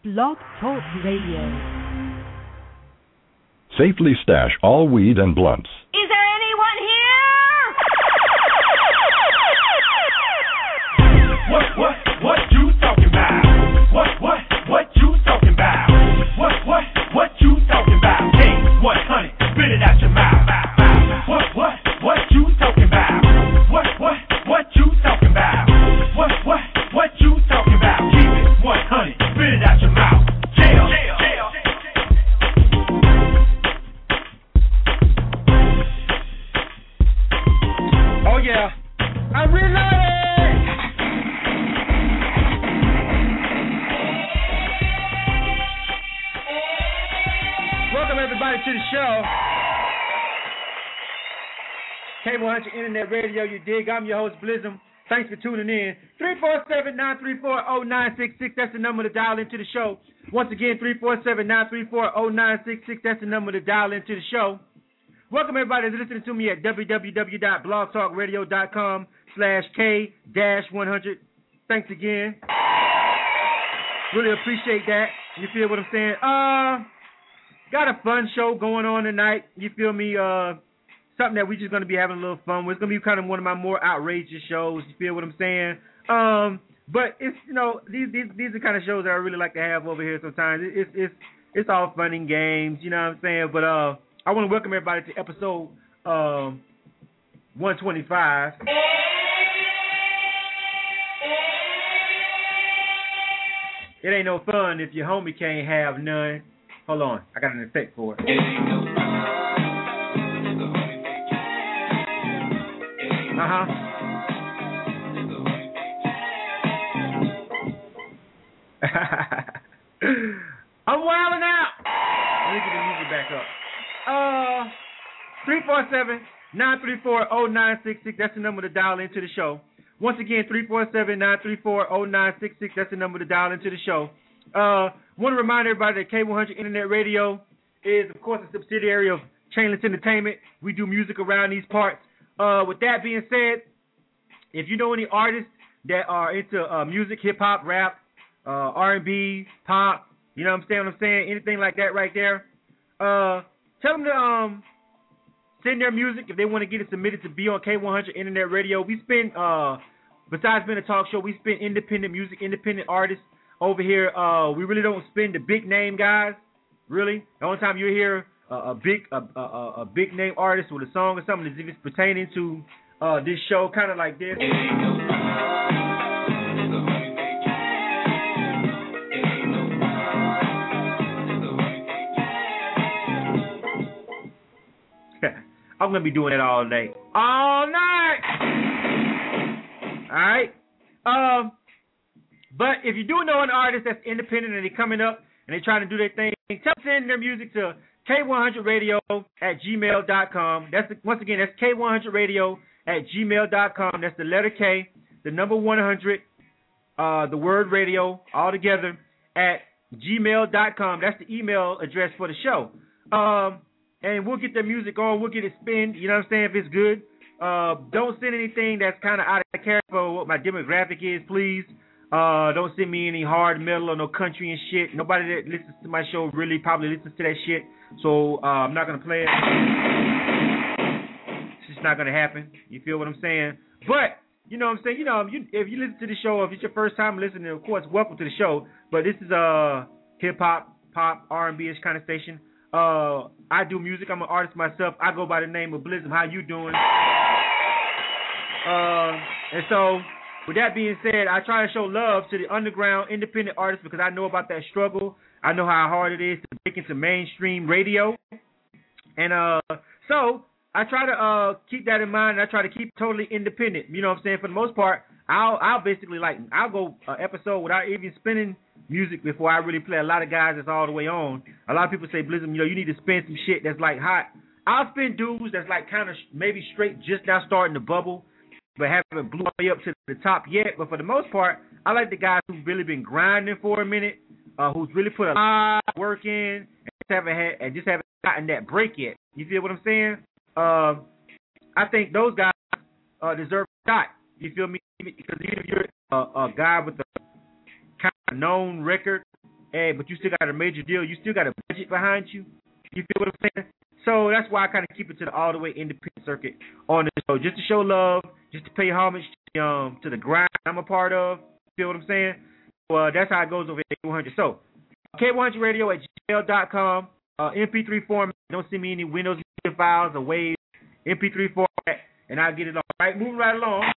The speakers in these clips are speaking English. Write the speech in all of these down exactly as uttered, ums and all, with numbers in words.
Blog Talk Radio. Safely stash all weed and blunts. Is there anyone here? What, what, what you talking about? What, what, what you talking about? What, what, what you talking about? Hey, one hundred, spit it out your mouth. What, what, what you talking about? What, what, what you talking about? What, what, what you talking about? Keep it one hundred, spit it out your mouth. Jail, jail, jail. Oh yeah, I'm reloaded. Welcome everybody to the show. K one hundred Internet Radio, you dig? I'm your host, Blizzum. Thanks for tuning in. three four seven, nine three four, zero nine six six, that's the number to dial into the show. Once again, three four seven, nine three four, zero nine six six, that's the number to dial into the show. Welcome everybody that's listening to me at www.blogtalkradio.com slash K dash one hundred. Thanks again. Really appreciate that. You feel what I'm saying? Uh, got a fun show going on tonight. You feel me? Uh, something that we're just going to be having a little fun with. It's going to be kind of one of my more outrageous shows. You feel what I'm saying? Um, but it's, you know, these these these are the kind of shows that I really like to have over here sometimes. It's it's it's all fun and games, you know what I'm saying? But uh, I want to welcome everybody to episode um one twenty-five. It ain't no fun if your homie can't have none. Hold on, I got an effect for it. It ain't no fun. Uh-huh. I'm wilding out. Let me get the music back up. Uh, three four seven, nine three four, zero nine six six. That's the number to dial into the show. Once again, three four seven, nine three four, zero nine six six. That's the number to dial into the show. Uh, want to remind everybody that K one hundred Internet Radio is, of course, a subsidiary of Chainless Entertainment. We do music around these parts. Uh, with that being said, if you know any artists that are into uh, music, hip-hop, rap, uh, R and B, pop, you know what I'm saying, what I'm saying, anything like that right there, uh, tell them to um, send their music if they want to get it submitted to be on K one hundred Internet Radio. We spend, uh, besides being a talk show, we spend independent music, independent artists over here. Uh, we really don't spend the big name guys, really. The only time you hear Uh, a big a, a, a big name artist with a song or something as if it's pertaining to uh, this show, kind of like this. I'm gonna be doing it all day, all night. All right. Um, but if you do know an artist that's independent and they're coming up and they're trying to do their thing, tell them to send their music to K one hundred radio at gmail dot com. That's the, once again, that's K one hundred radio at gmail dot com. That's the letter K, the number one hundred, uh, the word radio, all together at gmail dot com. That's the email address for the show. Um, and we'll get the music on. We'll get it spinned. You know what I'm saying? If it's good. Uh, don't send anything that's kind of out of character for what my demographic is, please. Uh, don't send me any hard metal or no country and shit. Nobody that listens to my show really probably listens to that shit. So uh, I'm not gonna play it. It's just not gonna happen. You feel what I'm saying? But you know what I'm saying. You know, if you, if you listen to the show, if it's your first time listening, of course, welcome to the show. But this is a hip hop, pop, R and B ish kind of station. Uh, I do music. I'm an artist myself. I go by the name of Blizzum. How you doing? Uh, and so. With that being said, I try to show love to the underground independent artists because I know about that struggle. I know how hard it is to break into mainstream radio. And uh, so I try to uh, keep that in mind. And I try to keep totally independent. You know what I'm saying? For the most part, I'll I'll basically like, I'll go an episode without even spinning music before I really play. A lot of guys that's all the way on. A lot of people say, Blizzum, you know, you need to spin some shit that's like hot. I'll spin dudes that's like kind of maybe straight just now starting to bubble, but haven't blew way up to the top yet. But for the most part, I like the guys who've really been grinding for a minute, uh, who's really put a lot of work in, and just haven't had and just haven't gotten that break yet. You feel what I'm saying? Uh, I think those guys uh, deserve a shot. You feel me? Because even if you're a, a guy with a kind of known record Hey, but you still got a major deal. You still got a budget behind you. You feel what I'm saying? So that's why I kind of keep it to the all the way independent circuit on the show, just to show love, just to pay homage to, um, to the grind I'm a part of. You feel what I'm saying? So, uh, that's how it goes over at K one hundred. So K one hundred radio at gmail dot com. Uh, M P three format. Don't send me any Windows media files or Waves. M P three format, and I'll get it all right. Moving right along.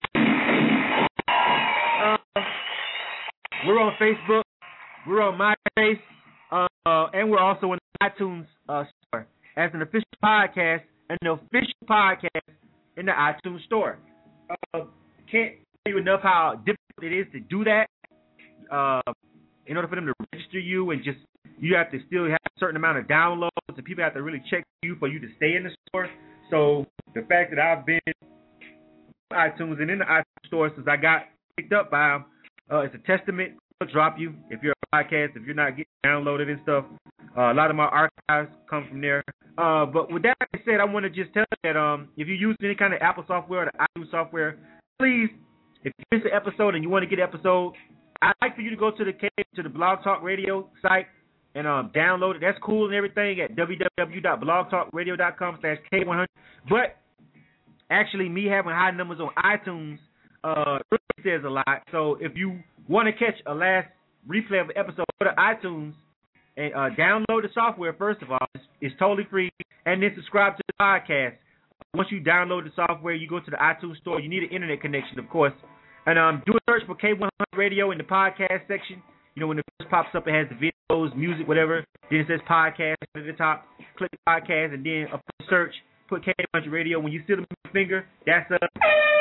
Uh, we're on Facebook. We're on MySpace, uh, and we're also in the iTunes uh, store as an official podcast, an official podcast in the iTunes store. Uh, can't tell you enough how difficult it is to do that. Uh, in order for them to register you, and just you have to still have a certain amount of downloads, and people have to really check you for you to stay in the store. So the fact that I've been on iTunes and in the iTunes store since I got picked up by them, uh, it's a testament. They'll drop you if you're a podcast, if you're not getting downloaded and stuff. Uh, a lot of my archives come from there. Uh, but with that said, I want to just tell you that um, if you use any kind of Apple software or the iTunes software, please, if you miss an episode and you want to get an episode, I'd like for you to go to the K, to the Blog Talk Radio site and um, download it. That's cool and everything at w w w dot blog talk radio dot com slash K one hundred. But actually, me having high numbers on iTunes uh, really says a lot. So if you want to catch a last replay of an episode, go to iTunes and uh, download the software, first of all. It's, it's totally free. And then subscribe to the podcast. Once you download the software, you go to the iTunes store. You need an internet connection, of course. And um, do a search for K one hundred Radio in the podcast section. You know, when it first pops up, it has the videos, music, whatever. Then it says podcast at the top. Click podcast, and then a search, put K one hundred Radio. When you see the finger, that's up.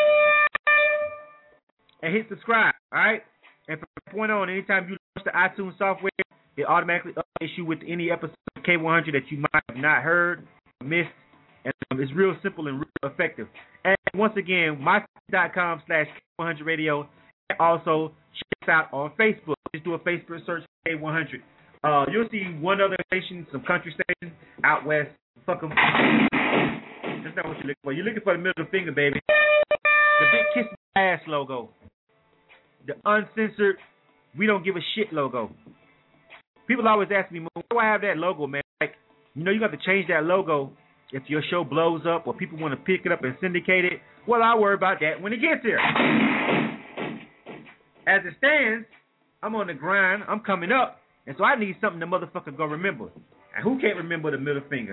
And hit subscribe, all right? And from that point on, anytime you launch the iTunes software, it automatically updates you with any episode of K one hundred that you might have not heard or missed. And um, it's real simple and real effective. And once again, myspace.com slash K100 Radio. And also, check us out on Facebook. Just do a Facebook search for K one hundred. Uh, you'll see one other station, some country station out west. Fuck them. That's not what you're looking for. You're looking for the middle finger, baby. The big kiss ass logo. The uncensored, we don't give a shit logo. People always ask me, why do I have that logo, man? Like, you know, you got to change that logo if your show blows up or people want to pick it up and syndicate it. Well, I'll worry about that when it gets here. As it stands, I'm on the grind. I'm coming up. And so I need something the motherfucker gonna remember. And who can't remember the middle finger?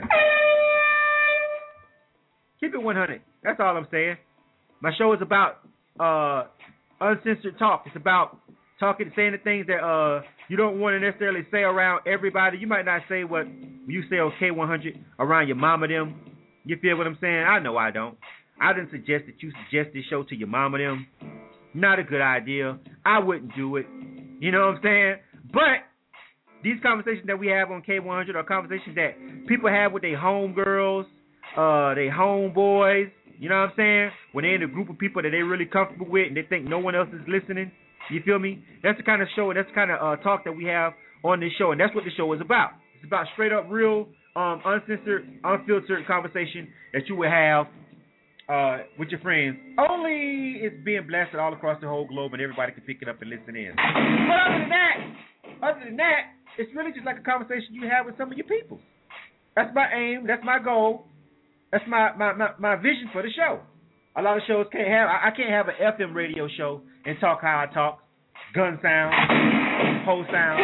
Keep it one hundred. That's all I'm saying. My show is about uh, uncensored talk. It's about talking, saying the things that uh, you don't want to necessarily say around everybody. You might not say what you say on K one hundred around your mama them. You feel what I'm saying? I know I don't. I didn't suggest that you suggest this show to your mama them. Not a good idea. I wouldn't do it. You know what I'm saying? But these conversations that we have on K one hundred are conversations that people have with their homegirls, uh, their homeboys. You know what I'm saying? When they're in a group of people that they're really comfortable with and they think no one else is listening. You feel me? That's the kind of show, that's the kind of uh, talk that we have on this show, and that's what the show is about. It's about straight up, real, um, uncensored, unfiltered conversation that you would have uh, with your friends. Only it's being blasted all across the whole globe, and everybody can pick it up and listen in. But other than that, other than that, it's really just like a conversation you have with some of your people. That's my aim. That's my goal. That's my, my, my, my vision for the show. A lot of shows can't have, I, I can't have an F M radio show and talk how I talk. Gun sound, pole sound,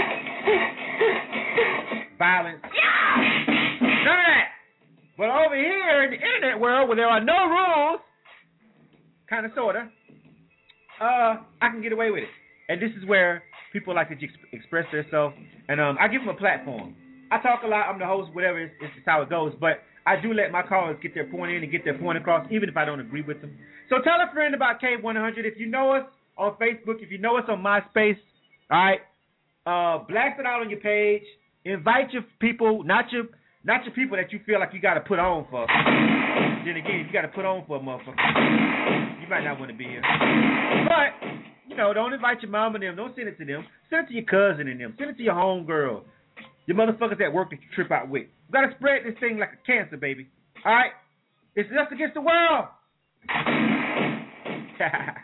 violence. None of that. But over here in the internet world where there are no rules, kind of, sort of, uh, I can get away with it. And this is where people like to ex- express themselves. And um, I give them a platform. I talk a lot. I'm the host, whatever. It's, it's just how it goes. But I do let my callers get their point in and get their point across, even if I don't agree with them. So tell a friend about K one hundred. If you know us on Facebook, if you know us on MySpace, all right, uh, blast it out on your page. Invite your people, not your not your people that you feel like you got to put on for. Then again, if you got to put on for a motherfucker, you might not want to be here. But, you know, don't invite your mom and them. Don't send it to them. Send it to your cousin and them. Send it to your homegirl. Your motherfuckers at work that you trip out with. You got to spread this thing like a cancer, baby. All right? It's just against the world.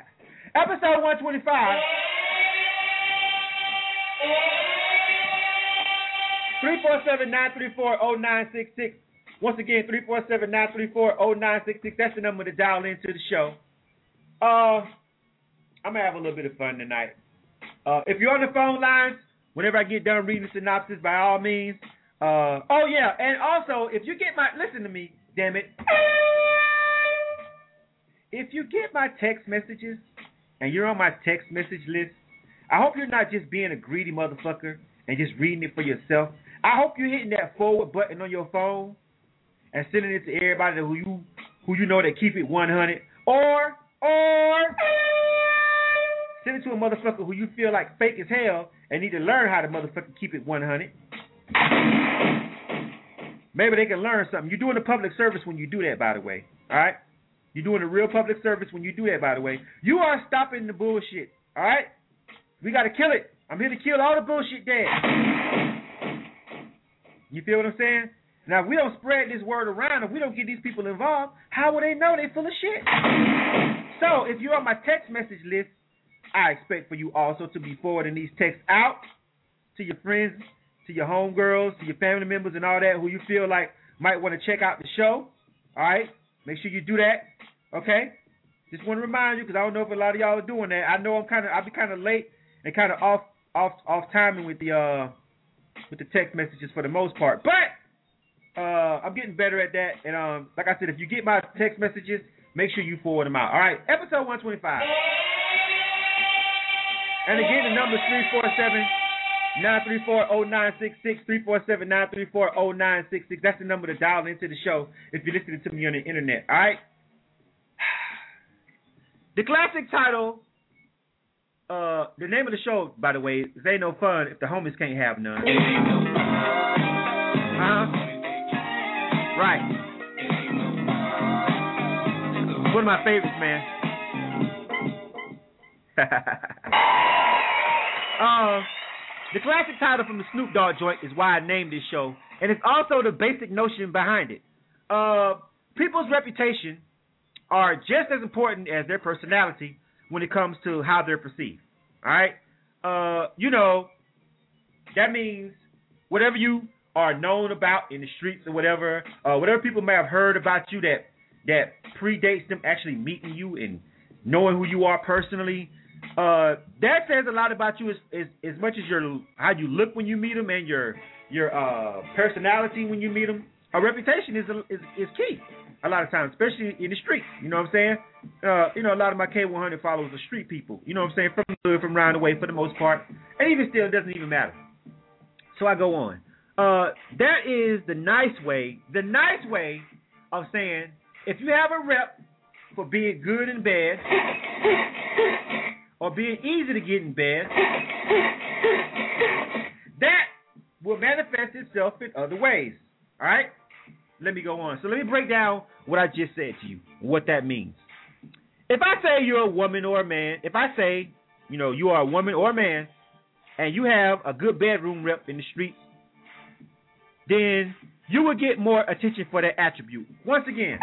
Episode one twenty-five. three four seven, nine three four, oh nine six six. Once again, three four seven, nine three four, oh nine six six. That's the number to dial into the show. Uh, I'm going to have a little bit of fun tonight. Uh, if you're on the phone lines, whenever I get done reading the synopsis, by all means. Uh, oh, yeah, and also, if you get my, listen to me, damn it. If you get my text messages and you're on my text message list, I hope you're not just being a greedy motherfucker and just reading it for yourself. I hope you're hitting that forward button on your phone and sending it to everybody who you who you know that keep it one hundred. Or, or, send it to a motherfucker who you feel like fake as hell and need to learn how to motherfucker keep it one hundred. Maybe they can learn something. You're doing a public service when you do that, by the way. All right? You're doing a real public service when you do that, by the way. You are stopping the bullshit. All right? We got to kill it. I'm here to kill all the bullshit dead. You feel what I'm saying? Now, if we don't spread this word around, if we don't get these people involved, how will they know they full of shit? So, if you're on my text message list, I expect for you also to be forwarding these texts out to your friends, to your homegirls, to your family members and all that who you feel like might want to check out the show. All right? Make sure you do that. Okay? Just want to remind you, because I don't know if a lot of y'all are doing that. I know I'm kind of, I'll be kind of late and kind of off, off, off timing with the, uh, with the text messages for the most part. But uh, I'm getting better at that. And um, like I said, if you get my text messages, make sure you forward them out. All right? Episode one twenty-five. And again, the number is three four seven, nine three four, oh nine six six, three four seven, nine three four, oh nine six six. That's the number to dial into the show if you're listening to me on the internet. All right? The classic title, uh, the name of the show, by the way, is Ain't No Fun If the Homies Can't Have None. Uh-huh. Right. One of my favorites, man. uh, the classic title from the Snoop Dogg joint is why I named this show, and it's also the basic notion behind it. Uh, people's reputation are just as important as their personality when it comes to how they're perceived. All right? Uh, you know, that means whatever you are known about in the streets or whatever, uh, whatever people may have heard about you that that predates them actually meeting you and knowing who you are personally, uh, that says a lot about you as, as, as much as your how you look when you meet them and your your uh, personality when you meet them. A reputation is, is is key a lot of times, especially in the streets. You know what I'm saying? Uh, you know, a lot of my K one hundred followers are street people. You know what I'm saying? From the hood, from round the way for the most part. And even still, it doesn't even matter. So I go on. Uh, that is the nice way, the nice way of saying, if you have a rep for being good in bed or being easy to get in bed, that will manifest itself in other ways. All right? Let me go on. So let me break down what I just said to you, what that means. If I say you're a woman or a man, if I say, you know, you are a woman or a man, and you have a good bedroom rep in the streets, then you will get more attention for that attribute. Once again,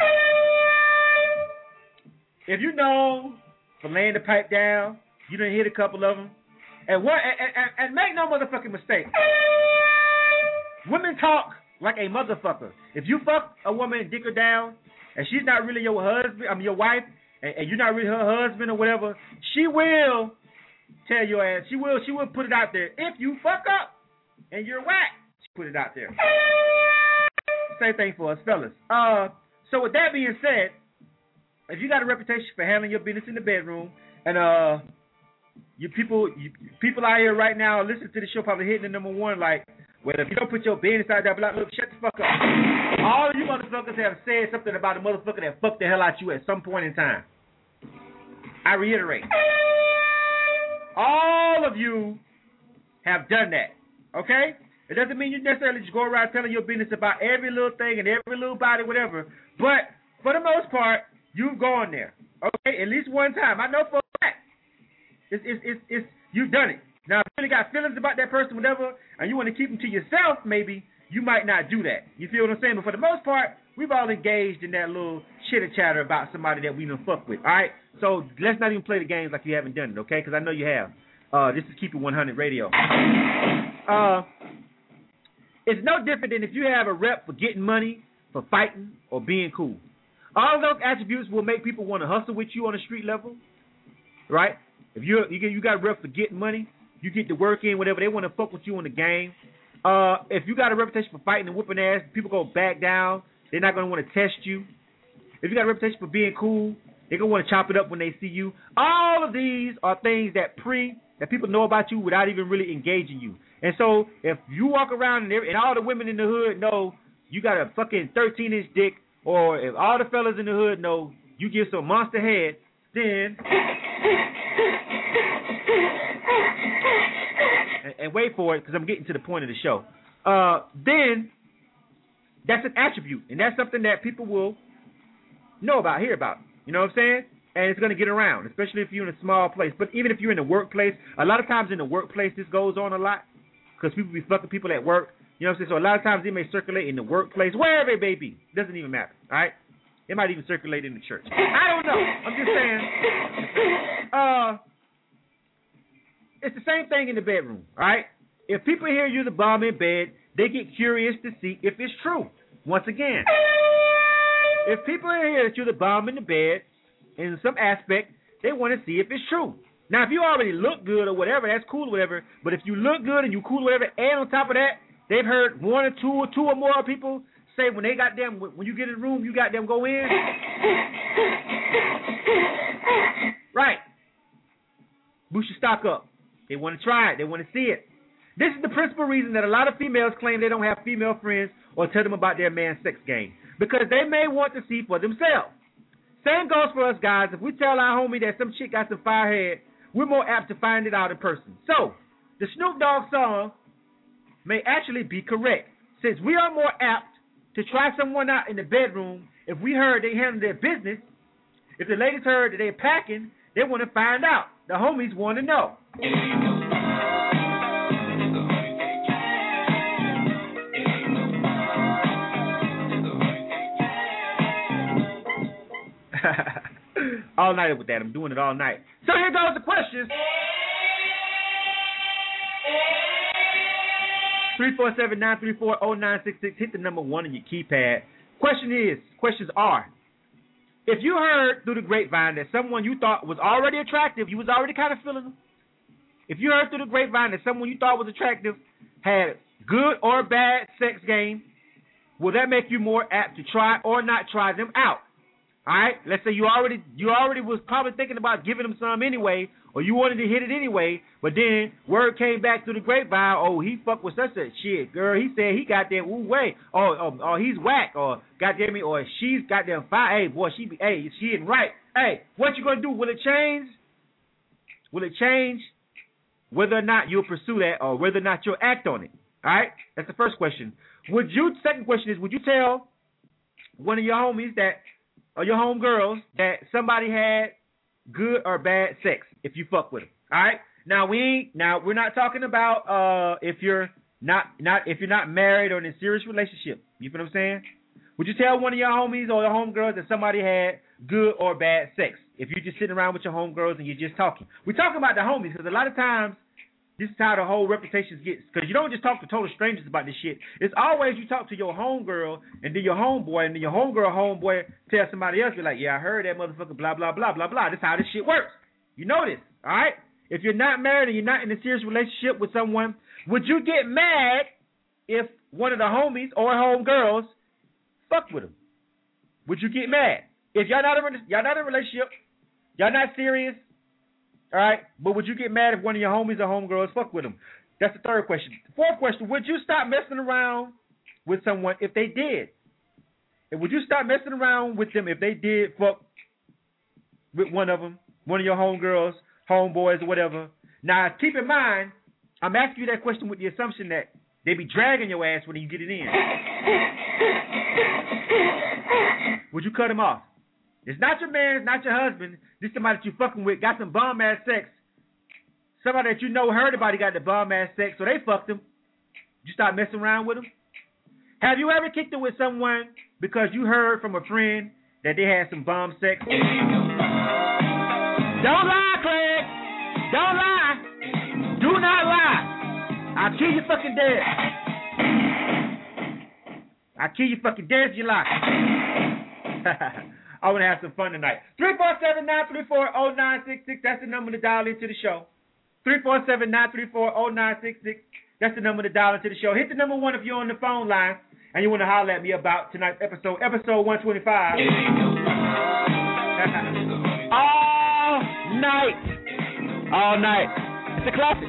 if you know for laying the pipe down, you done hit a couple of them, and, what, and, and, and make no motherfucking mistake, women talk like a motherfucker. If you fuck a woman and dick her down, and she's not really your husband, I mean your wife, and, and you're not really her husband or whatever, she will tell your ass. She will. She will put it out there. If you fuck up and you're whack, she put it out there. Same thing for us fellas. Uh, so with that being said, if you got a reputation for handling your business in the bedroom, and uh, you people, you, people out here right now listening to the show probably hitting the number one like, well, if you don't put your business out there, like, look, shut the fuck up. All of you motherfuckers have said something about a motherfucker that fucked the hell out you at some point in time. I reiterate. All of you have done that, okay? It doesn't mean you necessarily just go around telling your business about every little thing and every little body, whatever. But for the most part, you've gone there, okay? At least one time. I know for a fact. It's, it's, it's, it's, you've done it. Now, if you really got feelings about that person, whatever, and you want to keep them to yourself, maybe, you might not do that. You feel what I'm saying? But for the most part, we've all engaged in that little chitter-chatter about somebody that we done fuck with, all right? So let's not even play the games like you haven't done it, okay? Because I know you have. Uh, this is Keep It one hundred Radio. Uh, It's no different than if you have a rep for getting money, for fighting, or being cool. All of those attributes will make people want to hustle with you on a street level, right? If you you get you got a rep for getting money, you get to work in whatever they want to fuck with you in the game. Uh, if you got a reputation for fighting and whooping ass, people go back down. They're not gonna want to test you. If you got a reputation for being cool, they're gonna want to chop it up when they see you. All of these are things that pre that people know about you without even really engaging you. And so if you walk around and, and all the women in the hood know you got a fucking thirteen inch dick, or if all the fellas in the hood know you give some monster head, then and, and wait for it because I'm getting to the point of the show. Uh, then that's an attribute, and that's something that people will know about, hear about. You know what I'm saying? And it's going to get around, especially if you're in a small place. But even if you're in the workplace, a lot of times in the workplace this goes on a lot because people be fucking people at work. You know what I'm saying? So a lot of times it may circulate in the workplace, wherever it may be. Doesn't even matter, all right? It might even circulate in the church. I don't know. I'm just saying. Uh, it's the same thing in the bedroom, all right? If people hear you're the bomb in bed, they get curious to see if it's true. Once again, if people hear that you're the bomb in the bed, in some aspect, they want to see if it's true. Now, if you already look good or whatever, that's cool or whatever. But if you look good and you cool or whatever, and on top of that, they've heard one or two or two or more people say when they got them, when you get in the room, you got them go in. Right. Boost your stock up. They want to try it. They want to see it. This is the principal reason that a lot of females claim they don't have female friends or tell them about their man's sex game. Because they may want to see for themselves. Same goes for us guys. If we tell our homie that some chick got some firehead, we're more apt to find it out in person. So, the Snoop Dogg song may actually be correct, since we are more apt to try someone out in the bedroom if we heard they handle their business. If the ladies heard that they're packing, they want to find out. The homies want to know. All night with that. I'm doing it all night. So here goes the questions. three four seven, nine three four, zero nine six six. Hit the number one on your keypad. Question is, questions are, if you heard through the grapevine that someone you thought was already attractive, you was already kind of feeling them. If you heard through the grapevine that someone you thought was attractive had good or bad sex game, will that make you more apt to try or not try them out? All right, let's say you already you already was probably thinking about giving him some anyway, or you wanted to hit it anyway, but then word came back through the grapevine, oh, he fucked with such a shit, girl. He said he got that woo way, or oh, oh, he's whack, or goddamn it, or she's got them fire. Hey, boy, she be, hey, she ain't right. Hey, what you gonna do? Will it change? Will it change whether or not you'll pursue that, or whether or not you'll act on it? All right, that's the first question. Would you? Second question is, would you tell one of your homies that, or your homegirls, that somebody had good or bad sex if you fuck with them? All right. Now we ain't. Now we're not talking about uh if you're not not if you're not married or in a serious relationship. You feel what I'm saying? Would you tell one of your homies or your homegirls that somebody had good or bad sex if you're just sitting around with your homegirls and you're just talking? We're talking about the homies because a lot of times this is how the whole reputation gets. Because you don't just talk to total strangers about this shit. It's always you talk to your homegirl and then your homeboy, and then your homegirl homeboy tell somebody else, you're like, yeah, I heard that motherfucker, blah, blah, blah, blah, blah. This is how this shit works. You know this, all right? If you're not married and you're not in a serious relationship with someone, would you get mad if one of the homies or homegirls fucked with them? Would you get mad? If y'all not in, y'all not in a relationship, y'all not serious, all right, but would you get mad if one of your homies or homegirls fuck with them? That's the third question. The fourth question, would you stop messing around with someone if they did? And would you stop messing around with them if they did fuck with one of them, one of your homegirls, homeboys, or whatever? Now, keep in mind, I'm asking you that question with the assumption that they be dragging your ass when you get it in. Would you cut them off? It's not your man, it's not your husband. This is somebody that you fucking with, got some bomb ass sex. Somebody that you know heard about, he got the bomb ass sex, so they fucked him. You start messing around with him? Have you ever kicked it with someone because you heard from a friend that they had some bomb sex? Don't lie, Craig. Don't lie. Do not lie. I'll kill you fucking dead. I kill you fucking dead if you lie. I want to have some fun tonight. three four seven, nine three four, zero nine six six. That's the number to dial into the show. three four seven, nine three four, zero nine six six. That's the number to dial into the show. Hit the number one if you're on the phone line and you want to holler at me about tonight's episode, episode one twenty-five. All night. All night. It's a classic.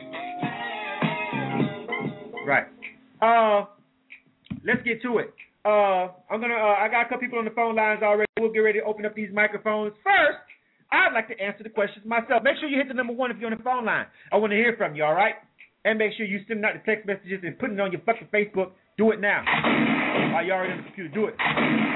Right. Uh, let's get to it. Uh, I'm gonna. Uh, I got a couple people on the phone lines already. We'll get ready to open up these microphones. First, I'd like to answer the questions myself. Make sure you hit the number one if you're on the phone line. I want to hear from you. All right. And make sure you send out the text messages and put it on your fucking Facebook. Do it now. While you're already on the computer, do it.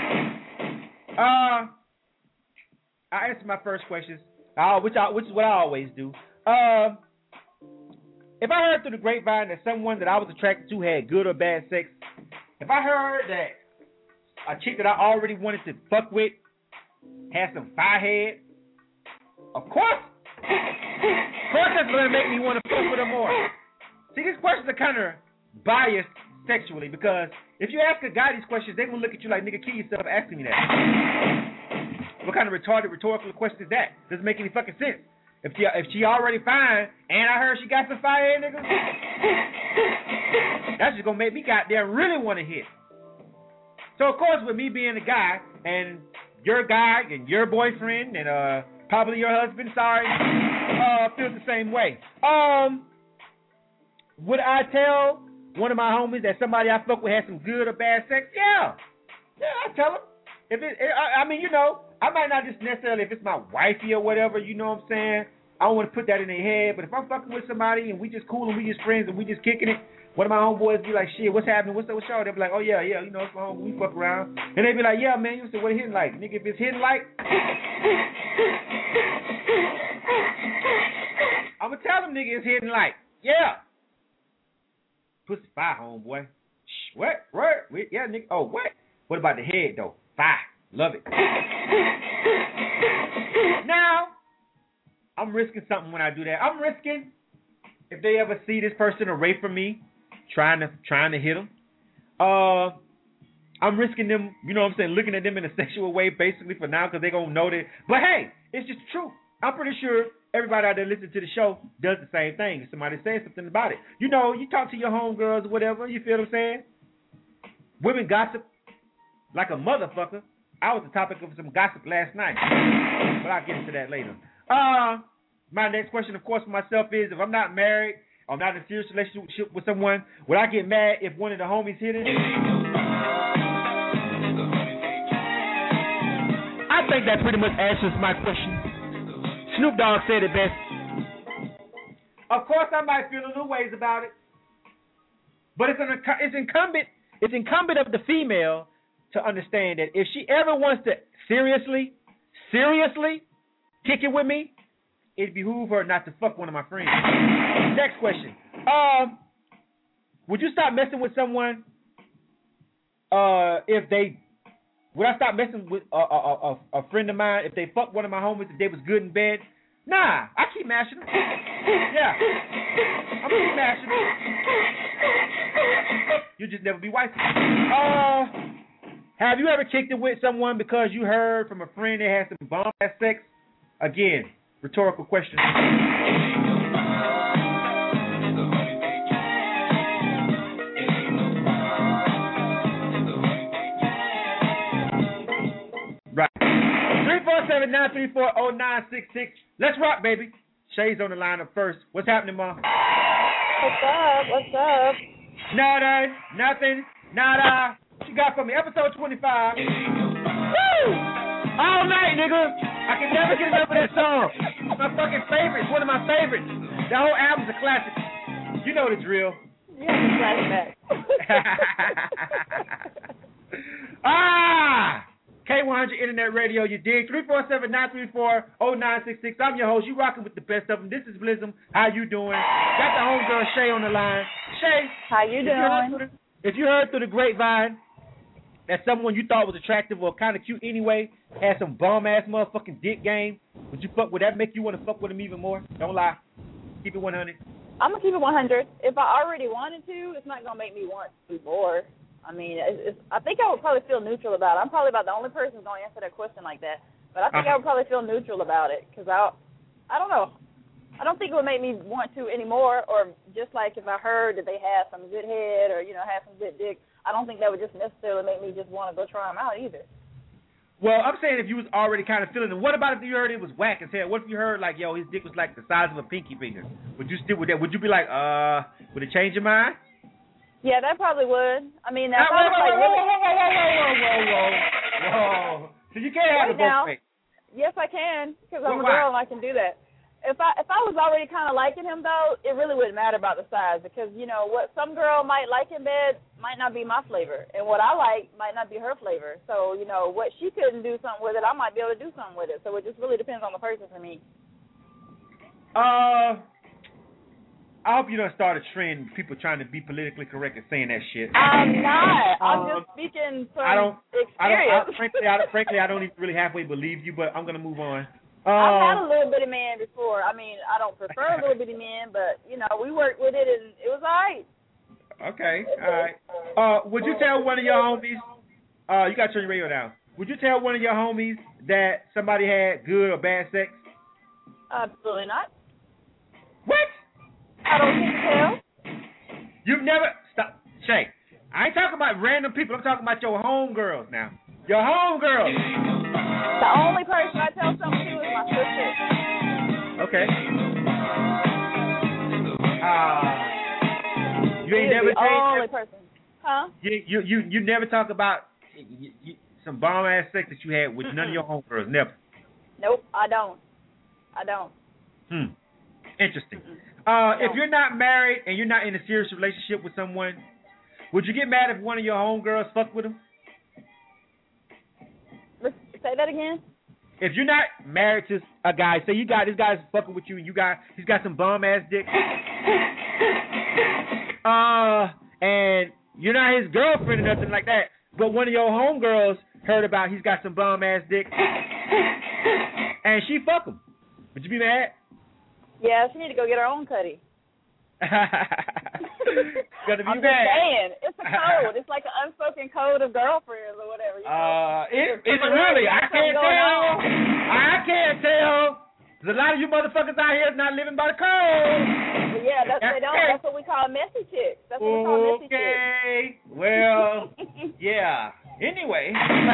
Uh, I answer my first questions, uh, which I, which is what I always do. Uh, if I heard through the grapevine that someone that I was attracted to had good or bad sex, if I heard that a chick that I already wanted to fuck with had some firehead, of course, of course that's going to make me want to fuck with her more. See, these questions are kind of biased sexually because if you ask a guy these questions, they will look at you like, nigga, kill yourself asking me that. What kind of retarded rhetorical question is that? Doesn't make any fucking sense. If she, if she already fine and I heard she got some firehead, nigga, that's just going to make me goddamn really want to hit. So, of course, with me being a guy and your guy and your boyfriend and uh probably your husband, sorry, uh, feels the same way. Um, would I tell one of my homies that somebody I fuck with had some good or bad sex? Yeah. Yeah, I tell him. If it, I, I mean, you know, I might not just necessarily, if it's my wifey or whatever, you know what I'm saying? I don't want to put that in their head, but if I'm fucking with somebody and we just cool and we just friends and we just kicking it, one of my homeboys be like, shit, what's happening? What's up with y'all? They'll be like, oh, yeah, yeah, you know, it's my homie, we fuck around. And they be like, yeah, man, you say, what it hitting like? Nigga, if it's hitting like, I'm going to tell them, nigga, it's hitting like, yeah. Pussy fire, homeboy. Shh, what? What? Yeah, nigga. Oh, what? What about the head, though? Fire. Love it. Now, I'm risking something when I do that. I'm risking if they ever see this person away from me, trying to trying to hit them. Uh, I'm risking them, you know what I'm saying, looking at them in a sexual way, basically for now, because they're gonna know that. But hey, it's just the truth. I'm pretty sure everybody out there listening to the show does the same thing. If somebody says something about it, you know, you talk to your homegirls or whatever. You feel what I'm saying? Women gossip like a motherfucker. I was the topic of some gossip last night, but I'll get into that later. Uh, my next question, of course, for myself is, if I'm not married, or I'm not in a serious relationship with someone, would I get mad if one of the homies hit it? I think that pretty much answers my question. Snoop Dogg said it best. Of course, I might feel a little ways about it, but it's, an, it's incumbent, it's incumbent of the female to understand that if she ever wants to seriously, seriously kick it with me, it behoove her not to fuck one of my friends. Next question. Um, would you stop messing with someone uh, if they, would I stop messing with a, a, a, a friend of mine if they fucked one of my homies if they was good in bed? Nah, I keep mashing them. Yeah. I'm gonna keep mashing them. You'll just never be wifey. Uh, have you ever kicked it with someone because you heard from a friend that had some bomb-ass sex? Again, rhetorical question. Right. three four seven, nine three four, zero nine six six. Let's rock, baby. Shay's on the line up first. What's happening, Mom? What's up? What's up? Nada. Nothing. Nada. What you got for me? Episode twenty-five. Woo! All night, nigga. I can never get enough of that song. It's my fucking favorite. It's one of my favorites. The whole album's a classic. You know the drill. You have a flashback. Ah! K one hundred Internet Radio, you dig? three four seven, nine three four, zero nine six six. I'm your host. You rocking with the best of them. This is Blizzum. How you doing? Got the homegirl Shay on the line. Shay. How you doing? If you, the, if you heard through the grapevine that someone you thought was attractive or kind of cute anyway had some bum-ass motherfucking dick game, would you fuck, would that make you want to fuck with him even more? Don't lie. Keep it one hundred. I'm going to keep it one hundred. If I already wanted to, it's not going to make me want to more. I mean, it's, it's, I think I would probably feel neutral about it. I'm probably about the only person who's going to answer that question like that. But I think uh-huh. I would probably feel neutral about it because I, I don't know. I don't think it would make me want to anymore. Or just like if I heard that they had some good head or, you know, had some good dick, I don't think that would just necessarily make me just want to go try them out either. Well, I'm saying if you was already kind of feeling it, what about if you heard it was whack as hell? What if you heard, like, yo, his dick was like the size of a pinky finger? Would you stick with that? Would you be like, uh, would it change your mind? Yeah, that probably would. I mean, Now, if whoa, I was whoa, like whoa, really... whoa, whoa, whoa, whoa, whoa, whoa, whoa. So you can't have it Wait both now. ways. Yes, I can, because I'm Well, a why? girl and I can do that. If I if I was already kind of liking him, though, it really wouldn't matter about the size because, you know, what some girl might like in bed might not be my flavor, and what I like might not be her flavor. So, you know, what she couldn't do something with it, I might be able to do something with it. So it just really depends on the person for me. Uh, I hope you don't start a trend, people trying to be politically correct and saying that shit. I'm not. I'm Um, just speaking from I don't, experience. I don't, I, frankly, I, don't- frankly, I don't even really halfway believe you, but I'm going to move on. Uh, I've had a little bitty man before. I mean, I don't prefer a little bitty man, but, you know, we worked with it, and it was all right. Okay, all right. Uh, would you tell one of your homies, uh, you got to turn your radio down. Would you tell one of your homies that somebody had good or bad sex? Absolutely not. What? I don't think so. You've never, stop, Shay, I ain't talking about random people. I'm talking about your homegirls now. Your homegirls. The only person I tell something to is my sister. Okay. Uh, you ain't She's never the only changed. person. Huh? You you you you never talk about you, you, some bomb ass sex that you had with none of your homegirls. Never. Nope, I don't. I don't. Hmm. Interesting. Mm-mm. Uh, if No. you're not married and you're not in a serious relationship with someone, would you get mad if one of your homegirls fucked with him? Say that again? If you're not married to a guy, say you got this guy's fucking with you, and you got he's got some bum ass dick, uh, and you're not his girlfriend or nothing like that, but one of your homegirls heard about he's got some bum ass dick, and she fuck him, would you be mad? Yeah, she need to go get her own cutty. Gonna be I'm mad. just saying, it's a code. It's like an unspoken code of girlfriends or whatever. You know? Uh, it, it's Somebody really, got I can't something going tell. on. I can't tell. There's a lot of you motherfuckers out here not living by the code. But yeah, that's what they don't. That's what we call messy chicks. That's what we call messy chicks. Okay. Well, yeah. Anyway,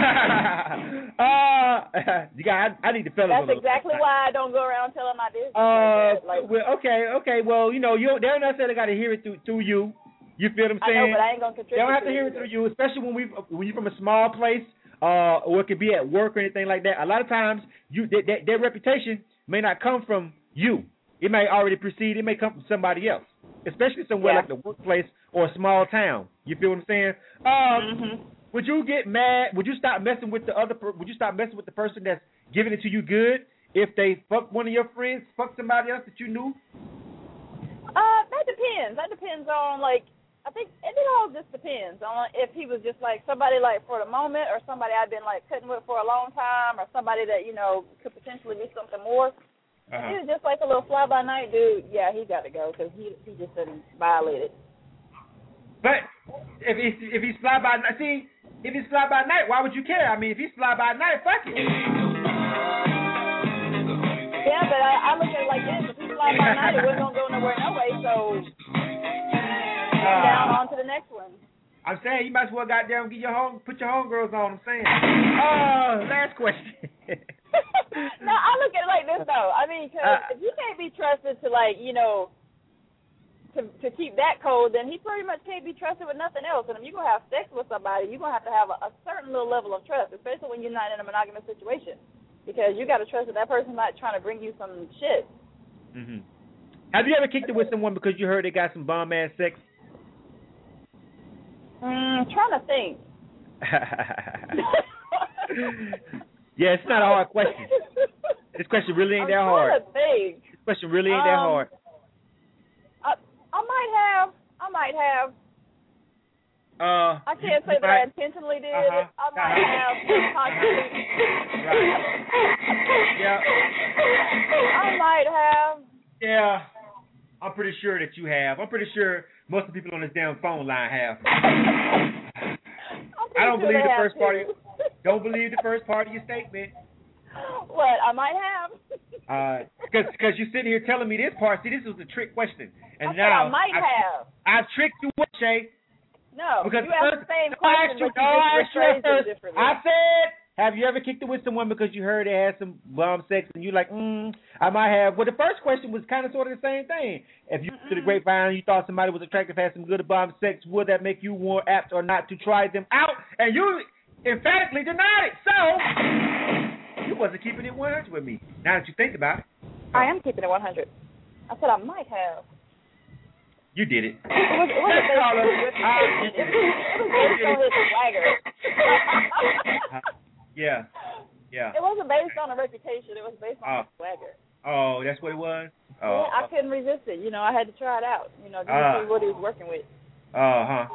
uh, you got. I, I need to fellas. That's exactly why I don't go around telling my business. Uh, like, well, okay, okay. Well, you know, you they're not saying they got to hear it through through you. You feel what I'm I saying? know, but I ain't gonna contribute. They don't have to hear it through you, especially when we when you're from a small place, uh, or it could be at work or anything like that. A lot of times, you their, their, their reputation may not come from you. It may already precede. It may come from somebody else, especially somewhere Yeah. like the workplace or a small town. You feel what I'm saying? Um, mm-hmm. Would you get mad? Would you stop messing with the other? Per- would you stop messing with the person that's giving it to you good if they fuck one of your friends, fuck somebody else that you knew? Uh, that depends. That depends on like. I think it all just depends on if he was just like somebody like for the moment or somebody I've been like cutting with for a long time or somebody that, you know, could potentially be something more. Uh-huh. If he was just like a little fly-by-night dude, yeah, he got to go because he he just didn't violate it. But if he's, if he's fly by night, see, if he's fly by night, why would you care? I mean, if he's fly by night, fuck it. Yeah, but I, I look at it like this. If he's fly-by-night, it wasn't going to go nowhere no way, so Uh, down on to the next one. I'm saying you might as well goddamn get your home, put your homegirls on. I'm saying. Uh, last question. No, I look at it like this though. I mean, because Uh, if he can't be trusted to like, you know, to to keep that code, then he pretty much can't be trusted with nothing else. And if you're gonna have sex with somebody, you're gonna have to have a, a certain little level of trust, especially when you're not in a monogamous situation, because you got to trust that that person's not trying to bring you some shit. Mm-hmm. Have you ever kicked it with someone because you heard they got some bomb ass sex? Mm, trying to think. Yeah, it's not a hard question. This question really ain't I'm that hard. trying to think. This question really ain't that Um, hard. I I might have. I might have. Uh, I can't you, say you that I might, intentionally did Uh-huh. it. I might Uh-huh. have subconsciously. Right. Yeah. I might have. Yeah. I'm pretty sure that you have. I'm pretty sure most of the people on this damn phone line have. I don't sure believe the have first part. too. Of, don't believe the first part of your statement. What? I might have. Uh, because because you're sitting here telling me this part. See, this was a trick question, and I now said I might I, have. I've tricked you, what, Shay? No, Because you asked the same no, question, you, but you no, I just asked you rephrased it first. differently. I said, have you ever kicked it with someone because you heard they had some bomb sex, and you're like, mm, I might have. Well, the first question was kind of sort of the same thing. If you Mm-mm. to the grapevine, you thought somebody was attractive, had some good bomb sex, would that make you more apt or not to try them out? And you emphatically denied it. So you wasn't keeping it one hundred with me. Now that you think about it. I am keeping it one hundred. I said I might have. You did it. It was, it wasn't based on his reputation. It was, it was based on his swagger. Yeah. Yeah. It wasn't based on a reputation. It was based on Oh. his swagger. Oh, that's what it was? Oh. Yeah, I couldn't resist it. You know, I had to try it out. You know, just Ah. to see what he was working with. Uh-huh.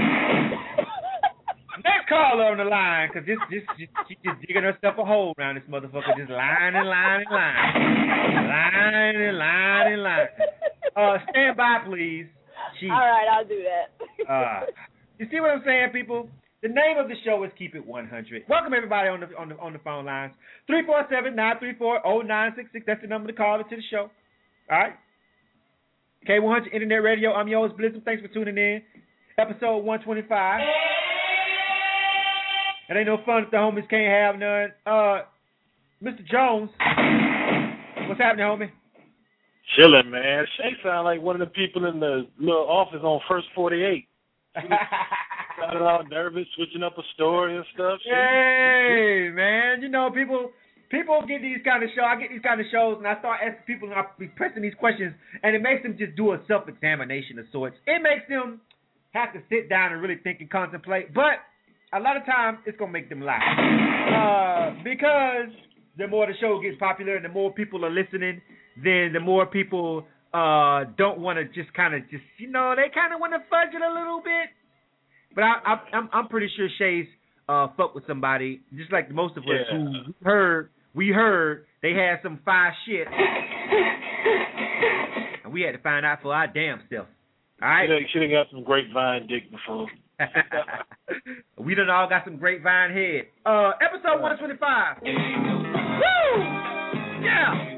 Next caller on the line, because this, this, this, she's just digging herself a hole around this motherfucker, just lying and lying and lying. Lying and lying and lying. Uh, stand by, please. She, All right, I'll do that. uh, you see what I'm saying, people? The name of the show is Keep It one hundred. Welcome everybody on the on the on the phone lines. three four seven, nine three four, zero nine six six. That's the number to call into the show. All right. K one hundred Internet Radio. I'm your host, Blizzard. Thanks for tuning in. Episode one twenty-five. It ain't no fun if the homies can't have none. Uh, Mister Jones, what's happening, homie? Chilling, man. Shay sound like one of the people in the little office on First forty-eight. Started all nervous, switching up a story and stuff. Hey, man, you know, people people get these kind of shows. I get these kind of shows, and I start asking people, and I be pressing these questions, and it makes them just do a self-examination of sorts. It makes them have to sit down and really think and contemplate, but a lot of times it's going to make them lie. Uh, because the more the show gets popular and the more people are listening, then the more people uh, don't want to just kind of just, you know, they kind of want to fudge it a little bit. But I, I, I'm I'm pretty sure Shay's uh, fucked with somebody, just like most of us Yeah. who heard, we heard they had some fire shit. And we had to find out for our damn self. All right? Should have got some grapevine dick before. We done all got some grapevine head. Uh, episode one twenty-five. Woo! Yeah!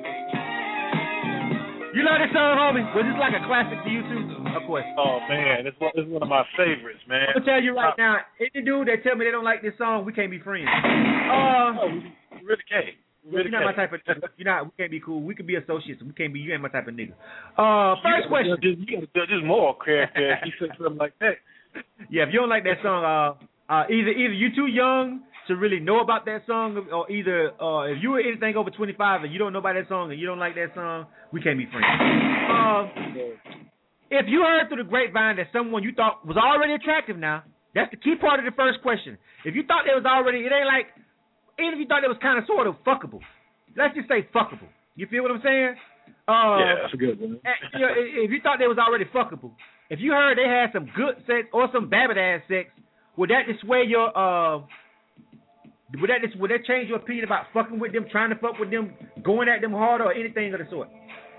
You love this song, homie? Was this like a classic to you too? Of course. Oh, man. It's one, it's one of my favorites, man. I'm going to tell you right now, any dude that tell me they don't like this song, we can't be friends. Uh, Oh, we really can't. We really you're not my can't. type of, you're not, we can't be cool. We can be associates. We can't be, you ain't my type of nigga. Uh, first question. You got to judge his moral character if he said something like that. Yeah, if you don't like that song, uh, uh, either either you're too young to really know about that song, or either uh, if you were anything over twenty-five and you don't know about that song and you don't like that song, we can't be friends. Uh, if you heard through the grapevine that someone you thought was already attractive, now that's the key part of the first question. If you thought they was already, it ain't like, even if you thought it was kind of sort of fuckable, let's just say fuckable. You feel what I'm saying? Uh, Yeah, that's a good one. you know, if you thought they was already fuckable, if you heard they had some good sex or some babbitt ass sex, would that dissuade your uh would that dis- would that change your opinion about fucking with them, trying to fuck with them, going at them hard, or anything of the sort?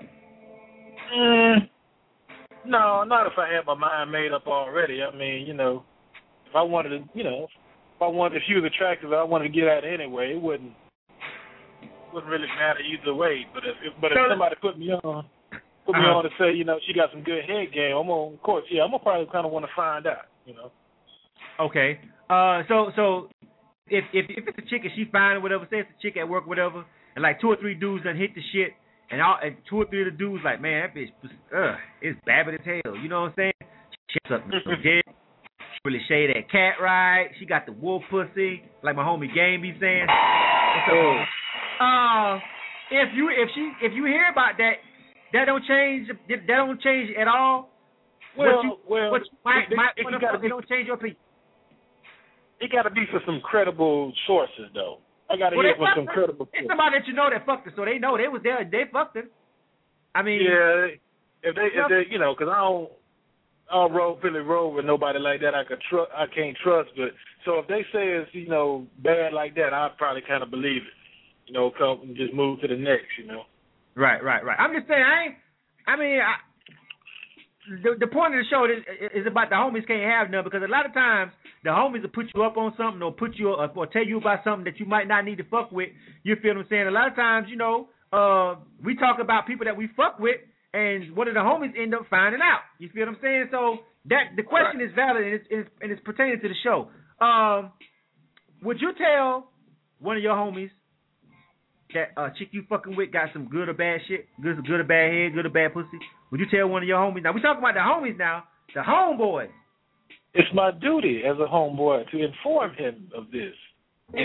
Mm, no, not if I had my mind made up already. I mean, you know, if I wanted to, you know, if I wanted, if she was attractive, I wanted to get at her anyway. It wouldn't wouldn't really matter either way. But if, if but if somebody put me on. Put me Uh-huh. on to say, you know, she got some good head game. I'm on, of course, yeah, I'm gonna probably kind of want to find out, you know. Okay. Uh, so so if if if it's a chick and she fine or whatever, say it's a chick at work, whatever, and like two or three dudes done hit the shit, and all and two or three of the dudes like, man, that bitch, uh, it's babbitt as hell. You know what I'm saying? She sucked me some dick. She really shade that cat right. She got the wolf pussy, like my homie Game be saying. So, uh, if you if she if you hear about that. That don't change. That don't change at all. Well, what you, well, what you might, it, might it, wanna it gotta fuck, be, it don't change your opinion. It got to be for some credible sources, though. I got to Well, hear they from some fucked her. credible It's sources. somebody that you know that fucked her, so they know they was there. They fucked her. I mean, Yeah, if they, if they, you know, because I don't, I don't roll really roll with nobody like that. I could trust, I can't trust. But so if they say it's, you know, bad like that, I'd probably kind of believe it. You know, come and just move to the next. You know. Right, right, right. I'm just saying. I ain't. I mean, I, the, the point of the show is, is about the homies can't have none because a lot of times the homies will put you up on something or put you or, or tell you about something that you might not need to fuck with. You feel what I'm saying? A lot of times, you know, uh, we talk about people that we fuck with, and one of the homies end up finding out. You feel what I'm saying? So that the question right. is valid and it's, it's and it's pertaining to the show. Um, would you tell one of your homies that uh, chick you fucking with got some good or bad shit, good, good or bad head, good or bad pussy? Would you tell one of your homies? Now we talking about the homies now, the homeboys. It's my duty as a homeboy to inform him of this. You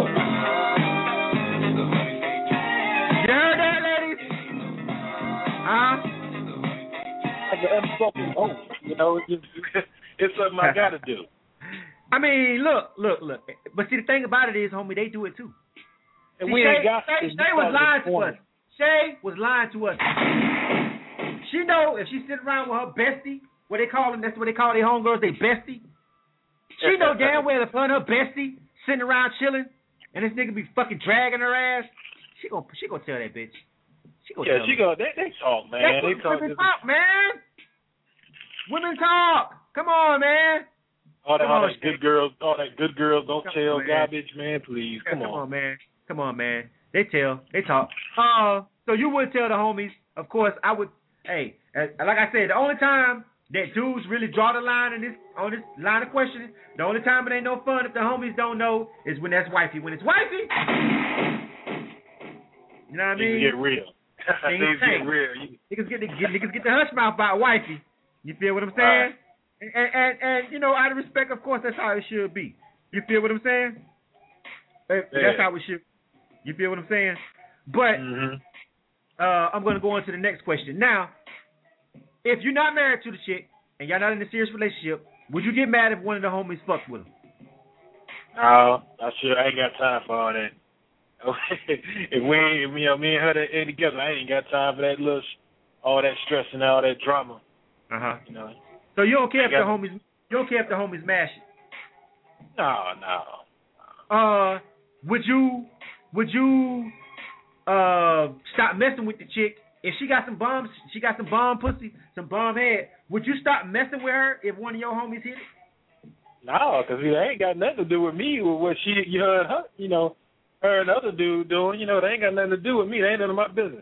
heard that, ladies? Huh? Like an unspoken oath, you know, it's, it's something I gotta do. I mean, look, look, look. But see, the thing about it is, homie, they do it too. And see, we Shay, ain't got Shay, Shay was lying to us. Shay was lying to us. She know if she sit around with her bestie, what they call them, that's what they call their homegirls, they bestie. She know damn well if her and her bestie sitting around chilling, and this nigga be fucking dragging her ass, she gonna she gonna tell that bitch. She gonna yeah, tell she her. go. They, they talk, man. That's they what talk. women talk, man. Women talk. Come on, man. All that, Come all on, that good girls, all that good girls don't Come tell on, garbage, man. Please, yeah, come, come on. on, man. Come on, man. They tell. They talk. Uh, so you would tell the homies. Of course, I would. Hey, as, like I said, the only time that dudes really draw the line in this on this line of questioning, the only time it ain't no fun if the homies don't know is when that's wifey. When it's wifey, you know what I mean? Things get real. Things get real. Niggas get the get, niggas get the hush mouth about wifey. You feel what I'm saying? Right. And, and, and and you know, out of respect, of course, that's how it should be. You feel what I'm saying? Yeah. That's how it should. You feel what I'm saying? But mm-hmm. uh, I'm going to go on to the next question. Now, if you're not married to the chick and y'all not in a serious relationship, would you get mad if one of the homies fucked with them? No, I sure I ain't got time for all that. if we ain't, if, you know, me and her ain't together, I ain't got time for that little, all that stress and all that drama. Uh huh. You know. So you don't care if the got, homies, you don't care if the homies mash it. No, no. Uh, would you, would you, uh, stop messing with the chick if she got some bombs? She got some bomb pussy, some bomb head. Would you stop messing with her if one of your homies hit it? No, because it ain't got nothing to do with me with what she, you heard her, you know, her and the other dude doing. You know, they ain't got nothing to do with me. They ain't none of my business.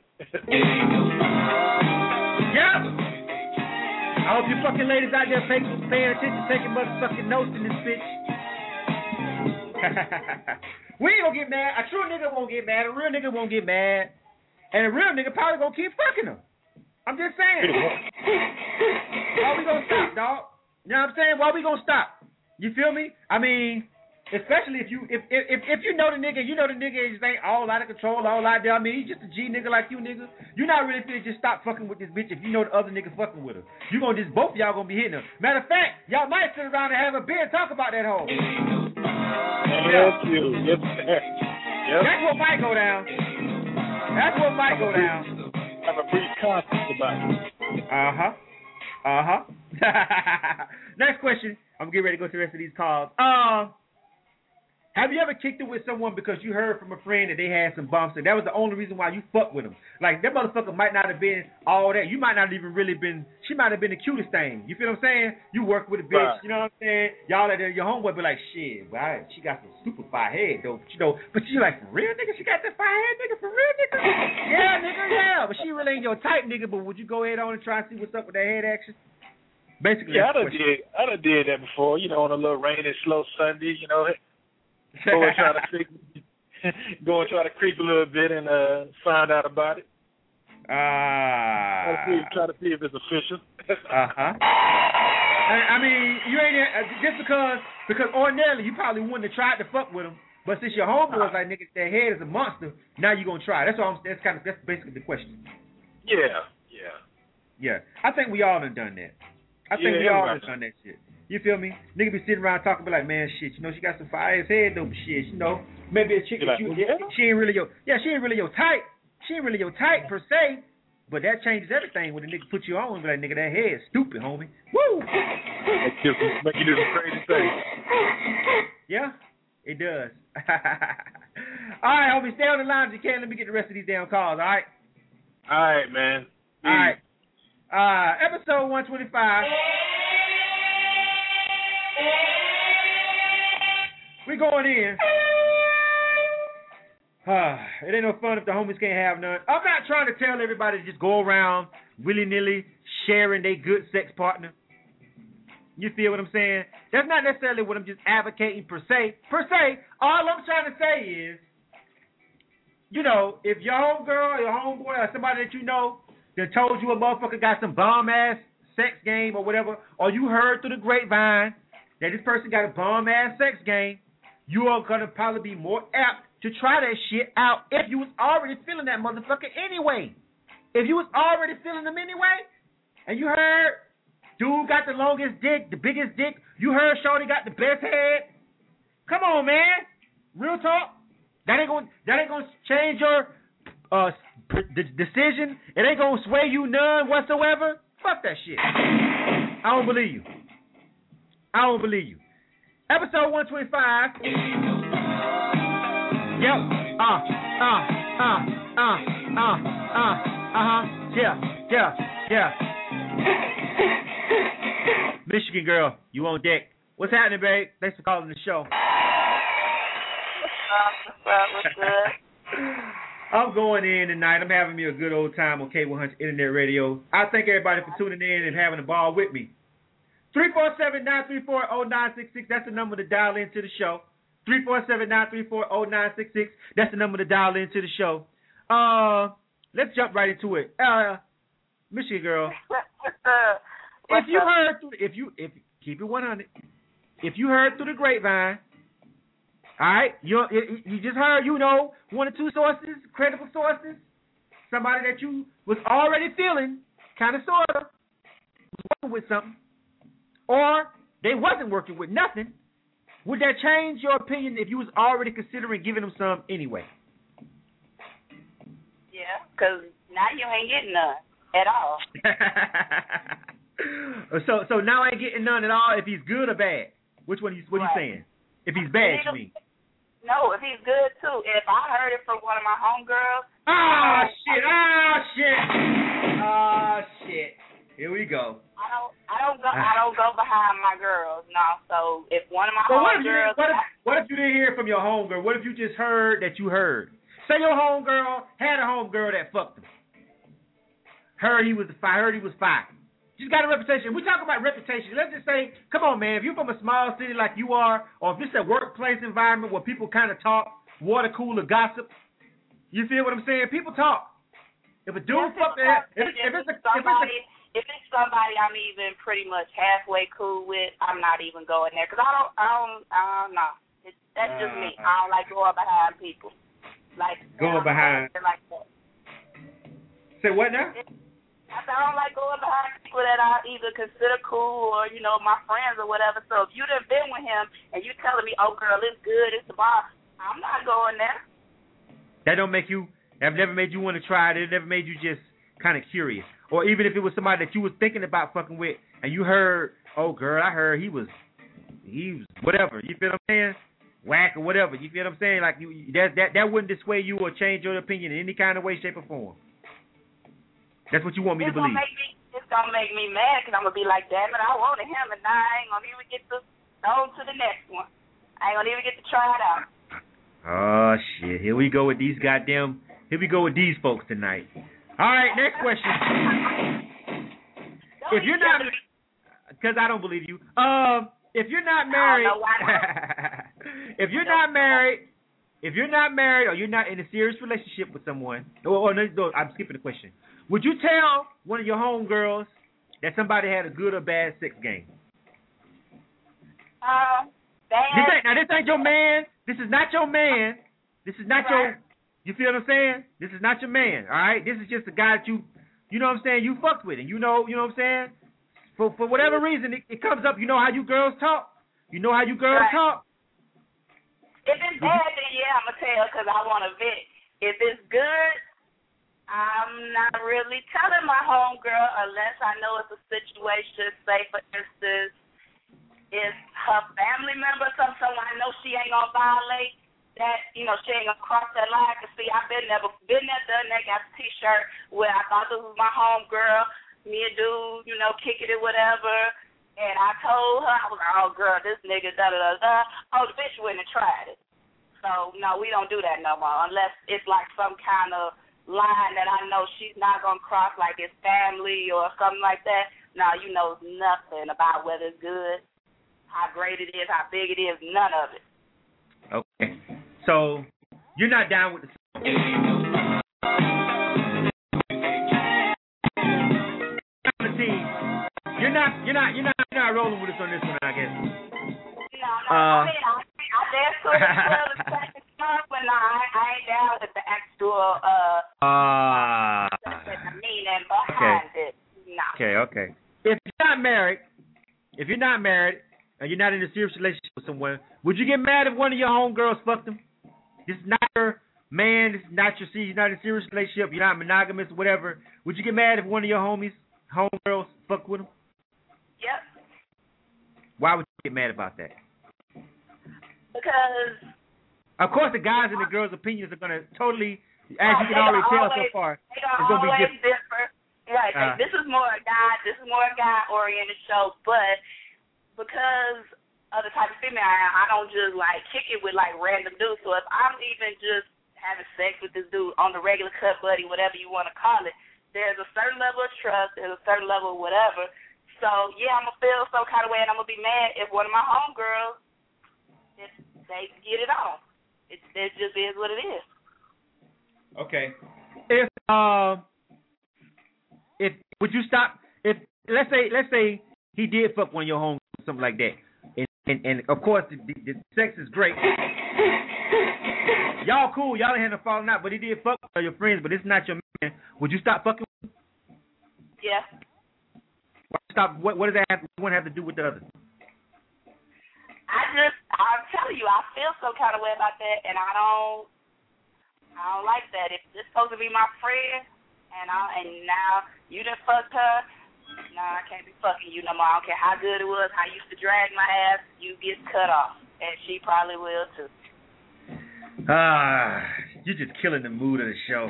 Yeah. I hope you fucking ladies out there paying, paying attention, taking motherfucking notes in this bitch. We ain't gonna get mad. A true nigga won't get mad. A real nigga won't get mad. And a real nigga probably gonna keep fucking them. I'm just saying. Why we gonna stop, dog? You know what I'm saying? Why we gonna stop? You feel me? I mean, especially if you if if if you know the nigga, you know the nigga is ain't all out of control, all out there. I mean, he's just a G nigga like you, nigga. You're not really finna just stop fucking with this bitch if you know the other nigga fucking with her. You gonna just both of y'all gonna be hitting her. Matter of fact, y'all might sit around and have a beer and talk about that hoe. Yes, you. Yes, yep. That's what might go down. That's what might go down. Have a brief conference about it. Uh huh. Uh huh. Next question. I'm getting ready to go to the rest of these calls. Uh, have you ever kicked it with someone because you heard from a friend that they had some bumps and that was the only reason why you fucked with them? Like, that motherfucker might not have been all that. You might not even really been, she might have been the cutest thing. You feel what I'm saying? You work with a bitch, right. You know what I'm saying? Y'all at your homeboy be like, shit, well, I, she got some super fire head, though. But you know, but you like, for real, nigga? She got that fire head, nigga? For real, nigga? Yeah, nigga, yeah. But she really ain't your type, nigga. But would you go ahead on and try to see what's up with that head action? Basically, yeah, I done did. I done did that before. You know, on a little rainy, slow Sunday. You know, go and try to creep, go and try to creep a little bit and uh, find out about it. Ah. Uh, try, try to see if it's official. uh huh. I, I mean, you ain't uh, just because because ordinarily you probably wouldn't have tried to fuck with him, but since your homeboy was like, nigga, that head is a monster. Now you gonna try. That's all. I'm, that's kind of that's basically the question. Yeah. Yeah. Yeah. I think we all done done that. I think yeah, we all right. done that shit. You feel me? Nigga be sitting around talking, be like, man, shit, you know, she got some fire ass head though, but shit, you know, maybe a chick that like, you, yeah? she ain't really your, yeah, she ain't really your type. She ain't really your type per se, but that changes everything when the nigga put you on and be like, nigga, that head is stupid, homie. Woo! Make you, make you do some crazy things. Yeah, it does. All right, homie, stay on the line if you can. Let me get the rest of these damn calls, all right? All right, man. All right. Uh, episode one twenty-five. We going in. Uh, it ain't no fun if the homies can't have none. I'm not trying to tell everybody to just go around willy-nilly sharing their good sex partner. You feel what I'm saying? That's not necessarily what I'm just advocating per se. Per se, all I'm trying to say is, you know, if your homegirl or your homeboy or somebody that you know that told you a motherfucker got some bomb-ass sex game or whatever, or you heard through the grapevine that this person got a bomb-ass sex game, you are going to probably be more apt to try that shit out if you was already feeling that motherfucker anyway. If you was already feeling them anyway, and you heard dude got the longest dick, the biggest dick, you heard shorty got the best head, come on, man. Real talk. That ain't gonna that ain't gonna change your uh the decision. It ain't gonna sway you none whatsoever. Fuck that shit. I don't believe you. I don't believe you. Episode one twenty-five. Yep. Uh, uh, uh, uh, uh, uh, uh-huh. Yeah, yeah, yeah. Michigan girl, you on deck. What's happening, babe? Thanks for calling the show. What's up? What's good? I'm going in tonight. I'm having me a good old time on K one hundred Internet Radio. I thank everybody for tuning in and having a ball with me. three four seven, nine three four, zero nine six six. That's the number to dial into the show. three four seven, nine three four, zero nine six six. That's the number to dial into the show. Uh, let's jump right into it. Uh, Michigan girl. if you heard through, if you if keep it one hundred, if you heard through the grapevine, all right, you you just heard, you know, one or two sources, credible sources, somebody that you was already feeling, kind of sort of, was working with something, or they wasn't working with nothing. Would that change your opinion if you was already considering giving them some anyway? Yeah, because now you ain't getting none at all. so so now I ain't getting none at all if he's good or bad. Which one? Are you, what are right. you saying? If he's bad, you mean? No, if he's good too. If I heard it from one of my homegirls. Ah, shit! Ah, shit! Ah, shit! Here we go. I don't. I don't go. I don't go behind my girls. No. So if one of my so what if, homegirls. what, if, what if you didn't hear from your homegirl? What if you just heard that you heard? Say your homegirl had a homegirl that fucked him. Heard he was fire. Heard he was fire. She's got a reputation. We talk about reputation. Let's just say, come on, man. If you're from a small city like you are, or if it's a workplace environment where people kind of talk, water cooler gossip, you feel what I'm saying? People talk. If a dude yes, fuck that, if, if, it's a, somebody, if it's a, if it's somebody I'm even pretty much halfway cool with, I'm not even going there because I don't, I don't, I don't know. It's, that's just uh, me. I don't like going behind people. Like going behind. Like that. Say what now? It, I don't like going behind people that I either consider cool or, you know, my friends or whatever. So if you done been with him and you telling me, oh, girl, it's good, it's the boss, I'm not going there. That don't make you, that never made you want to try it. It never made you just kind of curious. Or even if it was somebody that you was thinking about fucking with and you heard, oh, girl, I heard he was, he was whatever. You feel what I'm saying? Whack or whatever. You feel what I'm saying? Like, you, that, that, that wouldn't dissuade you or change your opinion in any kind of way, shape, or form. That's what you want me it's to believe. Gonna make me, it's going to make me mad because I'm going to be like, damn it, I wanted him, and now I ain't going to even get to go to the next one. I ain't going to even get to try it out. Oh, shit. Here we go with these goddamn, here we go with these folks tonight. All right, next question. if you're not, because I don't believe you. Um, if you're not married, if you're not married, if you're not married or you're not in a serious relationship with someone, or, or no, no, I'm skipping the question. Would you tell one of your homegirls that somebody had a good or bad sex game? Uh, bad. This ain't, now, this ain't your man. This is not your man. This is not right. your, you feel what I'm saying? This is not your man, all right? This is just a guy that you, you know what I'm saying, you fucked with. And you know, you know what I'm saying? For for whatever reason, it, it comes up. You know how you girls talk? You know how you girls right. talk? If it's bad, then yeah, I'm going to tell because I want to vet. If it's good, I'm not really telling my homegirl unless I know it's a situation, say, for instance, it's her family member, something, someone I know she ain't going to violate, that, you know, she ain't going to cross that line. Because, see, I've been there, been there, done that, got a T-shirt where I thought this was my homegirl. me and dude, you know, kick it or whatever. And I told her, I was like, oh, girl, this nigga, da-da-da-da. Oh, the bitch went and tried it. So, no, we don't do that no more unless it's like some kind of line that I know she's not going to cross, like it's family or something like that. No, you know nothing about whether it's good, how great it is, how big it is, none of it. Okay. So, you're not down with the... You're not, you're not, you're not, you're not rolling with us on this one, I guess. No, no, uh, I mean, I, I dance to the club the second song, but no, I, I ain't down with the actual, uh, uh, the meaning behind okay. it. No. Okay, okay. If you're not married, if you're not married, and you're not in a serious relationship with someone, would you get mad if one of your homegirls fucked him? This is not your man, this is not your, you're not in a serious relationship, you're not monogamous, whatever. Would you get mad if one of your homies, homegirls, fuck with him? Yep. Why would you get mad about that? Because... Of course, the guys and the girls' opinions are going to totally, as you can already tell always, so far, it's going to be different. differ. Right. Uh, this is more a guy, this is more a guy-oriented show, but because of the type of female I am, I don't just, like, kick it with, like, random dudes. So if I'm even just having sex with this dude on the regular cut buddy, whatever you want to call it, there's a certain level of trust, there's a certain level of whatever. So, yeah, I'm going to feel some kind of way, and I'm going to be mad if one of my homegirls, if they get it on. It, it just is what it is. Okay. If, uh, if, would you stop, if, let's say, let's say he did fuck one of your homegirls, something like that, and, and, and of course, the, the, the sex is great. Y'all cool, y'all ain't had no falling out, but he did fuck with your friends, but it's not your man. Would you stop fucking with him? Yeah. Stop. What, what does that have, one have to do with the other? I just, I'm telling you, I feel some kind of way about that, and I don't, I don't like that. If this supposed to be my friend, and I, and now you done fucked her, no, I can't be fucking you no more. I don't care how good it was, how you used to drag my ass, you get cut off, and she probably will too. Ah, you're just killing the mood of the show.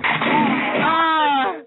Ah,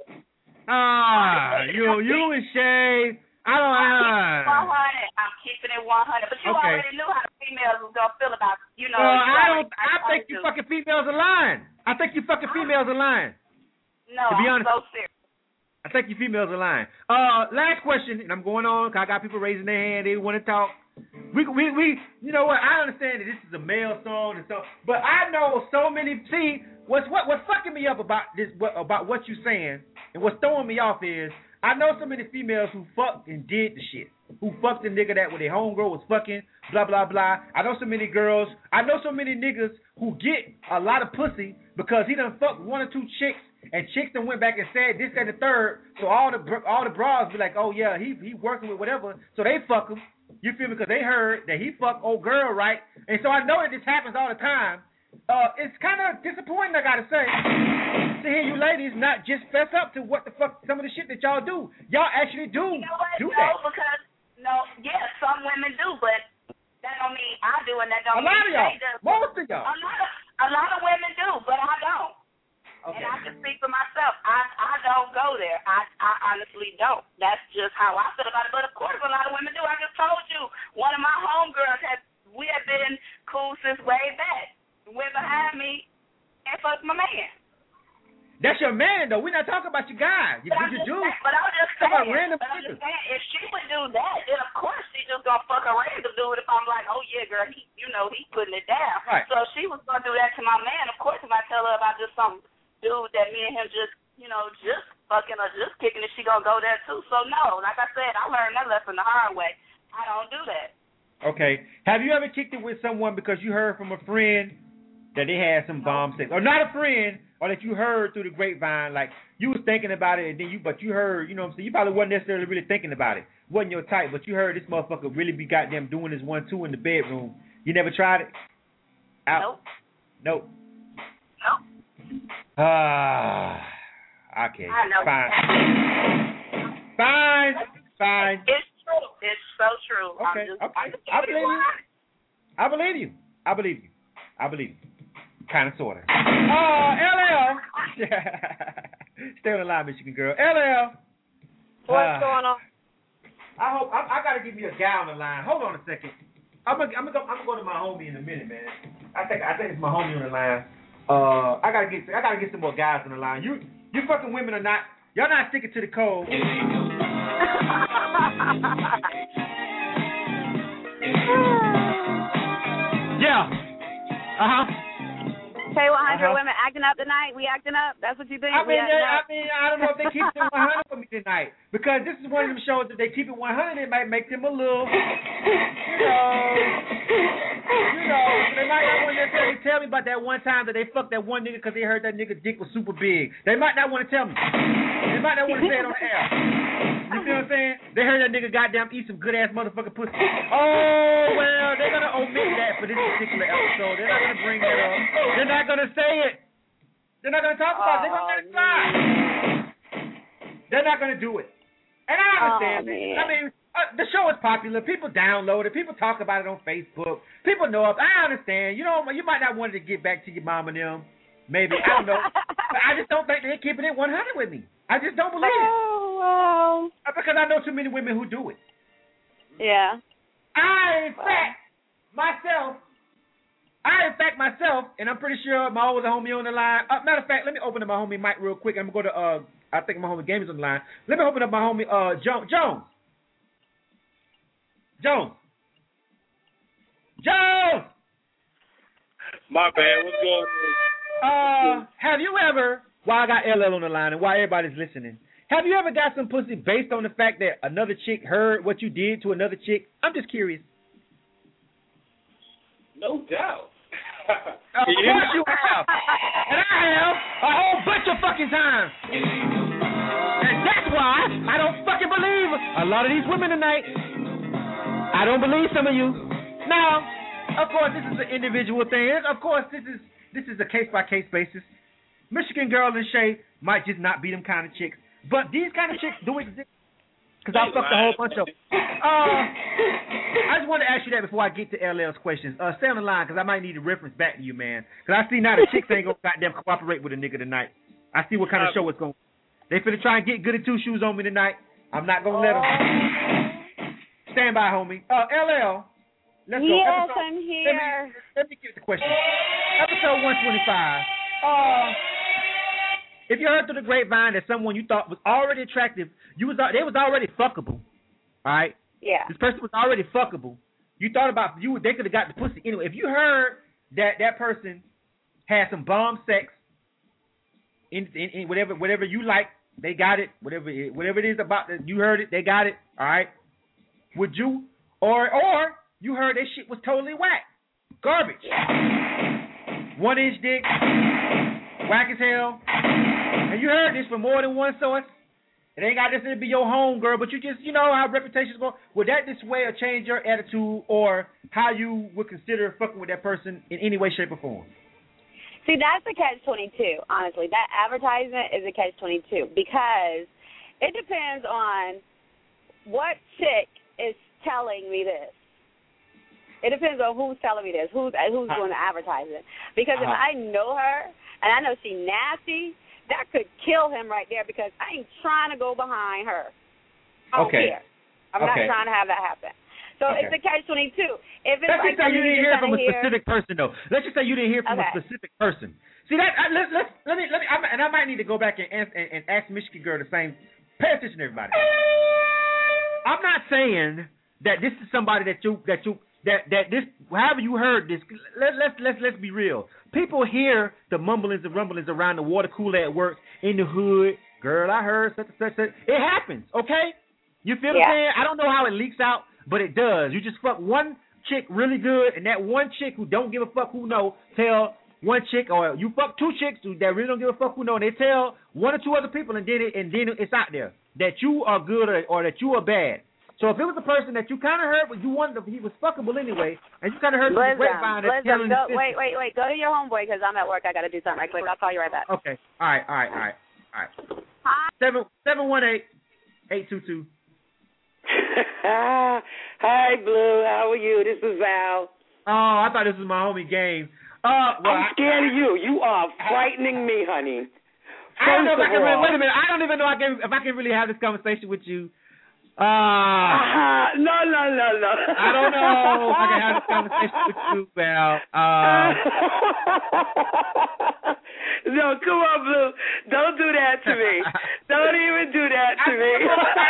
ah, you, you and Shay. I don't know. one hundred. I'm keeping it one hundred. But you okay. already knew how the females was going to feel about, you know. Uh, you I don't. I, I think you do. fucking females are lying. I think you fucking females are lying. No, to be I'm honest, so serious. I think you females are lying. Uh, last question, and I'm going on because I got people raising their hand. They want to talk. We, we, we. You know what? I understand that this is a male song and stuff, but I know so many. See, what's what what's fucking me up about this? What, about what you saying, and what's throwing me off is. I know so many females who fucked and did the shit. Who fucked the nigga that with their homegirl was fucking, blah, blah, blah. I know so many girls. I know so many niggas who get a lot of pussy because he done fucked one or two chicks, and chicks done went back and said this and the third. So all the all the bras be like, oh, yeah, he he working with whatever. So they fuck him. You feel me? Because they heard that he fucked old girl, right? And so I know that this happens all the time. Uh, it's kind of disappointing, I gotta say, to hear you ladies not just fess up to what the fuck some of the shit that y'all do. Y'all actually do you know what? do no, that. because no, yeah, some women do, but that don't mean I do, and that don't a lot mean of y'all, they do. most of y'all. A lot of a lot of women do, but I don't. Okay. And I can speak for myself. I I don't go there. I I honestly don't. That's just how I feel about it. But of course, a lot of women do. I just told you, one of my homegirls had we have been cool since way back. Went behind me and fucked my man. That's your man, though. We're not talking about your guy. You, but, you just do. saying, but I was just saying, saying, random but I'm just saying, if she would do that, then of course she just gonna fuck a random dude. If I'm like, oh yeah, girl, he, you know, he putting it down. Right. So if she was gonna do that to my man, of course, if I tell her about just some dude that me and him just, you know, just fucking or just kicking it, she gonna go there too. So no, like I said, I learned that lesson the hard way. I don't do that. Okay. Have you ever kicked it with someone because you heard from a friend that they had some bomb sex, or not a friend, or that you heard through the grapevine, like you was thinking about it, and then you, but you heard, you know what I'm saying, you probably wasn't necessarily really thinking about it, wasn't your type, but you heard this motherfucker really be goddamn doing this one two in the bedroom. You never tried it? Out. Nope. Nope. Nope. Ah, okay. I know. Fine. Fine. Fine. It's true. It's so true. Okay. I'm just, okay. I'm just I believe you. I believe you. I believe you. I believe you. Kind of, sort of. Oh, L L. Stay on the line, Michigan girl. L L. What's Uh, going on? I hope I, I gotta give me a guy on the line. Hold on a second. I'm gonna I'm gonna go, I'm gonna go to my homie in a minute, man. I think I think it's my homie on the line. Uh, I gotta get I gotta get some more guys on the line. You you fucking women are not y'all not sticking to the code. Yeah. Uh huh. K one hundred Uh-huh. women acting up tonight. We acting up. That's what you think? I We mean, acting I up? mean, I don't know if they keep it one hundred for me tonight because this is one of them shows that they keep it one hundred. It might make them a little, you know, you know. They might not want to necessarily tell me about that one time that they fucked that one nigga because they heard that nigga dick was super big. They might not want to tell me. They might not want to say it on the air. You see what I'm saying? They heard that nigga goddamn eat some good ass motherfucking pussy. Oh well, they're gonna omit that for this particular episode. They're not gonna bring that up. They're not gonna say it. They're not gonna talk about it. They're gonna let it slide. They're not gonna do it. And I understand. Oh, I mean, uh, the show is popular. People download it. People talk about it on Facebook. People know it. I understand. You know, you might not want to get back to your mom and them. Maybe I don't know. But I just don't think they're keeping it one hundred with me. I just don't believe it. Oh, wow. Because I know too many women who do it. Yeah. I, in fact, myself, I, in fact, myself, and I'm pretty sure my old homie on the line. Uh, matter of fact, let me open up my homie Mike real quick. I'm going to go to, uh, I think my homie Game is on the line. Let me open up my homie uh, Jones. Jones. Jones. Jones! My bad. What's going on? Uh, have you ever, while I got L L on the line and while everybody's listening, have you ever got some pussy based on the fact that another chick heard what you did to another chick? I'm just curious. No doubt. Of course you have. And I have a whole bunch of fucking times. And that's why I don't fucking believe a lot of these women tonight. I don't believe some of you. Now, of course, this is an individual thing. Of course, this is this is a case-by-case basis. Michigan Girl and Shay might just not be them kind of chicks. But these kind of chicks do exist. Because I fucked a whole bunch of them. Uh, I just want to ask you that before I get to L L's questions. Uh, stay on the line because I might need to reference back to you, man. Because I see now the chicks ain't going to goddamn cooperate with a nigga tonight. I see what kind of show it's going to be. They finna try and get good at two shoes on me tonight. I'm not going to let them. Stand by, homie. Uh, L L, let's go. Yes, Episode, I'm here. Let me, let me get the question. Episode one twenty-five. Uh... If you heard through the grapevine that someone you thought was already attractive, you was they was already fuckable, all right? Yeah. This person was already fuckable. You thought about you they could have got the pussy anyway. If you heard that that person had some bomb sex in, in, in whatever whatever you like, they got it. Whatever it, whatever it is about that you heard it, they got it. All right? Would you or or you heard that shit was totally whack, garbage, one inch dick, whack as hell. And you heard this from more than one source. It ain't got this to be your home, girl, but you just, you know how reputations go. Would that dissuade or change your attitude or how you would consider fucking with that person in any way, shape, or form? See, that's a catch twenty-two, honestly. That advertisement is a catch twenty-two because it depends on what chick is telling me this. It depends on who's telling me this, who's who's doing the advertising. Because uh-huh. if I know her and I know she's nasty, that could kill him right there because I ain't trying to go behind her. I don't okay. care. I'm okay. not trying to have that happen. So okay. it's a catch twenty-two. If it's let's like just say you didn't hear from a hear, specific person, though. Let's just say you didn't hear from okay. a specific person. See that? I, let, let's let me let me. I, and I might need to go back and, and, and ask Michigan Girl the same. Pay attention, everybody. I'm not saying that this is somebody that you that you that that this. However you heard this, let let's let's let's be real. People hear the mumblings and rumblings around the water cooler at work, in the hood. Girl, I heard such and such. such. It happens, okay? You feel yeah. what I'm saying? I don't know how it leaks out, but it does. You just fuck one chick really good, and that one chick who don't give a fuck who know, tell one chick, or you fuck two chicks who that really don't give a fuck who know, and they tell one or two other people, and then it, and then it's out there that you are good or, or that you are bad. So if it was a person that you kind of heard, but you wondered if he was fuckable anyway, and you kind of heard the grapevine that's telling go, you. Wait, wait, wait. Go to your homeboy because I'm at work. I got to do something right quick. I'll call you right back. Okay. All right, all right, all right, all right. Hi. Seven seven one eight eight two two. Hi, Blue. How are you? This is Val. Oh, I thought this was my homie Game. Uh, well, I'm scared I, of you. You are frightening me, honey. I don't know if I can. Really, wait a minute. I don't even know I can, if I can really have this conversation with you. Uh, uh, no, no, no, no. I don't know if I can have this conversation with you, Val. Uh, no, come on, Blue. Don't do that to me. Don't even do that to I, me.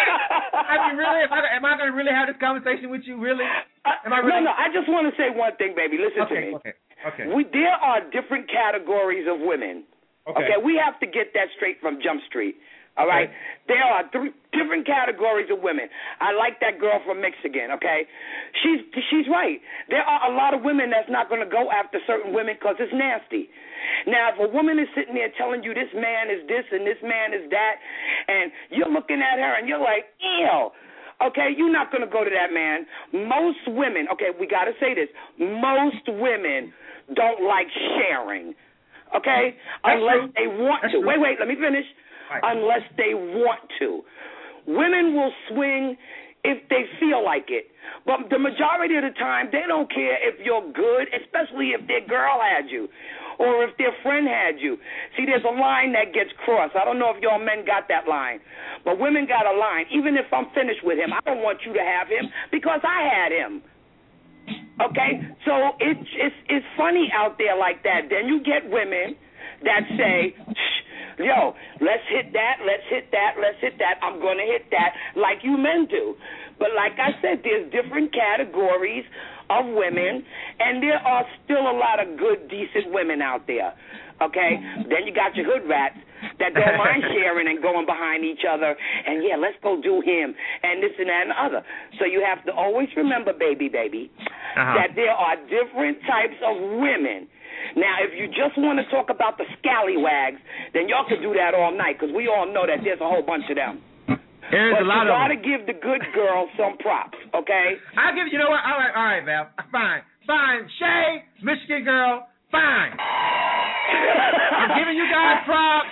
I mean, really, if I, am I going to really have this conversation with you? Really? Am I really? No, no. I just want to say one thing, baby. Listen okay, to me. Okay. Okay. We there are different categories of women. Okay. Okay. We have to get that straight from Jump Street. All right, okay. There are three different categories of women. I like that girl from Michigan. Okay, she's she's right. There are a lot of women that's not going to go after certain women because it's nasty. Now, if a woman is sitting there telling you this man is this and this man is that, and you're looking at her and you're like, ew. Okay, you're not going to go to that man. Most women, okay, we got to say this. Most women don't like sharing. Okay, that's unless true. they want that's to. True. Wait, wait, let me finish. Right. Unless they want to. Women will swing if they feel like it. But the majority of the time, they don't care if you're good, especially if their girl had you or if their friend had you. See, there's a line that gets crossed. I don't know if y'all men got that line, but women got a line. Even if I'm finished with him, I don't want you to have him because I had him. Okay? So it's, it's, it's funny out there like that. Then you get women that say, yo, let's hit that, let's hit that, let's hit that. I'm going to hit that like you men do. But like I said, there's different categories of women, and there are still a lot of good, decent women out there, okay? Then you got your hood rats that don't mind sharing and going behind each other, and, yeah, let's go do him, and this and that and the other. So you have to always remember, baby, baby, uh-huh. that there are different types of women. Now, if you just want to talk about the scallywags, then y'all can do that all night because we all know that there's a whole bunch of them. There's but a lot you of got to give the good girl some props, okay? I'll give you know what? All right, all right, Val. Fine. Fine. Shay, Michigan girl, fine. I'm giving you guys props.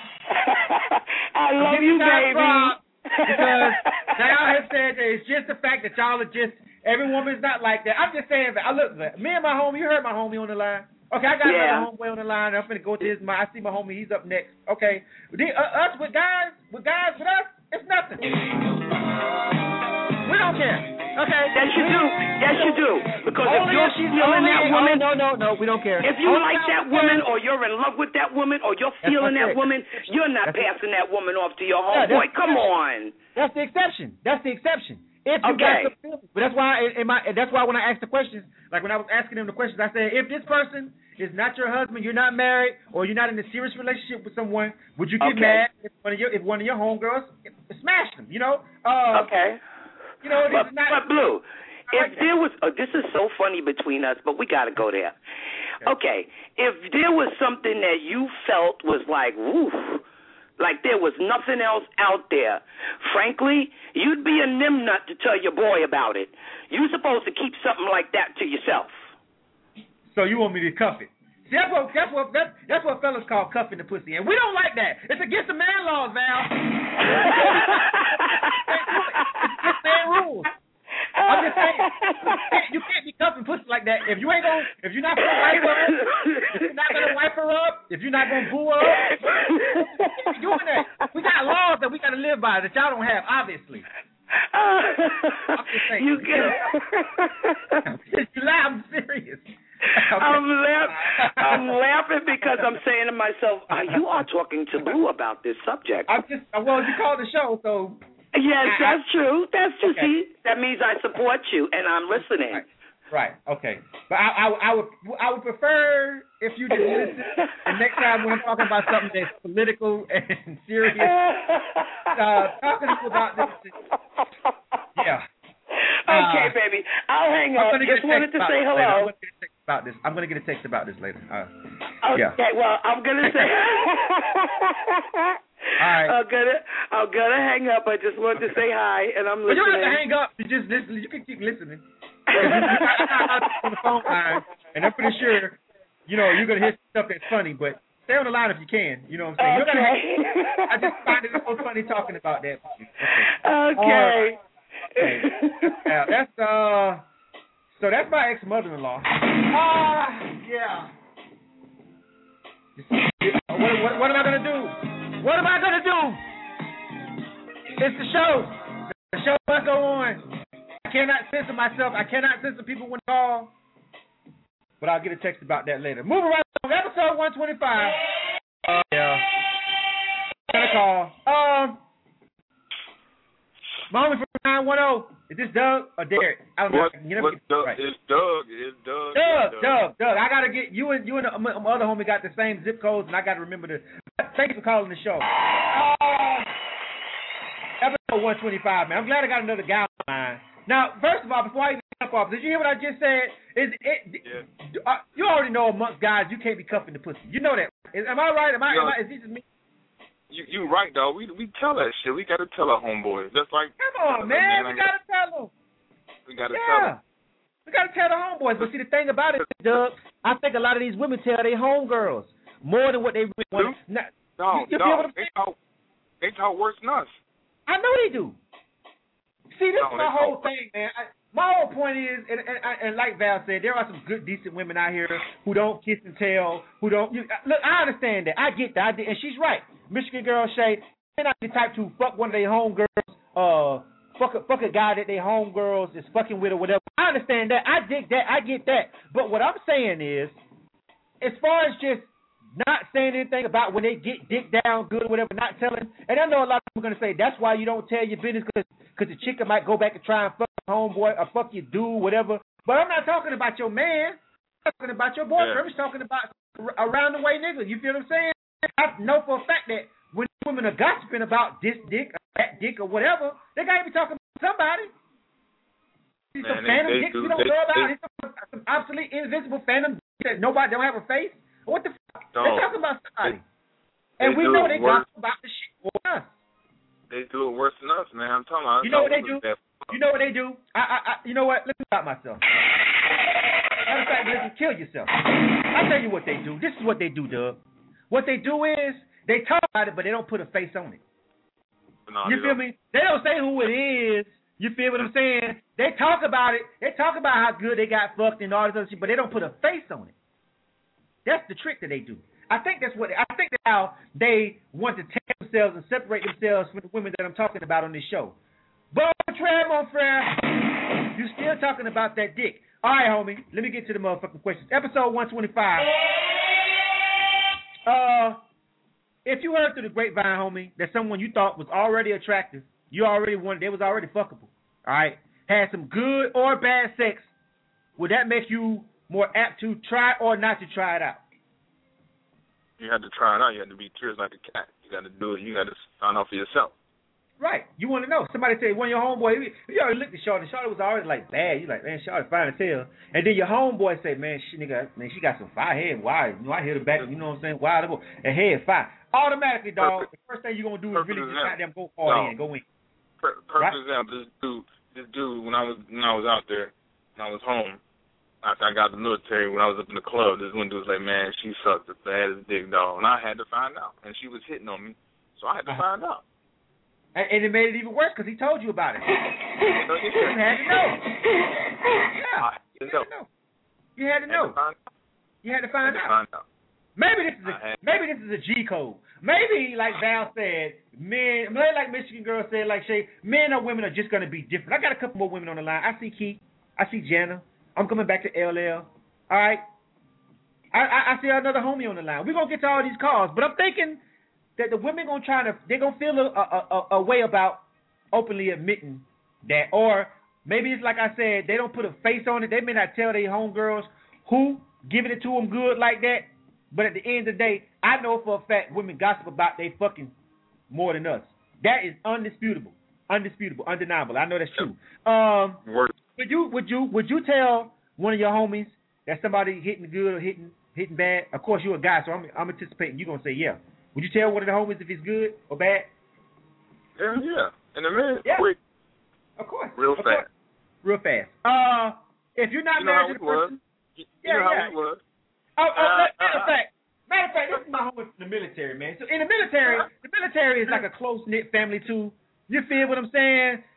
I love you, you, guys baby. Props because now I have said that it's just the fact that y'all are just, every woman's not like that. I'm just saying that. I look, me and my homie, you heard my homie on the line. Okay, I got yeah. another homeboy on the line. I'm finna go to his. My, I see my homie. He's up next. Okay, the, uh, us with guys, with guys with us, it's nothing. We don't care. Okay. Yes, you do. Yes, you do. Because only if you're if she's feeling that woman, oh, no, no, no, we don't care. If you only like that woman, or you're in love with that woman, or you're feeling that it. woman, you're not that's passing it. that woman off to your Yeah, homeboy. Come on. That's the exception. That's the exception. If you okay. got some feelings, but that's why in my that's why when I asked the questions, like when I was asking them the questions, I said, if this person is not your husband, you're not married, or you're not in a serious relationship with someone, would you get okay. mad if one of your if one of your homegirls smashed them? You know? Uh, okay. You know, but, not, but Blue, if like there was, oh, this is so funny between us, but we got to go there. Okay. okay, if there was something that you felt was like, woof. Like there was nothing else out there. Frankly, you'd be a nimnut to tell your boy about it. You're supposed to keep something like that to yourself. So you want me to cuff it? See, that's what that's what that's, that's what fellas call cuffing the pussy, and we don't like that. It's against the man laws, Val. It's against man rules. I'm just saying, you can't, you can't be cuffing pussy like that. If you ain't gonna, if you're not gonna wipe her up, if you're not gonna wipe her up, if you're not gonna boo her up, you can't be doing that. We got laws that we gotta live by that y'all don't have, obviously. I'm just saying. You get you laugh, I'm serious. Okay. I'm laughing. I'm laughing because I'm saying to myself, uh, "You are talking to Blue about this subject." I'm just well, you called the show, so. Yes, that's true. That's true. Okay. See, that means I support you and I'm listening. Right. Right. Okay. But I, I, I would, I would prefer if you just listen. And next time when I'm talking about something that's political and serious, uh, talking to you about this. Yeah. Okay, uh, baby. I'll hang up. Just wanted to say hello. I'm gonna get a text about this. I'm gonna get a text about this later. Uh, okay. Yeah. Well, I'm gonna say. All right. I'm gonna, I'm gonna hang up. I just wanted okay. to say hi, and I'm listening. But you don't have to hang up. You just listen. You can keep listening. On the phone line, and I'm pretty sure, you know, you're gonna hear stuff that's funny. But stay on the line if you can. You know what I'm saying? Okay. I just find it so funny talking about that. Okay. Okay. okay. Yeah, that's uh. So that's my ex-mother-in-law. Ah, uh, yeah. What, what, what am I gonna do? What am I gonna do? It's the show. The show must go on. I cannot censor myself. I cannot censor people when they call. But I'll get a text about that later. Moving right on. Episode one twenty-five. Uh, yeah. Gonna call. Um, my homie from nine one zero. Is this Doug or Derek? I don't know. What, You never what get Doug? right. It's Doug. It's Doug. Doug, It's Doug, Doug. I gotta get you and you and the, my other homie got the same zip codes, and I gotta remember the. Thanks for calling the show. Uh, episode one twenty-five, man. I'm glad I got another guy on the line. Now, first of all, before I even jump off, did you hear what I just said? Is it? Yeah. Uh, you already know amongst guys you can't be cuffing the pussy. You know that. Is, am I right? Am I? Yeah. Am I is this just me? You you right, dog. We we tell that shit. We gotta tell our homeboys. That's like. Come on, man. We gotta tell them. We gotta tell them. Yeah. We gotta tell the homeboys. But see, the thing about it, Doug, I think a lot of these women tell their homegirls more than what they really want. Now, No, you, you no. feel what I'm They saying? talk. They talk worse than us. I know they do. See, this No, is my they whole don't. thing, man. I, my whole point is, and, and, and like Val said, there are some good, decent women out here who don't kiss and tell, who don't. You, look, I understand that. I get that. I did, and she's right. Michigan girl Shay, they're not the type to fuck one of their homegirls, uh, fuck a, fuck a guy that their homegirls is fucking with or whatever. I understand that. I dig that. I get that. But what I'm saying is, as far as just not saying anything about when they get dick down good or whatever, not telling. And I know a lot of people are going to say, that's why you don't tell your business, because the chicken might go back and try and fuck your homeboy or fuck your dude, whatever. But I'm not talking about your man. I'm talking about your boyfriend. Yeah. I'm just talking about around the way niggas. You feel what I'm saying? I know for a fact that when women are gossiping about this dick or that dick or whatever, they got to be talking about somebody. These some Man, they- phantom they dicks do- we don't they- know about. they- These some, some obsolete, invisible phantom dicks that nobody don't have a face. What the fuck? No. They're talking about somebody. They and we do know it they worse. gossip about the shit for us. They do it worse than us, man. I'm talking about. You know what they do? That. You know what they do? I, I, I you know what? Let me stop myself. Matter of fact, listen, kill yourself. I'll tell you what they do. This is what they do, Doug. What they do is they talk about it, but they don't put a face on it. No, You they feel don't. me? They don't say who it is. You feel what I'm saying? They talk about it. They talk about how good they got fucked and all this other shit, but they don't put a face on it. That's the trick that they do. I think that's what I think that's how they want to take themselves and separate themselves from the women that I'm talking about on this show. But Trev, mon frere, you still talking about that dick. All right, homie, let me get to the motherfucking questions. Episode one twenty-five. Uh, if you heard through the grapevine, homie, that someone you thought was already attractive, you already wanted, they was already fuckable, all right, had some good or bad sex, would that make you more apt to try or not to try it out? You had to try it out. You had to be curious like a cat. You got to do it. You got to find out for yourself. Right. You want to know. Somebody say, one of your homeboys, you already looked at Shawty. Shawty was already like bad. You like, man, Shawty fine as hell. And then your homeboy say, man, she nigga, man, she got some fire head, wide. You know, I hit her back, you know what I'm saying, wide up, and head fire. Automatically, dog, Perfect. the first thing you're going to do is Perfect really just example. goddamn go hard No. in, go in. Per- Perfect Right. example. This dude, this dude, when I was when I was out there, when I was home, after I got the military, when I was up in the club, this one dude was like, man, she sucked the baddest dick, dog, and I had to find out, and she was hitting on me, so I had to Uh-huh. find out. And, and it made it even worse because he told you about it. You know, you You had to know. Yeah. I had to You know. had to know. You had to I had know. to find out. You had to I find had to out. find out. Maybe this is a I had- maybe this is a G code. Maybe like Val said, men maybe like Michigan girl said, like Shay, men or women are just gonna be different. I got a couple more women on the line. I see Keith, I see Jana. I'm coming back to L L. All right. I, I, I see another homie on the line. We're gonna get to all these calls, but I'm thinking that the women gonna try to they're gonna feel a, a, a, a way about openly admitting that, or maybe it's like I said, they don't put a face on it. They may not tell their homegirls who giving it to them good like that. But at the end of the day, I know for a fact women gossip about they fucking more than us. That is undisputable, undisputable, undeniable. I know that's true. Um, Word. would you would you would you tell one of your homies that somebody hitting good or hitting hitting bad? Of course, you're a guy, so I'm I'm anticipating you're gonna say yeah. Would you tell one of the homies if it's good or bad? Yeah, yeah. In a minute, Yeah. quick, Of course, real of fast. course. Real fast. Uh, if you're not You know how married to we the was. person, You, you Yeah, know how yeah. we was. Oh, oh Uh, matter of uh, fact, matter of fact, this is my homie from the military, man. So in the military, the military is like a close knit family too. You feel what I'm saying?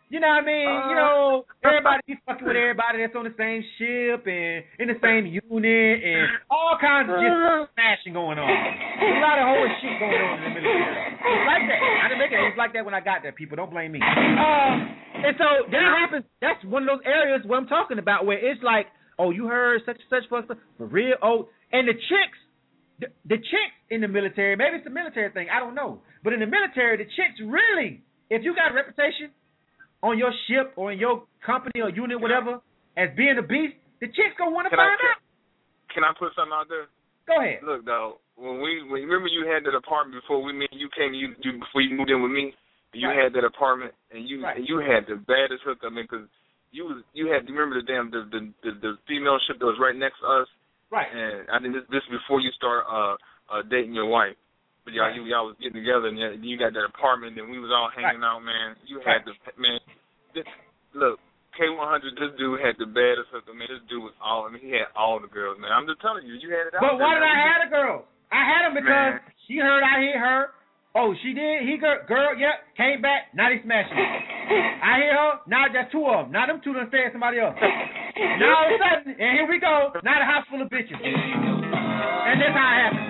You know what I mean? Uh, you know, everybody be fucking with everybody that's on the same ship and in the same unit and all kinds of just smashing going on. There's a lot of whole shit going on in the military. It's like that. I didn't make it. It was like that when I got there, people. Don't blame me. Uh, and so that happens. That's one of those areas where I'm talking about where it's like, oh, you heard such and such for real? Oh, and the chicks, the, the chicks in the military, maybe it's a military thing. I don't know. But in the military, the chicks really, if you got a reputation on your ship or in your company or unit, whatever, as being a beast, the chicks gonna want to find I, out. Can I put something out there? Go ahead. Look, though, when we, when remember you had that apartment before we met, you came, you, you before you moved in with me, you right. had that apartment, and you right. and you had the baddest hookup, I mean, because you was you had, you remember the damn the, the the the female ship that was right next to us, right? And I think this this before you start uh, uh dating your wife. But y'all, right. you, y'all was getting together, and you got that apartment, and we was all hanging right. out, man. You had the, man, this, look, K one hundred, this dude had the baddest hookup, man. This dude was all, I mean, he had all the girls, man. I'm just telling you, you had it out But there. why did man. I have the girls? I had them because man. she heard I hit her. Oh, she did. He girl, girl, yep, came back. Now they smashing it. I hit her. Now there's two of them. Now them two done said somebody else. Now all of a sudden, and here we go. Now the house full of bitches. And that's how it happened.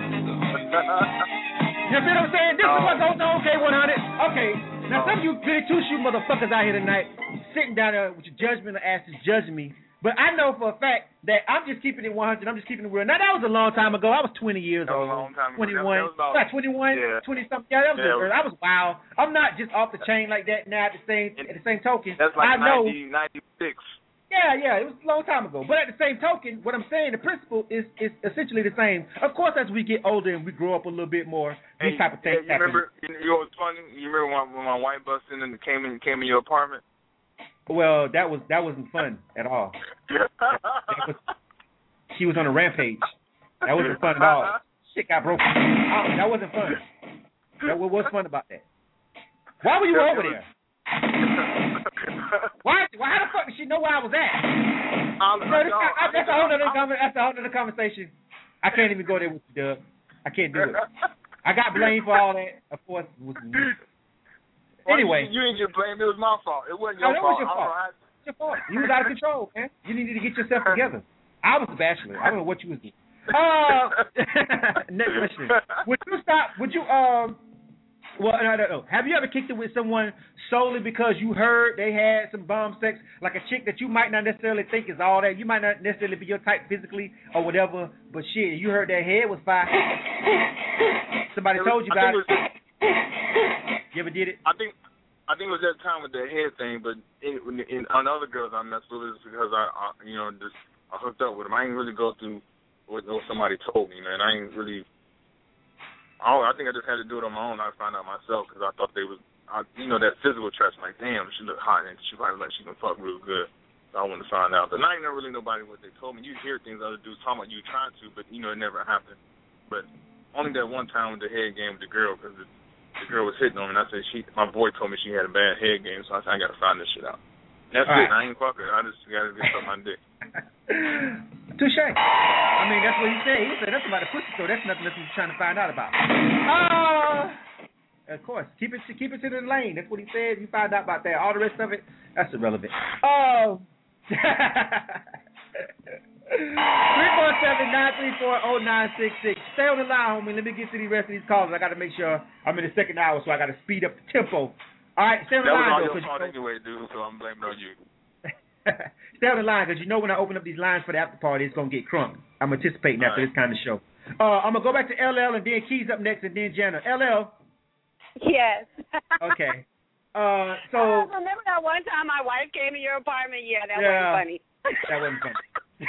You see what I'm saying? This oh. is what's on the K one hundred. Okay, now oh. some of you really two-shoot motherfuckers out here tonight sitting down there with your judgment or asses judging me. But I know for a fact that I'm just keeping it one hundred. I'm just keeping it real. Now, that was a long time ago. I was twenty years that old. Was a long time twenty-one. Ago. That was about, twenty-one, yeah. twenty-something. Yeah, that was yeah, was, I was wild. I'm not just off the chain like that now at the same at the same token. That's like I know, ninety, ninety-six. Yeah, yeah, it was a long time ago. But at the same token, what I'm saying, the principle is, is essentially the same. Of course, as we get older and we grow up a little bit more, these hey, type of things you happen. Remember, you know what's funny? You remember when, when my wife busted in and came in came in your apartment? Well, that was that wasn't fun at all. was, she was on a rampage. That wasn't fun at all. Shit got broken. Oh, that wasn't fun. That, what was fun about that? Why were you over there? Why? Why? How the fuck did she know where I was at? Um, no, this, I, I, that's a whole other that's a whole other conversation. I can't even go there with you, Doug. I can't do it. I got blamed for all that. Of course. Was, anyway, you, you didn't get blamed. It was my fault. It wasn't your no, fault. Was your fault. I, it was your fault. You was out of control, man. You needed to get yourself together. I was the bachelor. I don't know what you was doing. Uh, next question. Would you stop? Would you um? Well, no, no, no. Have you ever kicked it with someone solely because you heard they had some bomb sex, like a chick that you might not necessarily think is all that? You might not necessarily be your type physically or whatever, but shit, you heard that head was fire. Somebody was, told you about it. Was, you ever did it? I think I think it was that time with the head thing, but in, in, on other girls I messed with is because I, I, you know, just I hooked up with them. I didn't really go through what, what somebody told me, man. I ain't really. Oh, I think I just had to do it on my own. I found out myself because I thought they was, I, you know, that physical attraction. Like, damn, she look hot and she probably like she can fuck real good. So I wanted to find out. But I ain't never really nobody what they told me. You hear things other dudes talking about you trying to, but you know it never happened. But only that one time with the head game with the girl because the, the girl was hitting on me. And I said she, my boy told me she had a bad head game, so I said I got to find this shit out. That's All it. Right. I ain't fucking. I just got to get something on my dick. Touche. I mean, that's what he said. He said that's about the pussy, so that's nothing that he's trying to find out about. Uh, of course. Keep it keep it to the lane. That's what he said. You find out about that. All the rest of it, that's irrelevant. Oh. three four seven, nine three four, oh nine six six. Stay on the line, homie. Let me get to the rest of these calls. I got to make sure I'm in the second hour, so I got to speed up the tempo. All right, stay on the that line. That was all your fault anyway, dude, so I'm blaming on you. Stay on the line, because you know when I open up these lines for the after party, it's going to get crunk. I'm anticipating after right. this kind of show. Uh, I'm going to go back to L L and then Keys up next and then Jana. L L? Yes. Okay. Uh, so. Uh, remember that one time my wife came to your apartment? Yeah, that yeah, wasn't funny. That wasn't funny.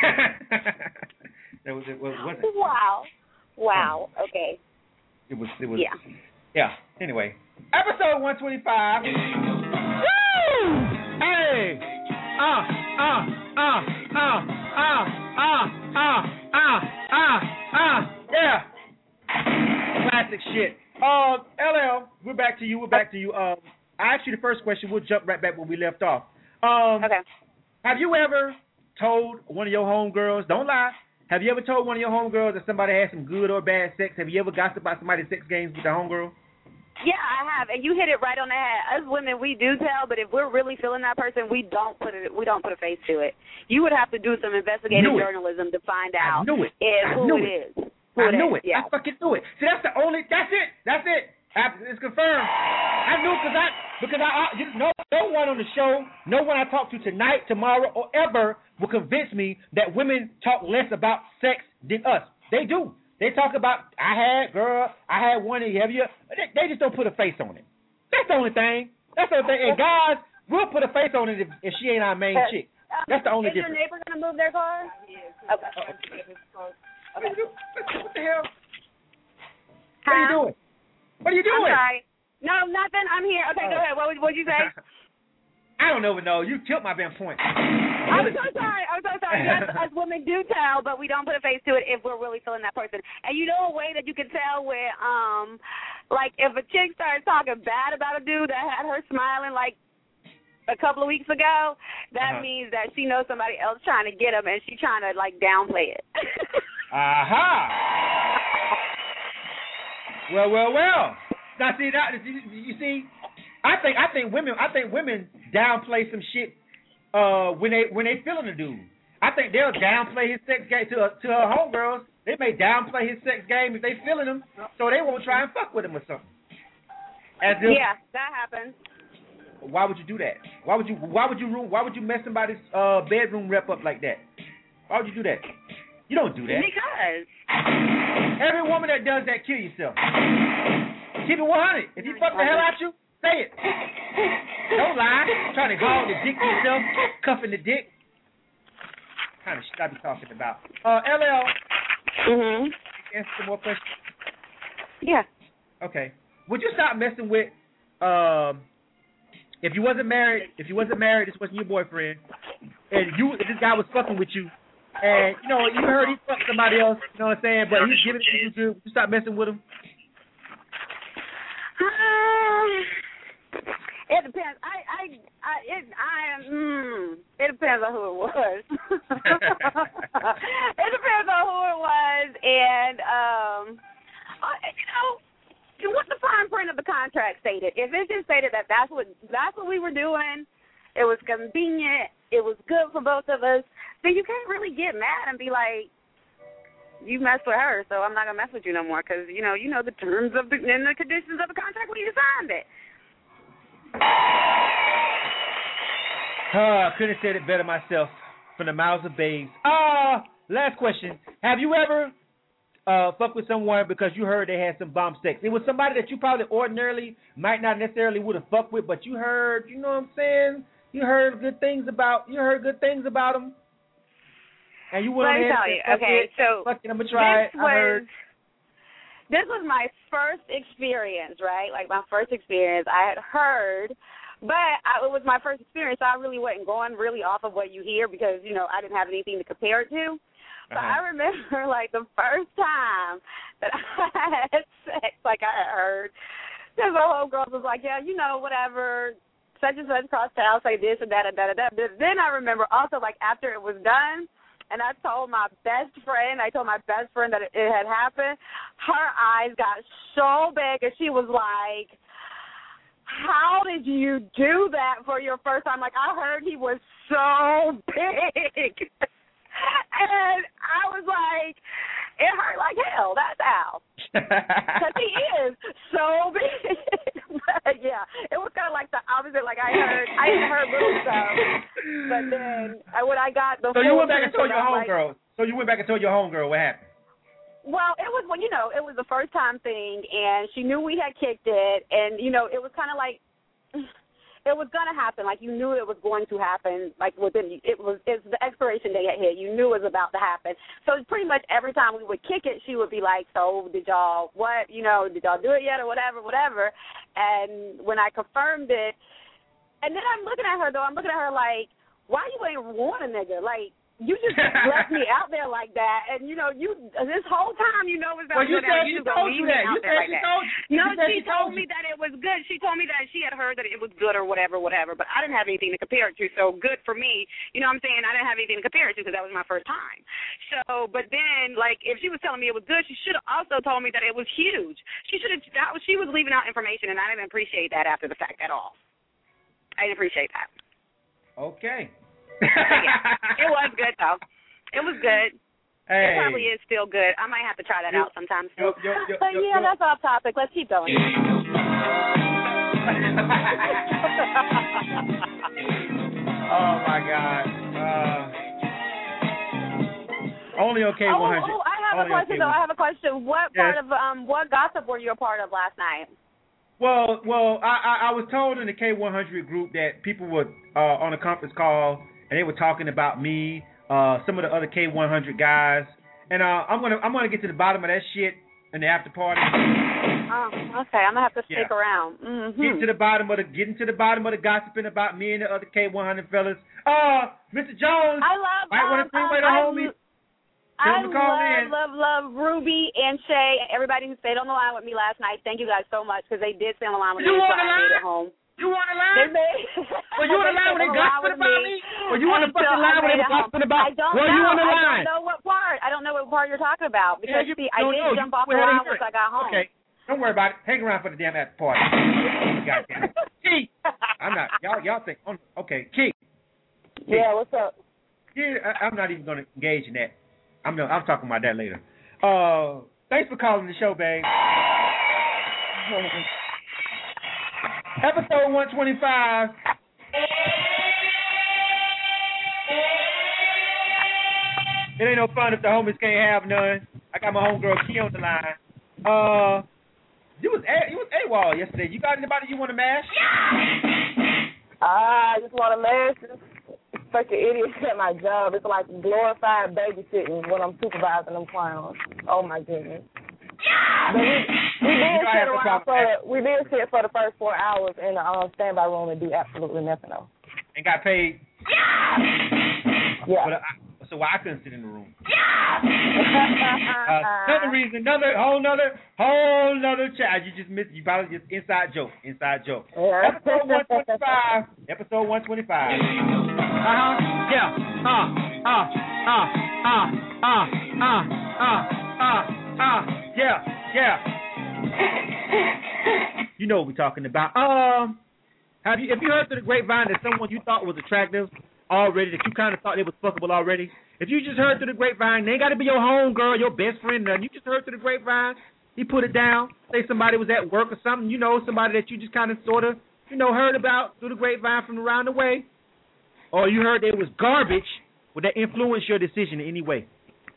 that was it. Was, wasn't it? Wow. Wow. Um, okay. It was. It was. Yeah. Yeah. Anyway, episode one twenty-five. Woo! Hey. Ah. Ah. Ah. Ah. Ah. Ah. Ah. Ah. Ah. Ah. Yeah. Classic shit. Uh, L L, we're back to you. We're back to you. Um, I asked you the first question. We'll jump right back where we left off. Um, okay. Have you ever told one of your homegirls, don't lie, have you ever told one of your homegirls that somebody had some good or bad sex? Have you ever gossiped about somebody's sex games with their homegirl? Yeah, I have, and you hit it right on the head. Us women, we do tell, but if we're really feeling that person, we don't put it. We don't put a face to it. You would have to do some investigative journalism to find out I knew it. If, I who knew it, it is. Who I it knew is. it. Yeah. I fucking knew it. See, that's the only. That's it. That's it. It's confirmed. I knew because I because I, I you, no no one on the show, no one I talk to tonight, tomorrow, or ever will convince me that women talk less about sex than us. They do. They talk about I had girl, I had one. Have you? They, they just don't put a face on it. That's the only thing. That's the only thing. And guys, we'll put a face on it if, if she ain't our main Uh, chick. That's the only is difference. Is your neighbor gonna move their car? Yes. Okay. Okay. What the hell? Huh? What are you doing? What are you doing? I'm sorry. No, nothing. I'm here. Okay, go ahead. What would what'd you say? I don't even know. You killed my damn point. I'm so sorry. I'm so sorry. Yes, us women do tell, but we don't put a face to it if we're really feeling that person. And you know a way that you can tell where, um, like if a chick starts talking bad about a dude that had her smiling like a couple of weeks ago, that uh-huh. means that she knows somebody else trying to get him, and she's trying to like downplay it. Aha. Well, well, well. Now see that you see, I think I think women I think women downplay some shit uh, when they when they feeling a dude. I think they'll downplay his sex game to to her homegirls. They may downplay his sex game if they feeling him, so they won't try and fuck with him or something. As if, yeah, that happens. Why would you do that? Why would you Why would you Why would you mess somebody's uh, bedroom rep up like that? Why would you do that? You don't do that. Because every woman that does that, kill yourself. Keep it one hundred. If he fuck the hell out you, say it. Don't lie. Trying to hog the dick to yourself, cuffing the dick. What kind of shit I be talking about? Uh, L L. Mhm. Answer some more questions. Yeah. Okay. Would you stop messing with um? If you wasn't married, if you wasn't married, this wasn't your boyfriend, and you if this guy was fucking with you, and you know you heard he fucked somebody else, you know what I'm saying? But he's giving it to you good. Would you stop messing with him? Um, it depends. I, I, I, it, I, mm, it depends on who it was. It depends on who it was, and um, uh, you know, what the fine print of the contract stated. If it just stated that that's what that's what we were doing, it was convenient, it was good for both of us, then you can't really get mad and be like, you messed with her, so I'm not gonna mess with you no more, because you know you know the terms of the and the conditions of the contract when you signed it. Uh, I couldn't have said it better myself. From the mouths of babes. Uh, last question. Have you ever uh fucked with someone because you heard they had some bomb sex? It was somebody that you probably ordinarily might not necessarily would have fucked with, but you heard, you know what I'm saying? You heard good things about. You heard good things about them. And you went Let me ahead tell and you, fuck okay, it. so Fuck it, I'm gonna try this it. I was heard. this was my first experience, right? Like my first experience. I had heard, but I, it was my first experience, so I really wasn't going really off of what you hear because you know I didn't have anything to compare it to. But Uh-huh. I remember like the first time that I had sex, like I had heard, because the whole girl was like, yeah, you know, whatever. Such and such cross town, say this and that and that and that. But then I remember also, like, after it was done, and I told my best friend, I told my best friend that it, it had happened, her eyes got so big, and she was like, how did you do that for your first time? Like, I heard he was so big. And I was like, it hurt like hell. That's how. Because he is so big. But yeah, it was kind of like the opposite. Like I heard, I heard little stuff, but then I, when I got the so full you went back and told picture, your I'm like, homegirl. So you went back and told your homegirl what happened. well, it was, well, you know, it was the first time thing, and she knew we had kicked it, and you know, it was kind of like. It was going to happen. Like, you knew it was going to happen. Like, within, it was, it's the expiration date had hit. You knew it was about to happen. So, pretty much every time we would kick it, she would be like, so, did y'all, what, you know, did y'all do it yet or whatever, whatever. And when I confirmed it, and then I'm looking at her, though, I'm looking at her like, why you ain't warn a nigga? Like, you just left me out there like that, and you know, you this whole time you know it was well, you said you she told you that. You said she told you. No, she, she told me that it was good. She told me that she had heard that it was good or whatever, whatever. But I didn't have anything to compare it to. So good for me. You know what I'm saying? I didn't have anything to compare it to because that was my first time. So, but then like if she was telling me it was good, she should have also told me that it was huge. She should have. That was, she was leaving out information, and I didn't appreciate that after the fact at all. I didn't appreciate that. Okay. Yeah, it was good though. It was good. Hey. It probably is still good. I might have to try that out sometime soon. Yo, yo, yo, but yo, yeah, yo. that's off topic. Let's keep going. Oh my God. Uh, only okay oh, one hundred. Oh, I have only a question okay though. I have a question. What yes. part of um what gossip were you a part of last night? Well, well, I, I, I was told in the K one hundred group that people were uh, on a conference call and they were talking about me, uh, some of the other K one hundred guys, and uh, I'm gonna I'm gonna get to the bottom of that shit in the after party. Oh, okay. I'm gonna have to stick Yeah. around. Mm-hmm. Getting to the bottom of the getting to the bottom of the gossiping about me and the other K one hundred fellas. Uh, Mister Jones, I love. might want to um, bring um, away the I, homies. I Tell them to love, call in. love, love Ruby and Shay and everybody who stayed on the line with me last night. Thank you guys so much because they did stay on the line with You me on until the I made line? it home. You on the They line? made. Well, you on the line when they gossiping about me? Or you on the Until fucking I line when they made it home. gossiping about? I don't well, know. you on the I line? don't know what part. I don't know what part you're talking about because Yeah, you see, I don't did know. jump You off the go ahead and line hear once it. I got home. Okay, don't worry about it. Hang around for the damn after party. God damn it. Key, I'm not. Y'all, y'all think? Okay, Key. Key. Yeah, what's up? Yeah, I, I'm not even going to engage in that. I'm no. I'm talking about that later. Uh, thanks for calling the show, babe. Episode one twenty-five. It ain't no fun if the homies can't have none. I got my homegirl Key on the line. Uh, you was a- you was AWOL yesterday. You got anybody you want to mash? I just want to mash this fucking idiots at my job. It's like glorified babysitting when I'm supervising them clowns. Oh my goodness. But we, we did You know I sit have no around problem for the, we did sit for the first four hours in the um, standby room and do absolutely nothing else. And got paid. Yeah. But, uh, so why I couldn't sit in the room? uh, another reason, another whole nother whole nother chat. You just missed. You probably just inside joke, inside joke. Yeah. Episode one twenty-five. Episode one twenty-five. Uh huh. Yeah. Uh. Uh. Uh. Uh. Uh. Uh. Uh. Uh. Uh. Yeah. Yeah. You know what we're talking about. Um. Have you have you heard through the grapevine that someone you thought was attractive already, that you kind of thought they was fuckable already? If you just heard through the grapevine, they ain't got to be your home girl, your best friend, nothing. You just heard through the grapevine, you put it down, say somebody was at work or something, you know, somebody that you just kind of sort of, you know, heard about through the grapevine from around the way, or you heard they was garbage, would that influence your decision in any way?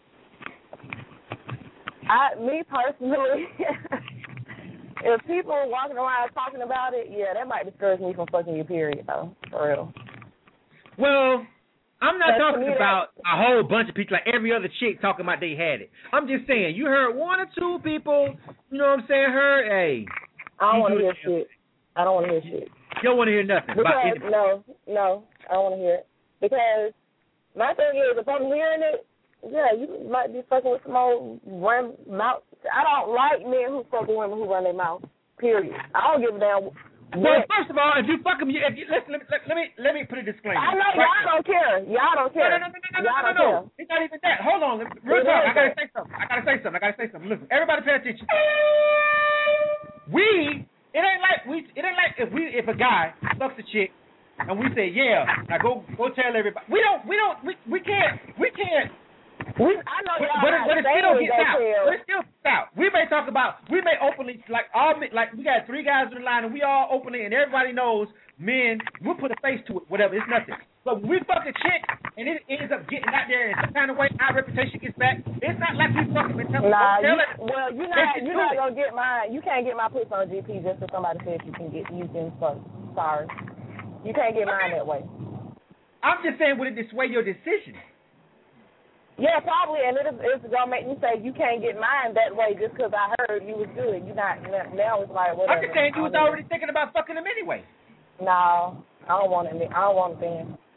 I, me personally, if people are walking around talking about it, yeah, that might discourage me from fucking you, period, though, for real. Well, I'm not But to talking me, about a whole bunch of people like every other chick talking about they had it. I'm just saying, you heard one or two people, you know what I'm saying, heard, hey. I don't you want to do hear it. shit. I don't want to hear shit. You don't want to hear nothing about Because, anybody. no, no, I don't want to hear it. Because my thing is, if I'm hearing it, yeah, you might be fucking with some old run mouth. I don't like men who fuck with women who run their mouth, period. I don't give a damn. Well, first of all, if you fuck them, if you, let, let, let, let me let me put a disclaimer. I know right y'all now. don't care. Y'all don't care. No, no, no, no, no, y'all no, no, don't no. It's not even that. Hold on. Real It talk. is I gotta that. say something. I gotta say something. I gotta say something. Listen, everybody pay attention. We, it ain't like we, it ain't like if we, if a guy fucks a chick and we say, yeah, now go, go tell everybody. We don't, we don't, we, we can't, we can't. We, I know y'all But, it, not but it still saying gets go out. tell. But it still gets out. We may talk about, we may openly, like all, men- like we got three guys in the line, and we all openly, and everybody knows, men, we'll put a face to it, whatever, it's nothing. But when we fuck a chick, and it ends up getting out there in some kind of way, our reputation gets back. It's not like we fucking been telling Nah, tell you, it. well, you're Let's not, get you're to not it. gonna get my, you can't get my pussy on G P just because somebody says you can get, you can fuck. Sorry, you can't get mine that way. I'm just saying, would it sway your decision? Yeah, probably, and it is, it's gonna make me say you can't get mine that way just because I heard you was good. You not now it's like whatever. I'm just saying you was already thinking about fucking him anyway. No, I don't want it. I don't want it then.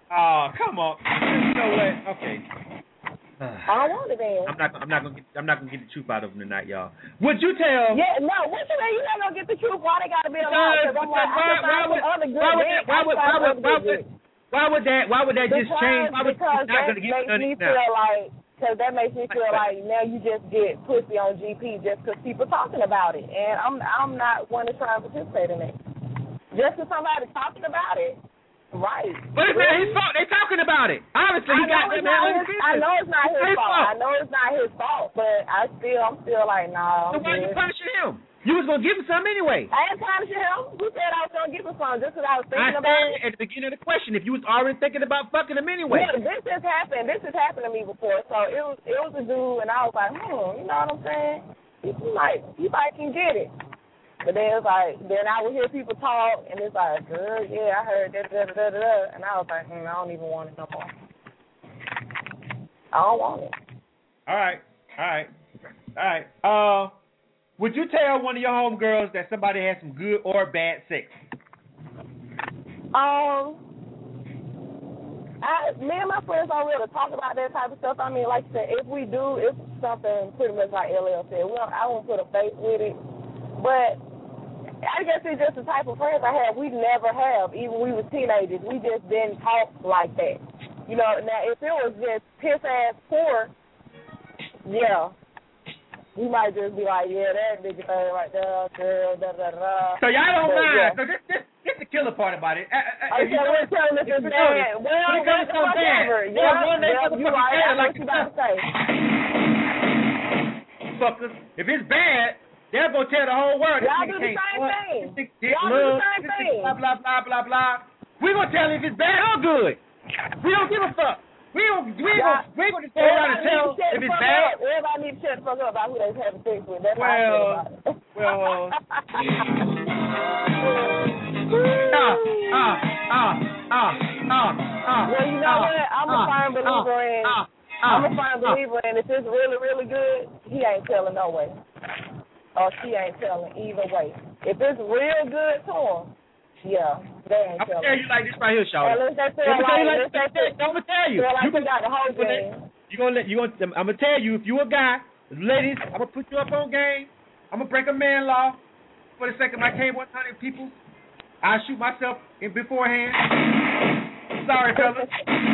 Oh, come on. You know what? Okay. I don't want it then. I'm not. I'm not gonna get. I'm not gonna get the truth out of them tonight, y'all. Would you tell? Yeah, no. What you mean? You're not gonna get the truth? Why they gotta be alive? Because I'm like, I can find some other good dick. Why would? Why would? Why would? Why would that? Why would that just change? Why would because not that gonna get makes none me now? feel like. Because that makes me feel like now you just get pussy on G P just because people talking about it, and I'm I'm not one to try and participate in it. Just because somebody talking about it. Right. But it's not his fault. They talking about it. Obviously, he got that man on his business. I know it's not his, his fault. fault. I know it's not his fault, but I still, I'm still like, nah. So why are you punishing him? You was gonna give him some anyway. I ain't punishing him. Who said I was gonna give him some? Just because I was thinking I about said it. at the beginning of the question, if you was already thinking about fucking him anyway. Yeah, this has happened. This has happened to me before. So it was, it was a dude, and I was like, hmm, you know what I'm saying? He might, he might can get it. But then it's like, then I would hear people talk, and it's like, girl, yeah, I heard that, da, da, da, da, da. And I was like, hmm, I don't even want it no more. I don't want it. All right, all right, all right. Uh, would you tell one of your homegirls that somebody had some good or bad sex? Um, I, me and my friends don't really talk about that type of stuff. I mean, like I said, if we do, it's something pretty much like L L said. We don't, I won't put a face with it. But I guess it's just the type of friends I have. We never have, even when we was teenagers. We just didn't talk like that. You know, now if it was just piss-ass poor, yeah, we might just be like, yeah, that nigga thing right there, girl, da da da. So y'all don't but, mind. Yeah. So this, this, this the killer part about it. Uh, uh, I said, we're telling us it's bad. Well, when it comes to whatever. bad, Yeah, one day yeah, you right. I know what you about to say. Fuckers, if it's bad, they'll go tell the whole world. Y'all do the same thing. Y'all do the same thing. Blah, blah, blah, blah, blah. We gonna tell if it's bad or good. We don't give a fuck. We don't, we ain't gonna, we ain't gonna just go around and tell if it's bad. Up. Everybody needs to shut the fuck up about who they're having sex with. That's well, how I feel about it. Well, ah, ah, ah, ah, ah, ah. Well, you know what? I'm a firm believer in. I'm a firm believer in. If it's really, really good, he ain't telling no way. Or she ain't telling either way. If it's real good to him, yeah, they ain't I'm telling. gonna tell you like this right here, Shawty. Well, let's say I'm gonna tell you like, like this. I'm gonna tell you. Feel like You you got the whole game. You gonna let you gonna? I'm gonna tell you if you a guy, ladies, I'm gonna put you up on game. I'm gonna break a man law for the sake of my K one hundred people. I shoot myself in beforehand. Sorry, fellas.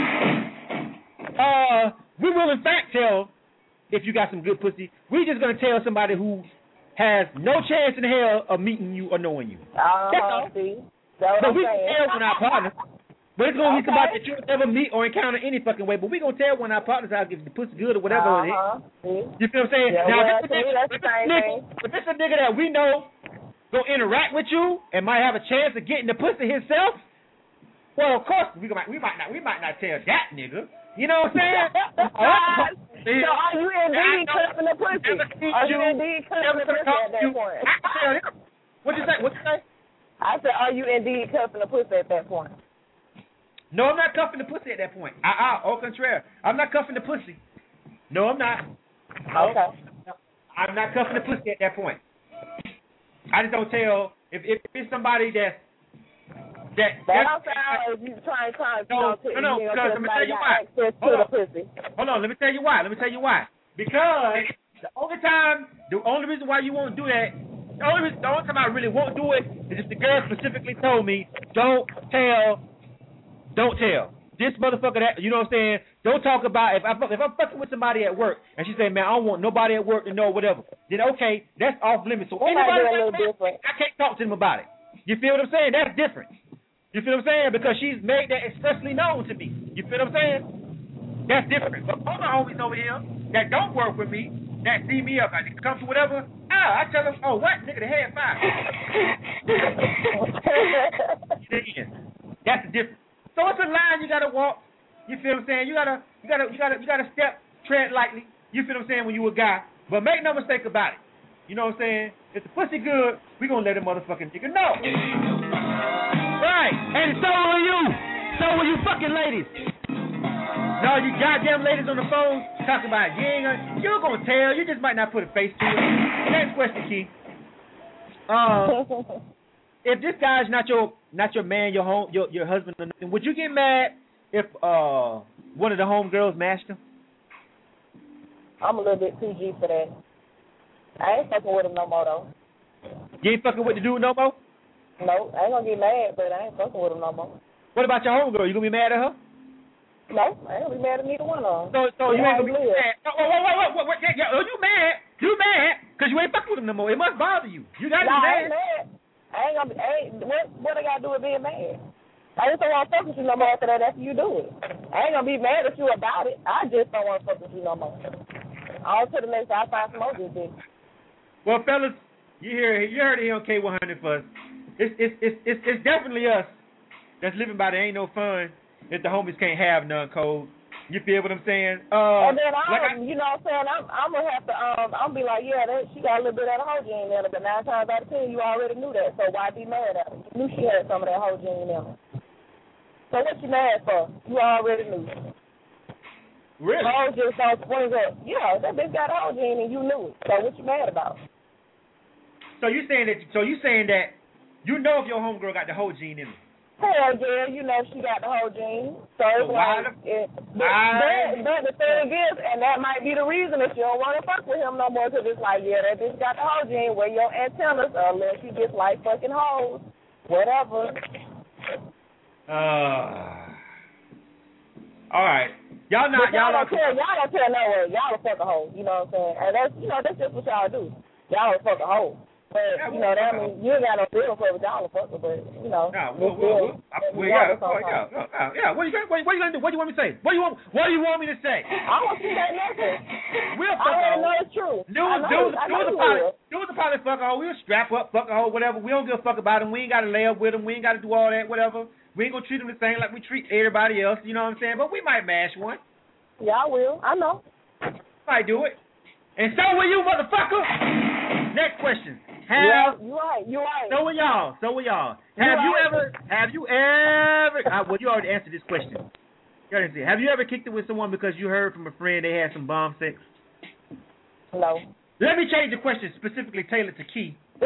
Uh, we will in fact tell if you got some good pussy. We just gonna tell somebody who has no chance in hell of meeting you or knowing you. Uh huh. See, that's what but I'm we saying. can tell when our partners. But it's gonna Okay. be somebody that you'll never meet or encounter any fucking way. But we gonna tell when our partners out if the pussy good or whatever Uh it huh. is. You feel what I'm saying? Yeah, now, well, if this, see, nigga, that's the if, this same nigga, thing. if this a nigga that we know gonna interact with you and might have a chance of getting the pussy himself, well, of course we might we might not we might not tell that nigga. You know what I'm saying? So are you indeed cuffing the pussy? Are you indeed cuffing the pussy at that point? What'd you say? What'd you say? I said, are you indeed cuffing the pussy at that point? No, I'm not cuffing the pussy at that point. Ah, uh, uh, au contraire. I'm not cuffing the pussy. No, I'm not. No, okay. I'm not cuffing the pussy at that point. I just don't tell if, if it's somebody that's that. That don't sound like you trying trying to no, you no, no, know, because let me tell you why. access to Hold the on. pussy. Hold on, let me tell you why. Let me tell you why. Because the only time, the only reason why you won't do that, the only reason, the only time I really won't do it is if the girl specifically told me, don't tell, don't tell. This motherfucker, that you know what I'm saying? Don't talk about if I if I'm fucking with somebody at work and she say, man, I don't want nobody at work to know whatever. Then okay, that's off limits. So It might anybody be a like little that, different. I can't talk to them about it. You feel what I'm saying? That's different. You feel what I'm saying? Because she's made that expressly known to me. You feel what I'm saying? That's different. But all my homies over here that don't work with me, that see me up, I come to whatever, ah, I tell them, oh, what? Nigga, the head five. That's the difference. So it's a line you gotta walk. You feel what I'm saying? You gotta, you gotta, you gotta, you gotta step, tread lightly. You feel what I'm saying when you a guy. But make no mistake about it. You know what I'm saying? If the pussy good, we gonna let a motherfucking nigga know. Right. And so will you. So will you fucking ladies. No, you goddamn ladies on the phone talking about you ain't gonna, you're gonna tell. You just might not put a face to it. Next question, Key. Uh, if this guy's not your not your man, your home, your your husband, or nothing, would you get mad if uh one of the homegirls mashed him? I'm a little bit too G for that. I ain't fucking with him no more though. You ain't fucking with the dude no more? No, I ain't gonna get mad, but I ain't fucking with him no more. What about your homegirl? You gonna be mad at her? No, I ain't gonna be mad at neither one of them. So, so you ain't gonna be live. mad? Oh, wait, wait, wait, wait, wait, yeah, yeah, oh, you mad? You mad? Cause you ain't fucking with him no more. It must bother you. You gotta nah, be mad. I ain't mad. I ain't gonna be. I ain't, what what I gotta do with being mad? I just don't want to fuck with you no more after that. After you do it, I ain't gonna be mad at you about it. I just don't want to fuck with you no more. On to the next. I find some more good bitch. Well, fellas, you hear you heard it here on K one hundred for us. It's it's it's it's it's definitely us that's living by the ain't no fun if the homies can't have none, Code. You feel what I'm saying? Uh, and then I'm, like I, you know what I'm saying, I'm, I'm gonna have to, um, I'm gonna be like, yeah, that, she got a little bit of that whole gene in her, but nine times out of ten, you already knew that, so why be mad at her? You knew she had some of that whole gene in her. So what you mad for? You already knew. Really? Whole just don't spring up. Yeah, that bitch got a whole gene and you knew it. So what you mad about? So you saying that? So you saying that you know if your homegirl got the whole gene in her? Hell yeah, you know she got the whole gene. So it's so like, the, it, but, but, but the thing is, and that might be the reason that you don't want to fuck with him no more, because it's like, yeah, that bitch got the whole gene, where your antennas, unless you just like fucking hoes, whatever. Uh, all right. Y'all not, but y'all, y'all don't care, y'all don't care no way. Y'all will fuck a hoe, you know what I'm saying? And that's, you know, that's just what y'all do. Y'all will fuck a hoe. But, you know, that means you ain't got no feeling for it, y'all will fuck her, but, you know. Yeah, well, well, well, well, yeah, oh, yeah, yeah, yeah. What are you gonna, what, what are you gonna do? What do you want me to say? What do you want, what do you want me to say? I want you to say nothing. We'll I fuck already her. know it's true. Do, I do, know, do, I do know the you pilot. will. Do the pilot fuck her. We'll strap up, fuck her, whatever. We don't give a fuck about him. We ain't got to lay up with him. We ain't got to do all that, whatever. We ain't gonna treat him the same like we treat everybody else. You know what I'm saying? But we might mash one. Y'all will. I know. Might do it. And so will you, motherfucker. Next question. Have, yeah, you right. You right. So will y'all. So will y'all. Have you, you right. ever? Have you ever? Uh, well, you already answered this question. You already said, have you ever kicked it with someone because you heard from a friend they had some bomb sex? No. Let me change the question specifically tailored to Key. Let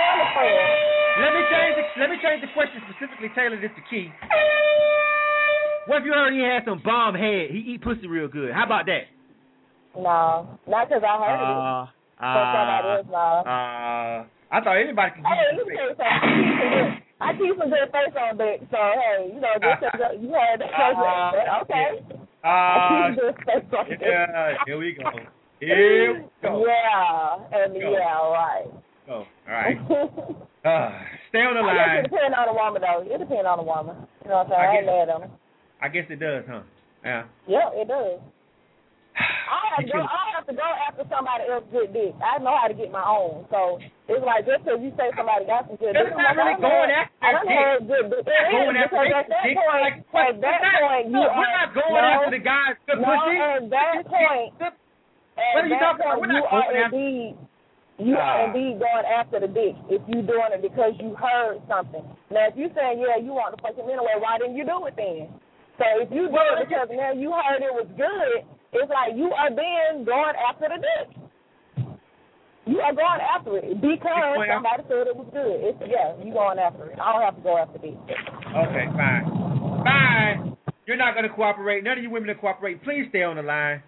me change the let me change the question specifically tailored to Key. What if you heard he had some bomb head? He eat pussy real good. How about that? No, not because I heard uh, it. Uh, uh, uh, I thought anybody could. Hey, let me tell you something. I keep some good face on deck, so hey, you know, just uh, you had that person, uh, okay. Uh, I keep good face on deck. Yeah, here we go. Here we go. Yeah, and go. yeah, all right. Oh, all right. uh, stay on the I line. guess it depends on the woman, though. It depends on the woman. You know what I'm saying? I, I ain't mad at them. I guess it does, huh? Yeah. Yeah, it does. I have, to go, I have to go after somebody else's good dick. I know how to get my own. So it's like just because you say somebody got some good dick, I'm not like, really going after I don't have good dick. It is because at that dick. point, Like, at that not, point, you no, are we're not going no, after the guys. The no, pussy. at that point, the, at what are you that talking about? point, We're you not are going after. indeed, you uh, are indeed going after the dick if you doing it because you heard something. Now, if you saying yeah, you want to fuck him anyway, why didn't you do it then? So if you do it because now you heard it was good. It's like you are then going after the dick. You are going after it because somebody said it was good. It's yeah, you going after it. I don't have to go after dick. Okay, fine. Fine. You're not going to cooperate. None of you women are cooperating. Please stay on the line.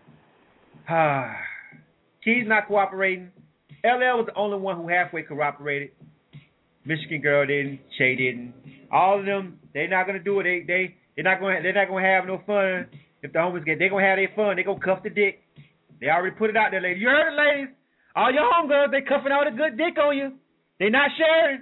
Key's not cooperating. L L was the only one who halfway cooperated. Michigan Girl didn't. Shay didn't. All of them, they're not going to do it. They they they're not going they're not going to have no fun. If the homies get, they're going to have their fun. They're going to cuff the dick. They already put it out there, ladies. You heard it, ladies. All your homegirls, they cuffing out a good dick on you. They not sharing.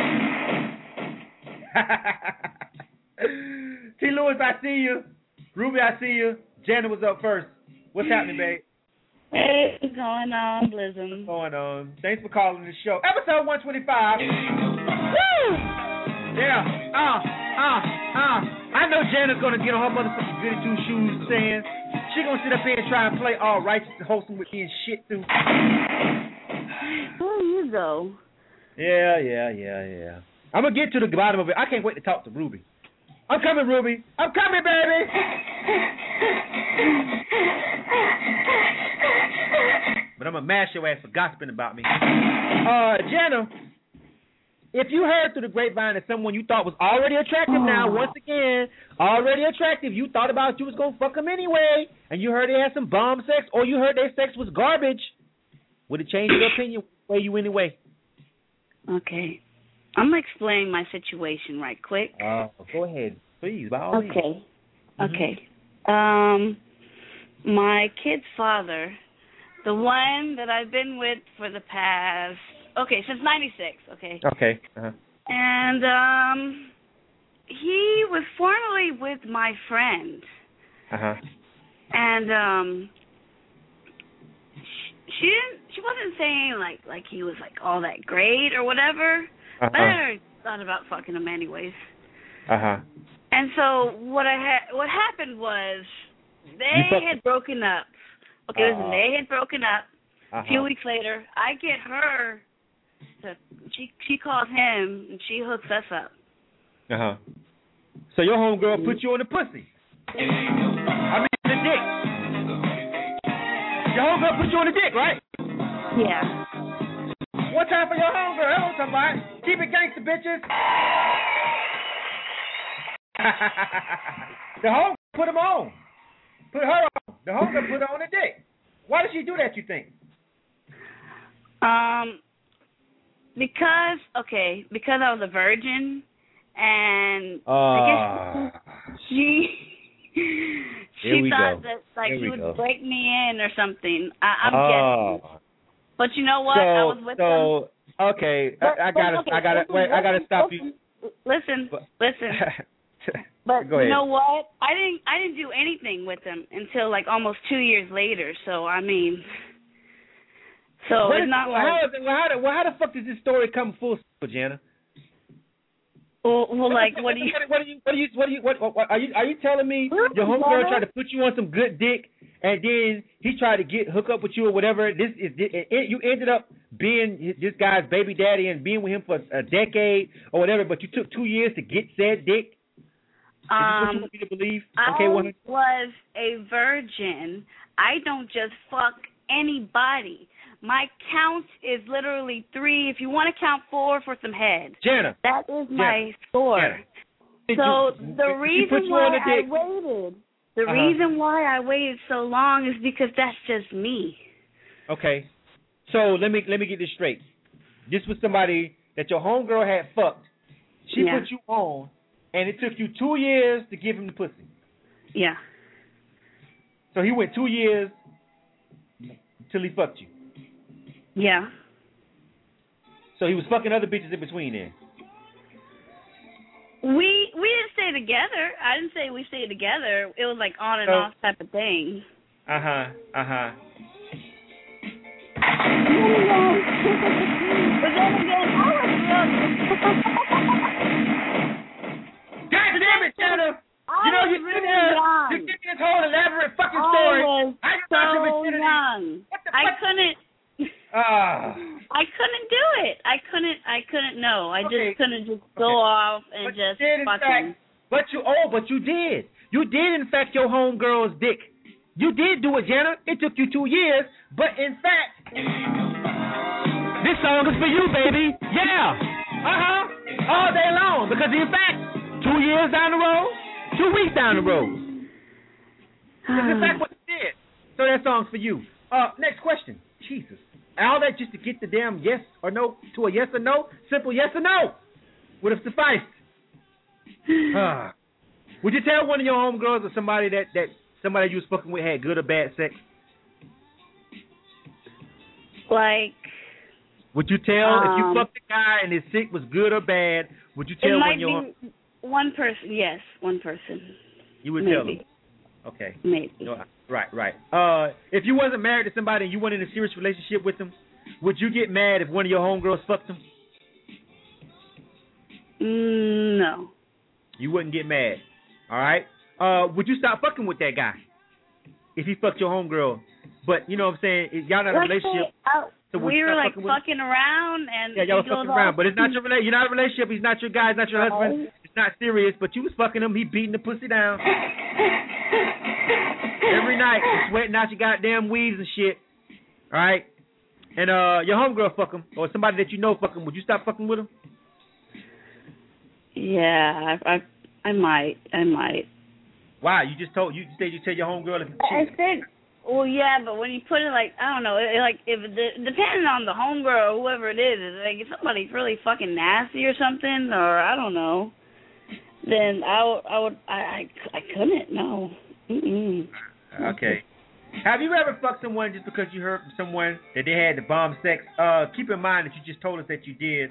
T. Lewis, I see you. Ruby, I see you. Janet was up first. What's happening, babe? Hey, what's going on, Blizzard? What's going on? Thanks for calling the show. Episode one twenty-five. Woo! Yeah. Ah, ah, ah. I know Janet's going to get on her motherfucking goody two shoes saying she going to sit up here and try and play all righteous and wholesome with me and shit, too. There you go. Yeah, yeah, yeah, yeah. I'm going to get to the bottom of it. I can't wait to talk to Ruby. I'm coming, Ruby. I'm coming, baby. But I'm going to mash your ass for gossiping about me. Uh, Jenna, if you heard through the grapevine that someone you thought was already attractive now, once again, already attractive, you thought about you was going to fuck them anyway, and you heard they had some bomb sex, or you heard their sex was garbage, would it change your opinion for you anyway? Okay. I'm going to explain my situation right quick. Uh, go ahead, please. By all means. Okay. Okay. Um, my kid's father, the one that I've been with for the past, okay, since ninety-six, okay? Okay. Uh-huh. And um, he was formerly with my friend. Uh-huh. And um, she, she didn't, she wasn't saying like like he was like all that great or whatever, uh-huh. but I thought about fucking him anyways. Uh-huh. And so what I had, what happened was they fuck- had broken up. Okay, uh-huh. listen, they had broken up. Uh-huh. A few weeks later, I get her to, she she calls him and she hooks us up. Uh-huh. So your homegirl put you on the pussy. I mean the dick. Your homegirl put you on the dick, right? Yeah. One time for your homegirl. Hello, somebody. Keep it gangster, bitches. The homegirl put him on. Put her on. The homegirl put her on the dick. Why did she do that, you think? Um, because, okay, because I was a virgin, and uh, I guess she she thought go. that, like, Here she we would go. break me in or something. I, I'm oh. guessing. But you know what? So, I was with so, them. okay, But, I, I but, gotta, okay, I gotta, listen, wait, I gotta listen, stop listen, you. Listen, But, listen. But Go ahead. you know what? I didn't I didn't do anything with them until like almost two years later. So I mean, so what it's is, not well, like. how, is it, well, how, the, well, how the fuck does this story come full circle, Jana? Well, well like what do you? What are you? What are you? What are you? What, what, what are you? Are you telling me your Mama? homegirl tried to put you on some good dick, and then he tried to get hook up with you or whatever? This is it, it, you ended up being this guy's baby daddy and being with him for a decade or whatever, but you took two years to get said dick. Is this what you Um, want me to believe? I Okay, one hundred was a virgin. I don't just fuck anybody. My count is literally three. If you want to count four for some head, Jana, that is my Jana, score. Jana. So you, the you reason put you why on the I dick. waited, the Uh-huh. reason why I waited so long is because that's just me. Okay, so let me let me get this straight. This was somebody that your homegirl had fucked. She Yeah. put you on, and it took you two years to give him the pussy. Yeah. So he went two years till he fucked you. Yeah. So he was fucking other bitches in between then. We we didn't stay together. I didn't say we stayed together. It was like on and So- off type of thing. Uh huh. Uh huh. But then again, I God damn it, Jana! I You know, was you really sit there, young. you give me this whole elaborate fucking I story. was I just so thought your virginity. young. What the I fuck? couldn't. Ah. I couldn't do it. I couldn't. I couldn't know. I Okay. just couldn't just go Okay. off and But just you did, in fucking. fact, but you oh, but you did. You did in fact your homegirl's dick. You did do it, Jana. It took you two years, but in fact, this song is for you, baby. Yeah. Uh huh. All day long, because in fact, two years down the road, two weeks down the road. That's in fact what you did. So that song's for you. Uh, next question. Jesus. All that just to get the damn yes or no to a yes or no? Simple yes or no would have sufficed. Uh, would you tell one of your homegirls or somebody that, that somebody you was fucking with had good or bad sex? Like. Would you tell um, if you fucked a guy and his sick was good or bad? Would you It tell one might of your be one person. Yes, one person. you would maybe. tell them? Okay. Maybe. No, right, right. Uh, if you wasn't married to somebody and you went in a serious relationship with them, would you get mad if one of your homegirls fucked them? Mm, no. You wouldn't get mad. All right. Uh, would you stop fucking with that guy if he fucked your homegirl? But you know what I'm saying? If y'all not in a Let's relationship. say, uh, So would we you were stop like fucking with him? fucking around, and Yeah, y'all was he goes fucking around, off- but it's not your rela- You're not in a relationship. He's not your guy. He's not your husband. It's not serious. But you was fucking him. He beating the pussy down every night, sweating out your goddamn weeds and shit. All right. And uh, your homegirl fuck him, or somebody that you know fuck him. Would you stop fucking with him? Yeah, I, I, I might, I might. Why? You just told you said you tell your homegirl if I said, well, yeah, but when you put it like, I don't know, it, like if the, depending on the homegirl or whoever it is, like if somebody's really fucking nasty or something, or I don't know, then I would, I would, I, I, I couldn't. No. Mm-mm. Okay. Have you ever fucked someone just because you heard from someone that they had the bomb sex? Uh, keep in mind that you just told us that you did.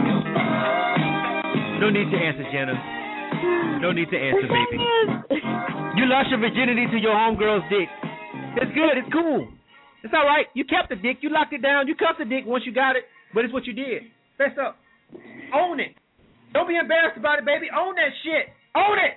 No need to answer, Jenna. No need to answer, baby. You lost your virginity to your homegirl's dick. It's good. It's cool. It's all right. You kept the dick. You locked it down. You cuffed the dick once you got it, but it's what you did. Fess up. Own it. Don't be embarrassed about it, baby. Own that shit. Own it.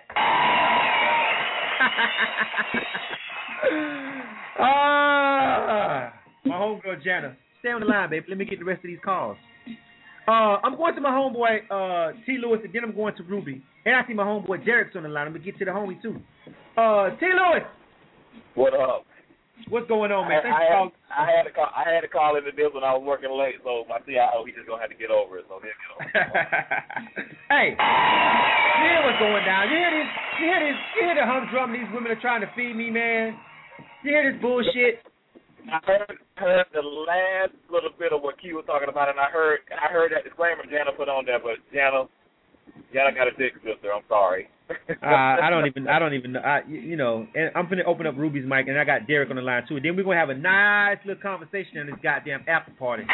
Ah, my homegirl Jana. Stay on the line, baby. Let me get the rest of these calls. Uh, I'm going to my homeboy uh, T. Lewis, and then I'm going to Ruby. And I see my homeboy Derek's on the line. I'm going to get to the homie, too. Uh, T. Lewis. What up? What's going on, man? I, I, had, I had to call. I had to call in the deal when I was working late, so my C I O he just gonna have to get over it. So he'll get over it. Hey, you hear what's going down? You hear this? You hear this? You hear the humdrum these women are trying to feed me, man? You hear this bullshit? I heard, heard the last little bit of what Q was talking about, and I heard I heard that disclaimer Jana put on there, but Jana, Jana got a dick, sister. I'm sorry. uh, I don't even, I don't even know. I, you know, and I'm gonna open up Ruby's mic, and I got Derek on the line too. Then we're gonna have a nice little conversation on this goddamn after party.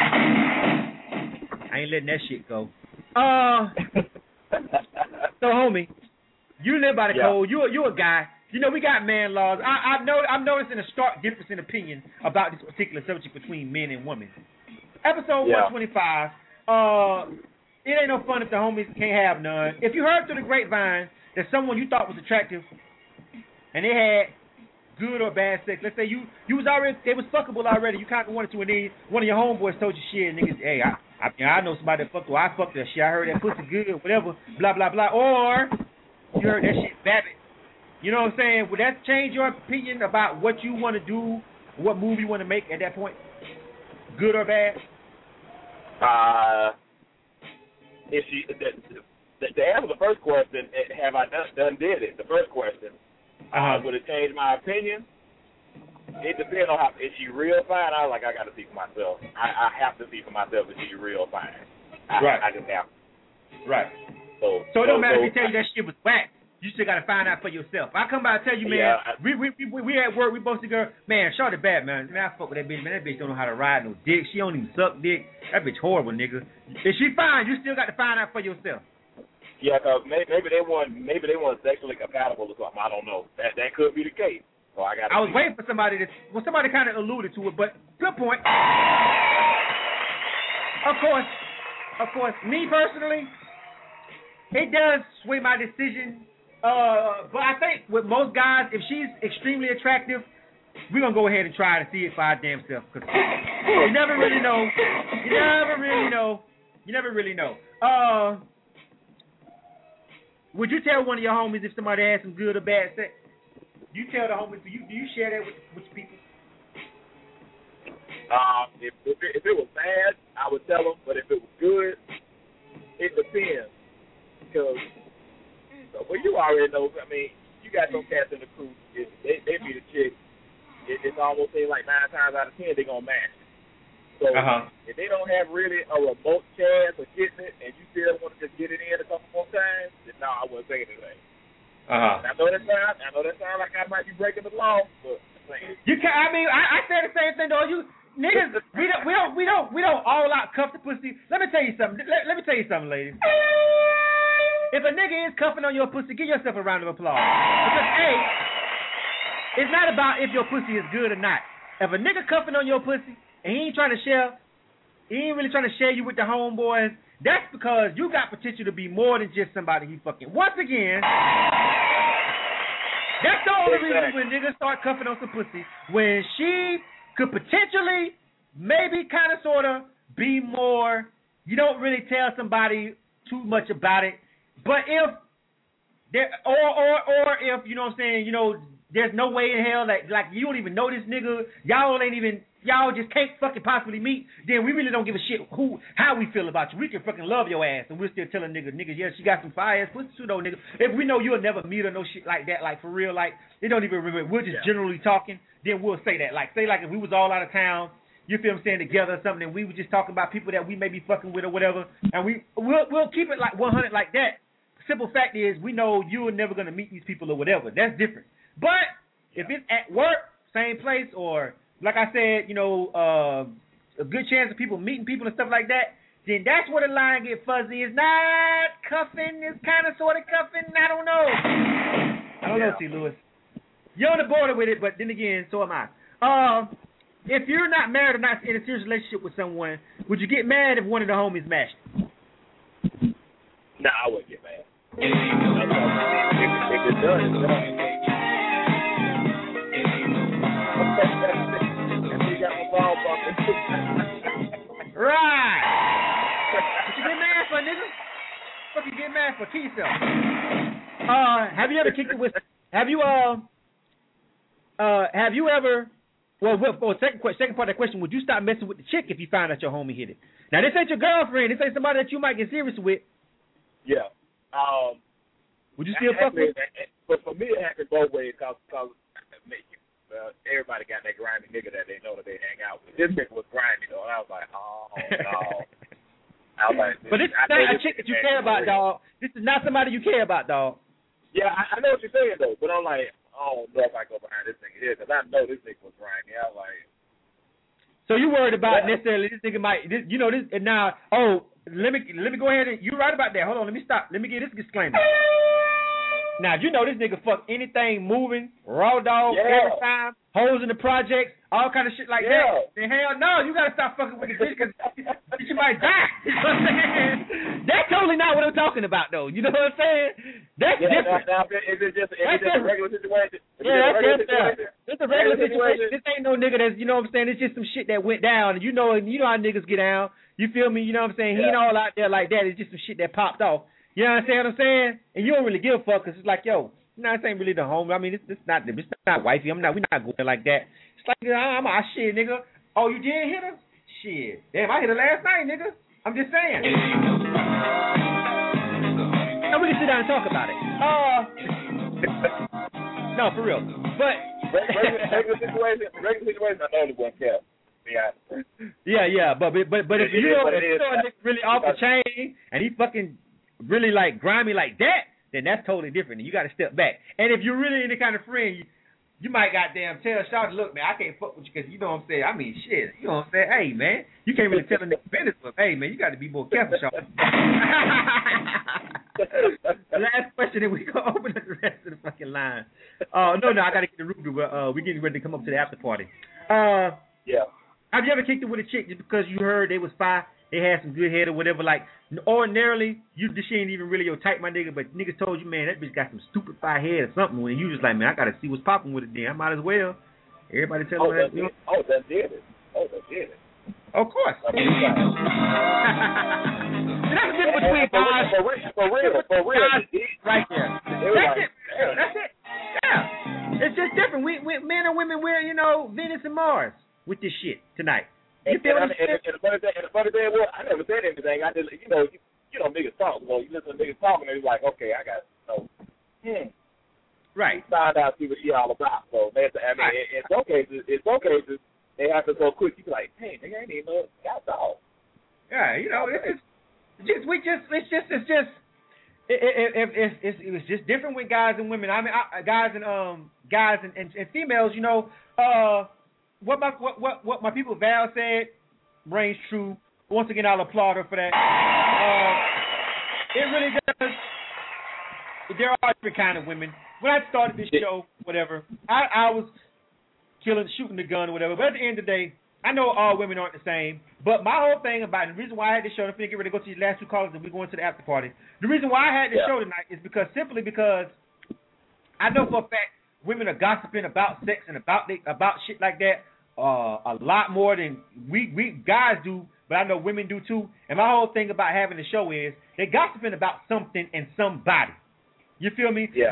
I ain't letting that shit go. Uh, so homie, you live by the yeah. code. You, you a guy. You know we got man laws. I, I've know, I'm noticing a stark difference in opinion about this particular subject between men and women. Episode yeah. one twenty-five. Uh, it ain't no fun if the homies can't have none. If you heard through the grapevine that someone you thought was attractive and they had good or bad sex, let's say you you was already, they was fuckable already, you kind of wanted to, and then one of your homeboys told you shit, niggas, hey, I I, you know, I know somebody that fucked her, I fucked her shit, I heard that pussy good, whatever, blah, blah, blah, or you heard that shit babbitt. You know what I'm saying? Would that change your opinion about what you want to do, what move you want to make at that point? Good or bad? Uh, if she, the, the, to answer the first question, have I done, done did it? The first question, uh-huh. uh, would it change my opinion? It depends on how. Is she real fine? I was like, I got to see for myself. I, I have to see for myself if she's real fine. I, right. I just have to. Right. So, so it don't so, matter so, if they tell you that shit was whack. You still got to find out for yourself. I come by and tell you, man, yeah, I, we, we we we at work, we both together, man, shorty bad, man. Man, I fuck with that bitch, man. That bitch don't know how to ride no dick. She don't even suck dick. That bitch horrible, nigga. If she fine, you still got to find out for yourself. Yeah, cause maybe, maybe they weren't maybe they weren't sexually compatible or something. I don't know. That that could be the case. So I got. I was waiting for somebody to. Well, somebody kind of alluded to it, but good point. Of course, of course, me personally, it does sway my decision. Uh, but I think with most guys, if she's extremely attractive, we're going to go ahead and try to see it for our damn self. Because you never really know. You never really know. You never really know. Uh, would you tell one of your homies if somebody had some good or bad sex? You tell the homies, do you, do you share that with, with your people? Uh, if, if, it, if it was bad, I would tell them. But if it was good, it depends. Because... Well, you already know. I mean, you got some cats in the crew. It, they they be the chick. It, it's almost seems like nine times out of ten they're gonna match. So uh-huh. if they don't have really a remote chance of getting it, and you still want to just get it in a couple more times, then no, I wouldn't say anything. Uh huh. I know that sound. I know that sound like I might be breaking the law, but you can. I mean, I, I say the same thing though. You niggas, we don't, we don't, we don't, we don't all out cuff the pussy. Let me tell you something. Let, let me tell you something, ladies. If a nigga is cuffing on your pussy, give yourself a round of applause. Because, A, it's not about if your pussy is good or not. If a nigga cuffing on your pussy and he ain't trying to share, he ain't really trying to share you with the homeboys, that's because you got potential to be more than just somebody he fucking. Once again, that's the only reason when niggas start cuffing on some pussy. When she could potentially, maybe kind of sort of be more, you don't really tell somebody too much about it. But if there, or or or if, you know what I'm saying, you know, there's no way in hell that like you don't even know this nigga, y'all ain't even y'all just can't fucking possibly meet, then we really don't give a shit who how we feel about you. We can fucking love your ass and we're still telling niggas, niggas, yeah, she got some fire ass pussy too though, nigga. If we know you'll never meet her, no shit like that, like for real, like it don't even remember. We're just yeah. generally talking, then we'll say that. Like say like if we was all out of town, you feel what I'm saying, together or something, and we were just talking about people that we may be fucking with or whatever, and we we'll we'll keep it like one hundred like that. Simple fact is we know you are never gonna meet these people or whatever. That's different. But if it's at work, same place, or like I said, you know, uh, a good chance of people meeting people and stuff like that, then that's where the line get fuzzy. It's not cuffing. It's kind of sort of cuffing. I don't know. I don't yeah. know, T. Lewis. You're on the border with it, but then again, so am I. Um, if you're not married or not in a serious relationship with someone, would you get mad if one of the homies mashed? Nah, I wouldn't get mad. If it's done, it's done. Right. What you get mad for, nigga? What you get mad for? Kill yourself. Uh, have you ever kicked it with? Have you uh, uh, have you ever? Well, well, well second second part of that question: would you stop messing with the chick if you found out your homie hit it? Now, this ain't your girlfriend. This ain't somebody that you might get serious with. Yeah. Um. Would you still fuck with? But for me, it happened both ways. Cause, cause Uh, everybody got that grimy nigga that they know that they hang out with. This nigga was grimy though, and I was like, oh no. I was like, but this is not a chick that you care about, dog. This is not somebody you care about, dog. Yeah, I, I know what you're saying though, but I'm like, I don't know if I go behind this nigga here because I know this nigga was grimy. I was like, so you worried about yeah. necessarily this nigga might, this, you know, this and now. Oh, let me let me go ahead and you right about that. Hold on, let me stop. Let me get this disclaimer. Now, you know this nigga fuck anything moving, raw dog, yeah. every time, hoes in the projects, all kind of shit like yeah. that. Then hell no, you gotta stop fucking with the bitch because you might die. You know what I'm saying? That's totally not what I'm talking about, though. You know what I'm saying? That's yeah, different. Now, now, is it just, is it just a regular situation? Is yeah, it that's situation? It's a regular situation. This ain't no nigga that's, you know what I'm saying? It's just some shit that went down. And you know, you know how niggas get down. You feel me? You know what I'm saying? Yeah. He ain't all out there like that. It's just some shit that popped off. You know what I'm saying? And you don't really give a fuck because it's like, yo, you know, this ain't really the home. I mean, it's, it's not it's not wifey. I'm not. We're not going like that. It's like, I'm ah, shit, nigga. Oh, you did hit her? Shit. Damn, I hit her last night, nigga. I'm just saying. Now we can sit down and talk about it. Uh, no, for real. But regular situation, regular situation, I know the one care. Yeah, yeah, but but but if you know if you know a nigga really off the chain and he fucking really like grimy like that, then that's totally different. And you got to step back. And if you're really any kind of friend, you, you might goddamn tell Shawty, look, man, I can't fuck with you because you know what I'm saying. I mean, shit, you know what I'm saying. Hey, man, you can't really tell a nigga business, but hey, man, you got to be more careful, Shawty. Last question, and we go open up the rest of the fucking line. Oh uh, no, no, I got to get the root. Uh, we're getting ready to come up to the after party. Uh, yeah. Have you ever kicked it with a chick just because you heard they was fine, they had some good head or whatever? Like, ordinarily, you she ain't even really your type, my nigga, but niggas told you, man, that bitch got some stupid fire head or something. When you just like, man, I got to see what's popping with it then. I might as well. Everybody tell oh, me that. You know? Oh, that did it. Oh, that did it. Of course. I mean, that's the difference between guys. For real, for real, for real. Right there. That's it. That's it. Yeah. It's just different. We, we men and women, we're, you know, Venus and Mars with this shit tonight. You and, feel and, what and, and, the funny thing, and the funny thing was, I never said anything. I just, you know, you, you know, niggas talk. So you listen to niggas talking, and it's like, okay, I got, you know, hmm. Right. Find out, see what she all about. So, man, I mean, right. in, in some cases, in some cases, they have to go quick. You be like, hey, nigga, I ain't even know got dog. Yeah, you know, it's just, just, we just, it's just, it's just, it, it, it, it, it, it was just different with guys and women. I mean, I, guys and um, guys and, and, and females, you know, uh. What my what, what what my people Val said rings true. Once again, I'll applaud her for that. Uh, it really does. There are different kind of women. When I started this show, whatever, I, I was killing, shooting the gun, or whatever. But at the end of the day, I know all women aren't the same. But my whole thing about it, the reason why I had this show, I'm going to get ready to go to these last two callers and we're going to the after party. The reason why I had this yeah. show tonight is because simply because I know for a fact women are gossiping about sex and about they, about shit like that uh, a lot more than we, we guys do, but I know women do too. And my whole thing about having the show is they're gossiping about something and somebody. You feel me? Yeah. Now, what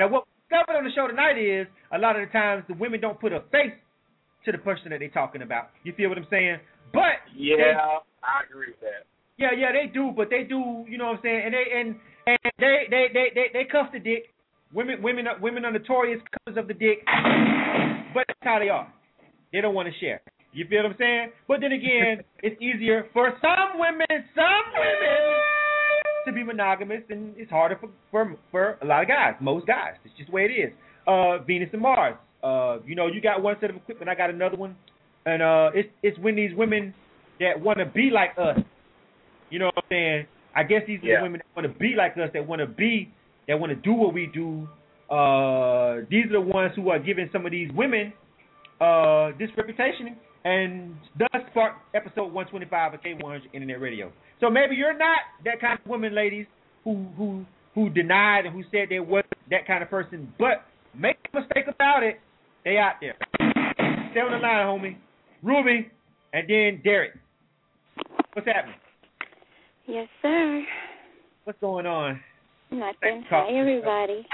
discovered on the show tonight is a lot of the times the women don't put a face to the person that they're talking about. You feel what I'm saying? But yeah, they, I agree with that. Yeah, yeah, they do, but they do, you know what I'm saying? And they and and they they they they, they cuff the dick. Women women are, women are notorious cuffers of the dick, but that's how they are. They don't want to share. You feel what I'm saying? But then again, it's easier for some women, some women, to be monogamous, and it's harder for, for for a lot of guys, most guys. It's just the way it is. Uh, Venus and Mars. Uh, you know, you got one set of equipment, I got another one, and uh, it's it's when these women that want to be like us. You know what I'm saying? I guess these are yeah. the women that want to be like us, that want to be, that want to do what we do. Uh, these are the ones who are giving some of these women uh, this reputation, and thus spark episode one twenty-five of K one hundred Internet Radio. So maybe you're not that kind of woman, ladies, who who who denied and who said they wasn't that kind of person, but make a mistake about it, they out there. Stay on the line, homie. Ruby, and then Derek. What's happening? Yes, sir. What's going on? Nothing. Hi, everybody.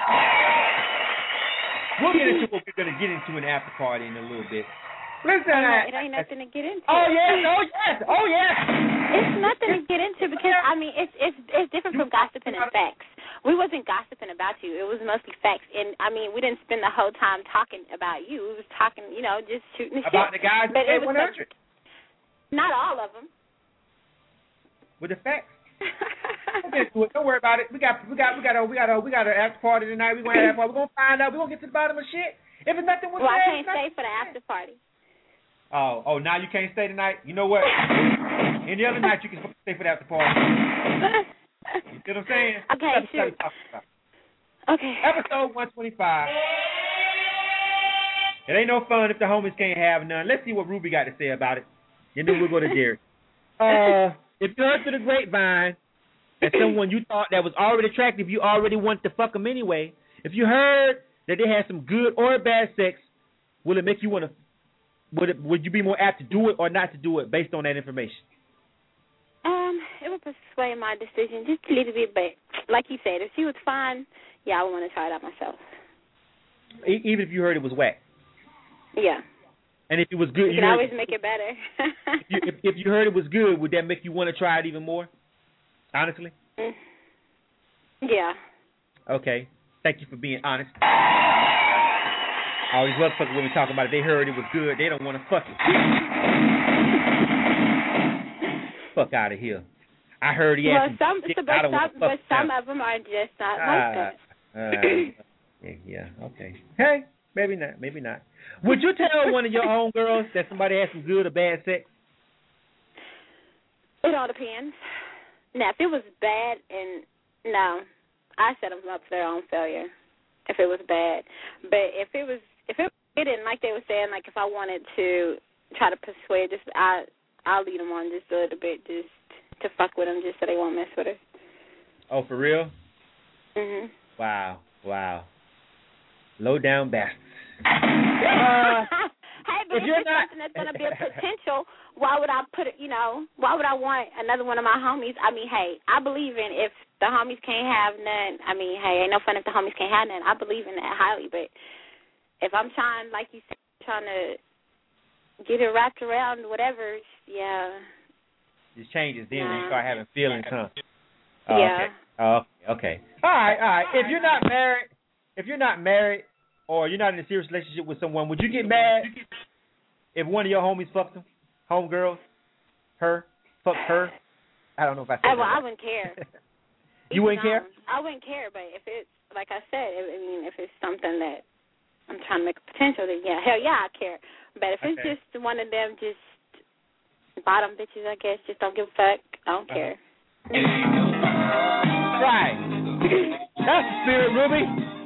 We'll get into what we're going to get into an after party in a little bit. Listen, oh, it ain't nothing to get into. Oh yes, oh yes, oh yes. It's nothing to get into because I mean it's it's it's different from gossiping and facts. We wasn't gossiping about you. It was mostly facts, and I mean we didn't spend the whole time talking about you. We was talking, you know, just shooting the about shit. the guys but at one hundred. Not all of them. With the facts. Don't worry about it. We got we got we got a we got a we got an after party tonight. We gonna have we're gonna find out. We're gonna get to the bottom of shit. If it's nothing with well, I can't stay for the after party. Oh, oh, now you can't stay tonight? You know what? Any other night you can stay for the after party. You see what I'm saying? Okay, sure. Okay. Episode one twenty-five. It ain't no fun if the homies can't have none. Let's see what Ruby got to say about it. And then we'll go to Derek. Uh, if you heard through the grapevine that someone you thought that was already attractive, you already wanted to fuck them anyway. If you heard that they had some good or bad sex, will it make you want to? Would it, would you be more apt to do it or not to do it based on that information? Um, it would persuade my decision just a little bit, but like you said, if she was fine, yeah, I would want to try it out myself. E- even if you heard it was whack. Yeah. And if it was good, you, you can always make it better. if, you, if, if you heard it was good, would that make you want to try it even more? Honestly. Mm. Yeah. Okay. Thank you for being honest. All these motherfuckers women talking about it, they heard it was good, they don't want to fuck it. Fuck out of here. I heard he well, had some, some so, but, I don't some, but some now. of them are just not uh, like that. Uh, yeah, yeah, okay. Hey, maybe not, maybe not. Would you tell one of your own girls that somebody had some good or bad sex? It all depends. Now, if it was bad, and no, I set them up for their own failure. If it was bad, but if it was, if it didn't, like they were saying, like if I wanted to try to persuade, just I, I'll lead them on just a little bit, just to fuck with them, just so they won't mess with her. Oh, for real? Mhm. Wow, wow. Low down bastards. Uh, hey, but if, if it's not... something that's going to be a potential, why would I put it, you know, why would I want another one of my homies? I mean, hey, I believe in if the homies can't have none, I mean, hey, ain't no fun if the homies can't have none. I believe in that highly, but if I'm trying, like you said, trying to get it wrapped around whatever, yeah. It changes then nah. when you start having feelings, huh? Oh, yeah. Okay. Oh, okay. All right, all right. If you're not married, if you're not married, or you're not in a serious relationship with someone, would you get mad if one of your homies fucked them? Homegirls? Her? Fuck her? I don't know if I said I, well, that. I wouldn't care. You wouldn't care? I wouldn't care, but if it's, like I said, I mean, if it's something that I'm trying to make a potential, then yeah, hell yeah, I care. But if it's Okay. just one of them just bottom bitches, I guess, just don't give a fuck, I don't care. Right. That's the spirit, Ruby.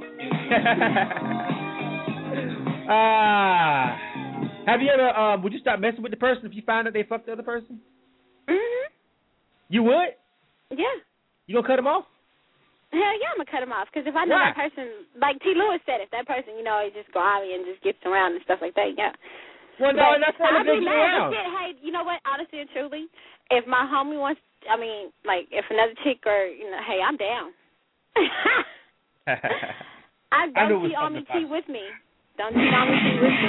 Ah, uh, have you ever? Um, would you stop messing with the person if you found out they fucked the other person? Mhm. You would? Yeah. You gonna cut them off? Hell yeah, I'm gonna cut them off. Because if I know Why? that person, like T. Lewis said, if that person, you know, is just grimy and just gets around and stuff like that, yeah. Well, no, but that's not I'd be get mad. around. But shit, hey, you know what? Honestly and truly, if my homie wants, I mean, like if another chick or you know, hey, I'm down. I I knew don't it cheat was on me, something cheat with me. Don't cheat on me, cheat with me.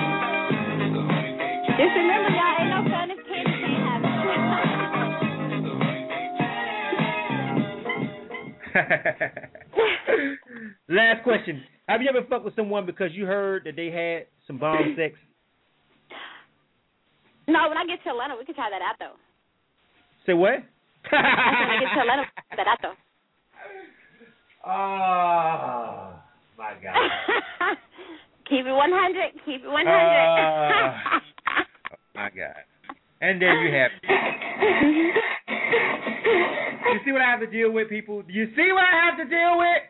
Just remember, y'all, ain't no fun if candy can't have it. Last question. Have you ever fucked with someone because you heard that they had some bomb sex? No, when I get to Atlanta, we can try that out, though. Say what? I said when I get to Atlanta, we can try that out, though. Oh, my God. Keep it one hundred. Keep it one hundred. Uh, oh, my God. And there you have it. You see what I have to deal with, people? Do you see what I have to deal with?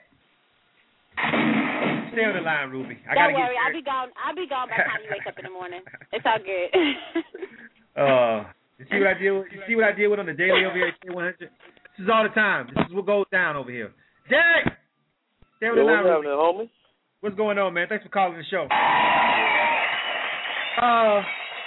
Stay on the line, Ruby. I Don't gotta worry, get I'll be gone. I'll be gone by the time you wake up in the morning. It's all good. Uh, you see what I deal with? You see what I deal with on the daily over here at K one hundred? This is all the time. This is what goes down over here. Derek! Stay on the Yo, line, what's Ruby. happening, homie? What's going on, man? Thanks for calling the show. Uh,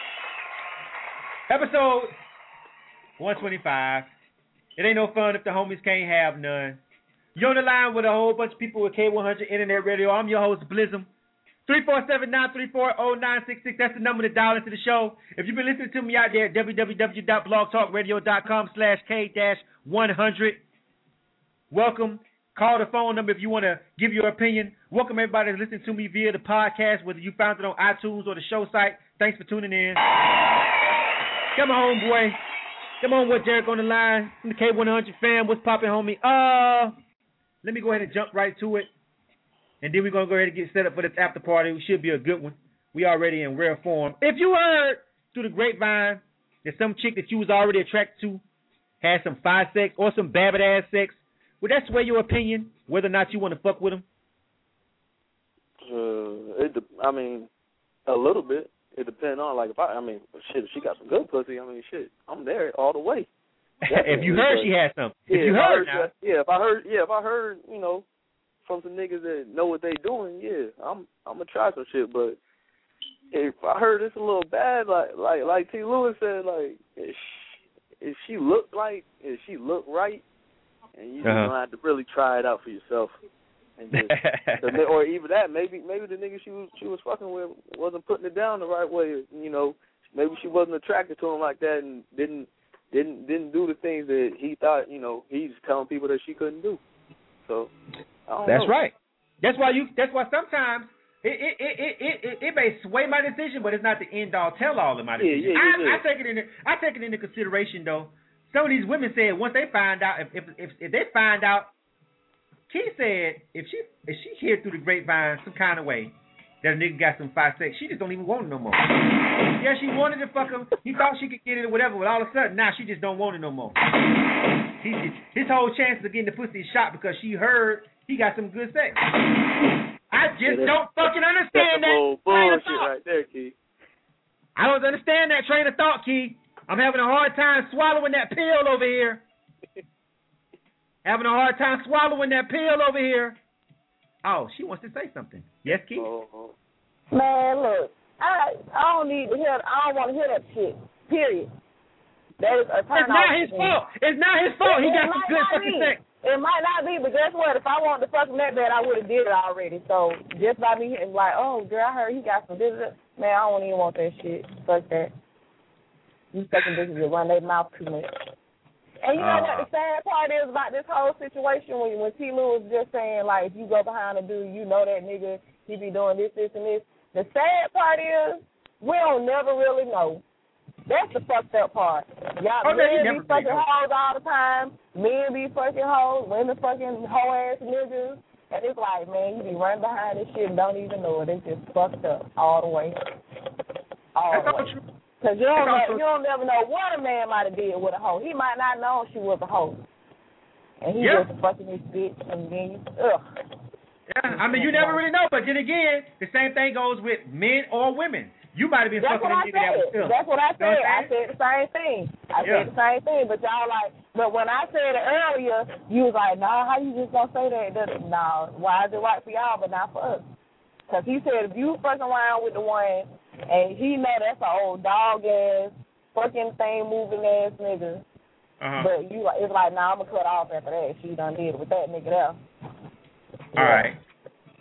episode one twenty-five. It ain't no fun if the homies can't have none. You're on the line with a whole bunch of people with K one hundred Internet Radio. I'm your host, Blizzum. three four seven, nine three four, zero nine six six. That's the number to dial into the show. If you've been listening to me out there at w w w dot blog talk radio dot com slash K one hundred, welcome. Call the phone number if you want to give your opinion. Welcome everybody that's listening to me via the podcast, whether you found it on iTunes or the show site. Thanks for tuning in. Come on, homeboy. Come on with Derek on the line from the K one hundred fam. What's poppin', homie? Uh, let me go ahead and jump right to it. And then we're going to go ahead and get set up for this after party. It should be a good one. We already in rare form. If you heard through the grapevine that some chick that you was already attracted to had some fire sex or some babbit ass sex, would that sway your opinion whether or not you want to fuck with them? Uh, it. De- I mean, a little bit. It depends on, like, if I, I mean, shit, if she got some good pussy, I mean, shit, I'm there all the way. If you heard she had some. If yeah, you if heard, I now. heard yeah, if I heard, yeah, if I heard, you know, from some niggas that know what they doing, yeah, I'm, I'm gonna try some shit. But if I heard it's a little bad, like, like, like T. Lewis said, like, if she, if she look like, if she look right, and you just Uh-huh. gonna have to really try it out for yourself. And just, or even that, maybe maybe the nigga she was she was fucking with wasn't putting it down the right way. You know, maybe she wasn't attracted to him like that, and didn't didn't didn't do the things that he thought. You know, he's telling people that she couldn't do. So I don't That's know. right. That's why you. That's why sometimes it it, it it it it may sway my decision, but it's not the end all tell all of my Yeah, decision. yeah, I, yeah. I take it into I take it into consideration though. Some of these women said once they find out if if if, if they find out. Keith said if she if she hear through the grapevine some kind of way that a nigga got some five sex, she just don't even want it no more. Yeah, she wanted to fuck him. He thought she could get it or whatever, but all of a sudden now she just don't want it no more. He, his whole chance of getting the pussy is shot because she heard he got some good sex. I just Yeah, don't fucking understand that That's train of bullshit thought. right there, Keith. I don't understand that train of thought, Keith. I'm having a hard time swallowing that pill over here. Having a hard time swallowing that pill over here. Oh, she wants to say something. Yes, Keith? Oh, Man, look, I I don't need to hear. I don't want to hear that shit. Period. That is a turn It's not off his to me. fault. It's not his fault. It- He it got some might good not fucking be. sex. It might not be, but guess what? If I wanted to fuck him that bad, I would have did it already. So just by me hitting like, oh, girl, I heard he got some business. Man, I don't even want that shit. Fuck that. You fucking bitches that run their mouth too much. And you know Uh. what the sad part is about this whole situation when when T. Lou was just saying, like, if you go behind a dude, you know that nigga, he be doing this, this, and this. The sad part is we don't never really know. That's the fucked up part. Y'all Oh, no, you men never be fucking really know. hoes all the time. Men be fucking hoes. Women fucking hoe-ass niggas. And it's like, man, you be running behind this shit and don't even know it. It's just fucked up all the way. All That's the all way. true. Because you don't, That's know, also- you don't never know what a man might have did with a hoe. He might not know she was a hoe. And he Yeah. just fucking his bitch and then you, ugh. Yeah, I mean, you never really know. But then again, the same thing goes with men or women. You might have been That's fucking what a I nigga that was said. still. That's what I You know said. what I I'm saying? said the same thing. I Yeah. said the same thing. But y'all like, but when I said it earlier, you was like, nah, how you just gonna say that? that nah, why is it right for y'all but not for us? Because he said if you fucking around with the one and he know that's an old dog ass, fucking thing moving ass nigga, Uh-huh. but you like, it's like, nah, I'm gonna cut off after that. She done did it with that nigga there. All right.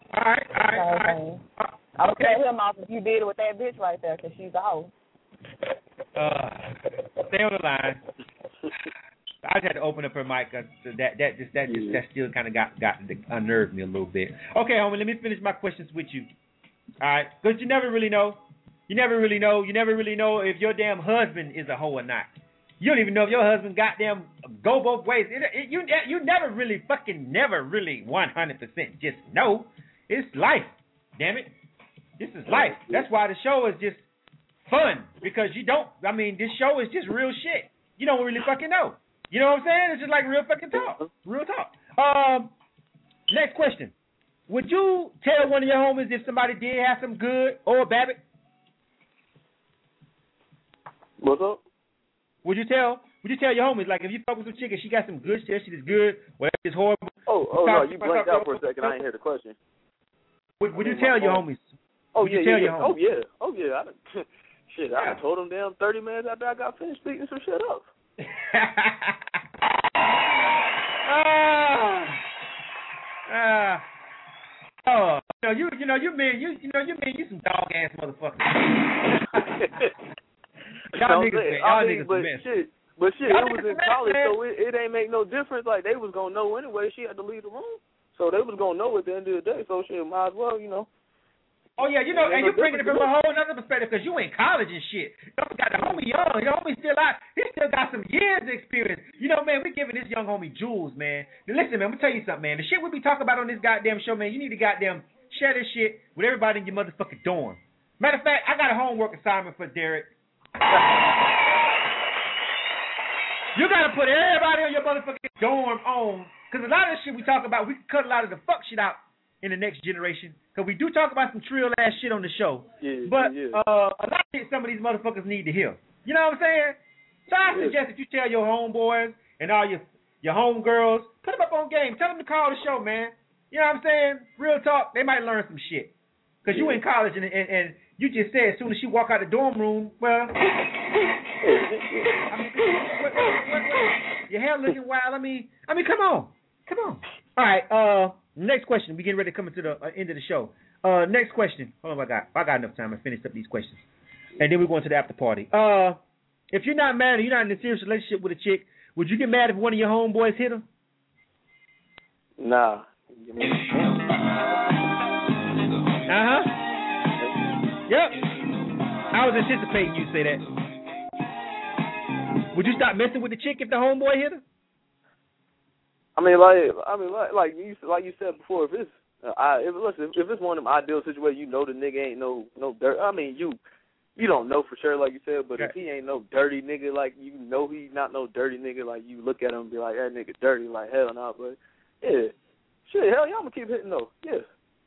All right, all right, all right. Uh, I would okay. tell him off if you did it with that bitch right there, because she's a hoe. Uh, stay on the line. I just had to open up her mic because that that just that just that still kind of got got unnerved me a little bit. Okay, homie, let me finish my questions with you. All right, because you never really know. You never really know. You never really know if your damn husband is a hoe or not. You don't even know if your husband goddamn go both ways. It, it, you you never really fucking never really one hundred percent just know. It's life, damn it. This is life. That's why the show is just fun, because you don't. I mean, this show is just real shit. You don't really fucking know. You know what I'm saying? It's just like real fucking talk. Real talk. Um, next question. Would you tell one of your homies if somebody did have some good or Babbitt? What's up? Would you tell? Would you tell your homies, like, if you fuck with some chick and she got some good shit, she is good, whatever is horrible? Oh, oh no, you blanked out for a second. I didn't hear the question. Would, would you tell your homies? Oh would yeah, you tell yeah, your yeah. homies? Oh yeah, oh yeah. I done, shit, Yeah. I told them damn thirty minutes after I got finished speaking some shit up. Ah, ah, oh, you know you, you know you mean you, you know you mean you some dog ass motherfuckers. Y'all niggas, man, y'all I mean, niggas but mess. shit, but shit, Y'all it was niggas in mess, college, man. so it, it ain't make no difference. Like they was gonna know anyway. She had to leave the room, so they was gonna know at the end of the day. So shit, might as well, you know. Oh yeah, you know, Ain't and no you bringing it from difference a whole other perspective because you in college and shit. You got the homie young, your homie still out. He still got some years of experience. You know, man, we giving this young homie jewels, man. Now, listen, man, I'm gonna tell you something, man. The shit we be talking about on this goddamn show, man, you need to goddamn share this shit with everybody in your motherfucking dorm. Matter of fact, I got a homework assignment for Derek. You gotta put everybody on your motherfucking dorm on, because a lot of the shit we talk about, we can cut a lot of the fuck shit out in the next generation. Because we do talk about some trill ass shit on the show. Yeah, but yeah. uh, a lot of shit some of these motherfuckers need to hear. You know what I'm saying? So I Yeah. suggest that you tell your homeboys and all your your homegirls, put them up on game. Tell them to call the show, man. You know what I'm saying? Real talk, they might learn some shit. Because you in college and, and and you just said as soon as she walk out the dorm room, well, I mean, what, what, what, what, your hair looking wild. I mean, I mean, come on, come on. All right, uh, next question. We getting ready to come to the uh, end of the show. Uh, next question. Hold on, I got I got enough time. I finished up these questions, and then we're going to the after party. Uh, if you're not married, you're not in a serious relationship with a chick, would you get mad if one of your homeboys hit her? Nah. Uh huh. Yep. I was anticipating you say that. Would you stop messing with the chick if the homeboy hit her? I mean, like, I mean, like, like you, like you said before, if it's, uh, I, if listen, if it's one of them ideal situations, you know, the nigga ain't no, no dirt. I mean, you, you don't know for sure, like you said, but if he ain't no dirty nigga, like you know, he not no dirty nigga, like you look at him and be like, that nigga dirty, like hell no, but yeah, shit, hell yeah, I'm gonna keep hitting though, yeah.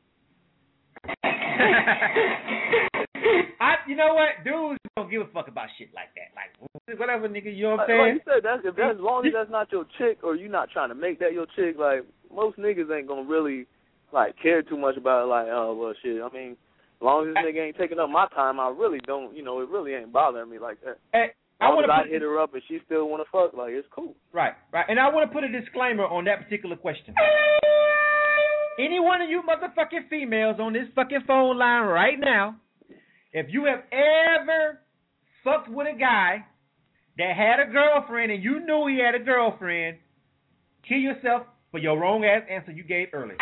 I, you know what, dudes don't give a fuck about shit like that. Like whatever, nigga, you know what I'm Like, saying? like you said, that's, if that's as long as that's not your chick, or you not trying to make that your chick, like most niggas ain't gonna really like care too much about it. Like, oh well, shit. I mean, as long as this nigga ain't taking up my time, I really don't. You know, it really ain't bothering me like that. Hey, as long I as want I to hit her up and she still want to fuck, like it's cool. Right, right. And I want to put a disclaimer on that particular question. Any one of you motherfucking females on this fucking phone line right now, if you have ever fucked with a guy that had a girlfriend and you knew he had a girlfriend, kill yourself for your wrong ass answer you gave earlier.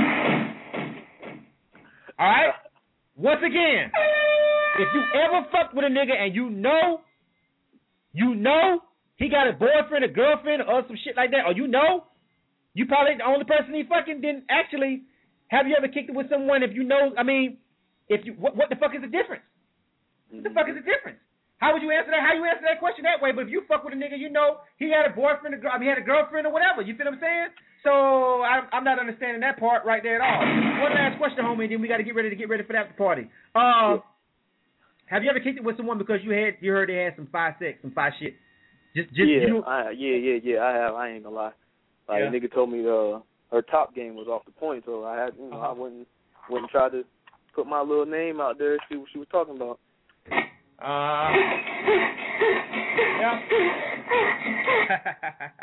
All right? Once again, if you ever fucked with a nigga and you know, you know he got a boyfriend, a girlfriend, or some shit like that, or you know, you probably the only person he fucking didn't actually. Have you ever kicked it with someone if you know? I mean, if you what, what the fuck is the difference? What the fuck is the difference? How would you answer that? How you answer that question that way? But if you fuck with a nigga, you know he had a boyfriend, a girl, I mean, he had a girlfriend or whatever. You feel what I'm saying? So I, I'm not understanding that part right there at all. One last question, homie, and then we got to get ready to get ready for the after party. Uh, have you ever kicked it with someone because you had you heard they had some fire sex, some fire shit? Just, just yeah, you. I, yeah, yeah, yeah. I have. I ain't gonna lie. Like Yeah. a nigga told me uh, her top game was off the point, so I had, you know, I wouldn't wouldn't try to put my little name out there and see what she was talking about. Uh, yeah.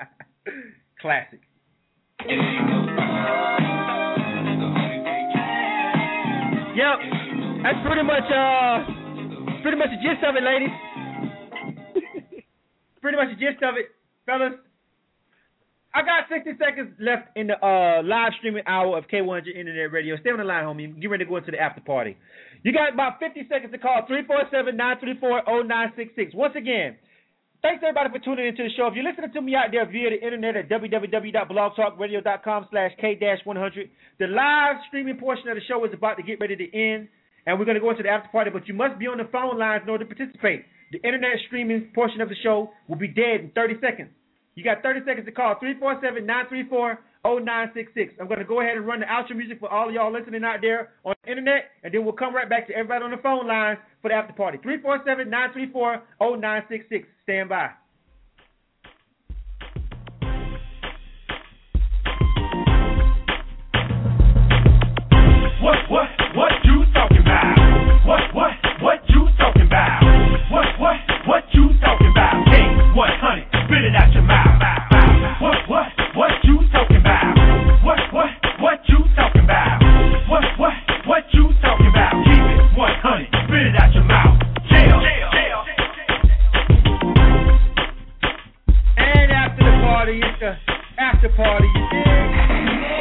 Classic. pretty much, uh, pretty much the gist of it, ladies. Pretty much the gist of it, fellas. I got sixty seconds left in the uh, live streaming hour of K one hundred Internet Radio. Stay on the line, homie. Get ready to go into the after party. You got about fifty seconds to call three four seven, nine three four, zero nine six six. Once again, thanks everybody for tuning into the show. If you're listening to me out there via the internet at w w w dot blog talk radio dot com slash K one hundred, the live streaming portion of the show is about to get ready to end, and we're going to go into the after party, but you must be on the phone lines in order to participate. The internet streaming portion of the show will be dead in thirty seconds. You got thirty seconds to call three four seven, nine three four, zero nine six six. I'm going to go ahead and run the outro music for all of y'all listening out there on the internet, and then we'll come right back to everybody on the phone lines for the after party. three four seven, nine three four, zero nine six six. Stand by. What, what, what you talking about? What, what, what you talking about? What, what, what you talking about? K one hundred, spit it out your mouth. What, what, what you talking about? What, what, what you talking about? What, what, what you talking about? Keep it one hundred, spit it out your mouth. Jail, jail, jail. And after the party, it's the after party, you dig?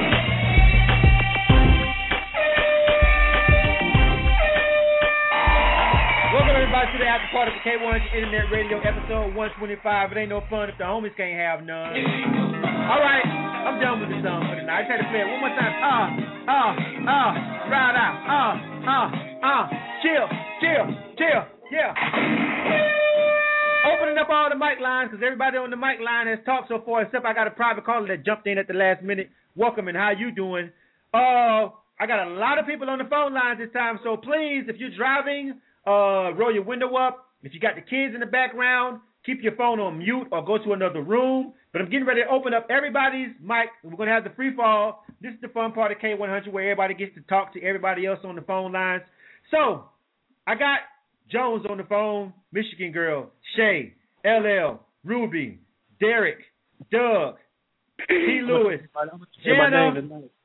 To the after party for K one hundred Internet Radio, episode one twenty-five. It ain't no fun if the homies can't have none. All right, I'm done with the song for tonight. I just had to play it one more time. Ah, ah, ah, ride out. Ah, ah, ah, chill, chill, chill, yeah. Opening up all the mic lines because everybody on the mic line has talked so far, except I got a private caller that jumped in at the last minute. Welcome, and how you doing? Uh, I got a lot of people on the phone lines this time, so please, if you're driving, Uh, roll your window up. If you got the kids in the background, keep your phone on mute or go to another room. But I'm getting ready to open up everybody's mic. We're going to have the free fall. This is the fun part of K one hundred where everybody gets to talk to everybody else on the phone lines. So, I got Jones on the phone, Michigan Girl, Shay, L L, Ruby, Derek, Doug, T. Lewis, Jana,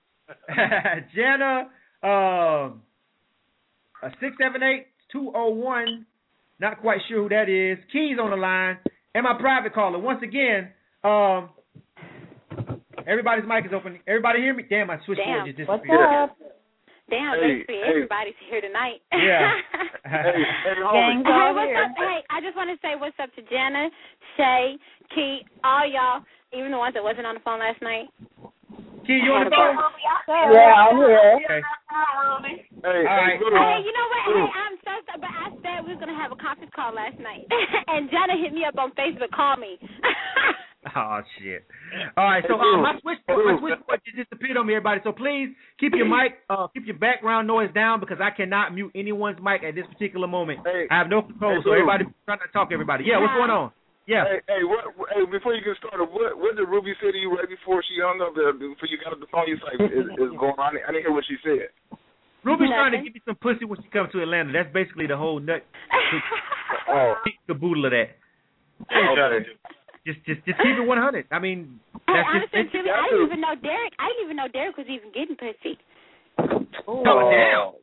Jana, um, uh, six seven eight, two oh one, not quite sure who that is. Keys on the line, and my private caller. Once again, um, everybody's mic is open. Everybody hear me? Damn, my switchboard just disappeared. What's up? Damn, hey, basically hey. everybody's here tonight. Yeah. hey, hey, hey, what's up? Hey, I just want to say what's up to Jana, Shay, Key, all y'all, even the ones that wasn't on the phone last night. Key, you on the phone? Yeah, I'm here. Okay. Hey, all right. Hey, you know what? Hey, I'm so sorry, but I said we was gonna have a conference call last night, and Jana hit me up on Facebook. Call me. Oh shit! All right, so uh, my switchboard, my switchboard just disappeared on me, everybody. So please keep your mic, uh, keep your background noise down because I cannot mute anyone's mic at this particular moment. Hey, I have no control, hey, so everybody trying to talk to everybody. Yeah, what's going on? Yeah. Hey, hey, what, hey, before you get started, what, what did Ruby say to you right before she hung up? Uh, before you got off the phone, you was like, "Is, is going on?" I didn't hear what she said. Ruby's Nothing. trying to give me some pussy when she comes to Atlanta. That's basically the whole nut. Oh, the boodle of that. Okay. Just, just, just keep it one hundred. I mean, hey, that's honestly, just. Jimmy, I didn't even know Derek. I didn't even know Derek was even getting pussy. Oh, oh damn!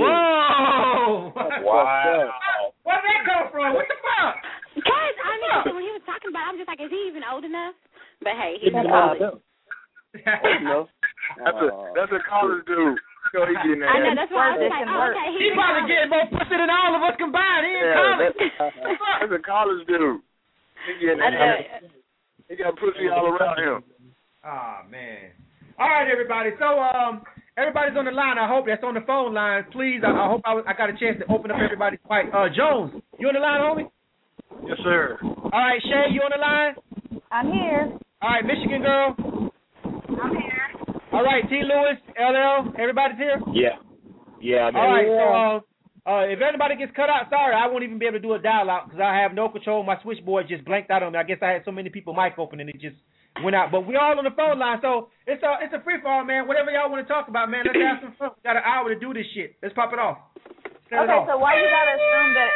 Whoa! Wow! Where did that come from? What the fuck? Because I mean, when he was talking about, it, I'm just like, is he even old enough? But hey, he's old. No. That's a that's a college dude. So he getting that. I know, that's why I was like, oh, okay. He's probably getting more pussy than all of us combined. He in yeah, college. That's, that's a college dude. He getting that. He got pussy all around him. Ah, oh, man. All right, everybody. So, um, everybody's on the line. I hope that's on the phone line. Please, I, I hope I, I got a chance to open up everybody's mic. Uh, Jones, you on the line, homie? Yes, sir. All right, Shay, you on the line? I'm here. All right, Michigan girl. I'm here. All right, T. Lewis, L L, everybody's here? Yeah. Yeah. All right, so uh, uh, if anybody gets cut out, sorry, I won't even be able to do a dial out because I have no control. My switchboard just blanked out on me. I guess I had so many people mic open and it just went out. But we're all on the phone line, so it's a, it's a free-for-all, man. Whatever y'all want to talk about, man, let's have some fun. We got an hour to do this shit. Let's pop it off. Set okay, it off. So why you got to assume that...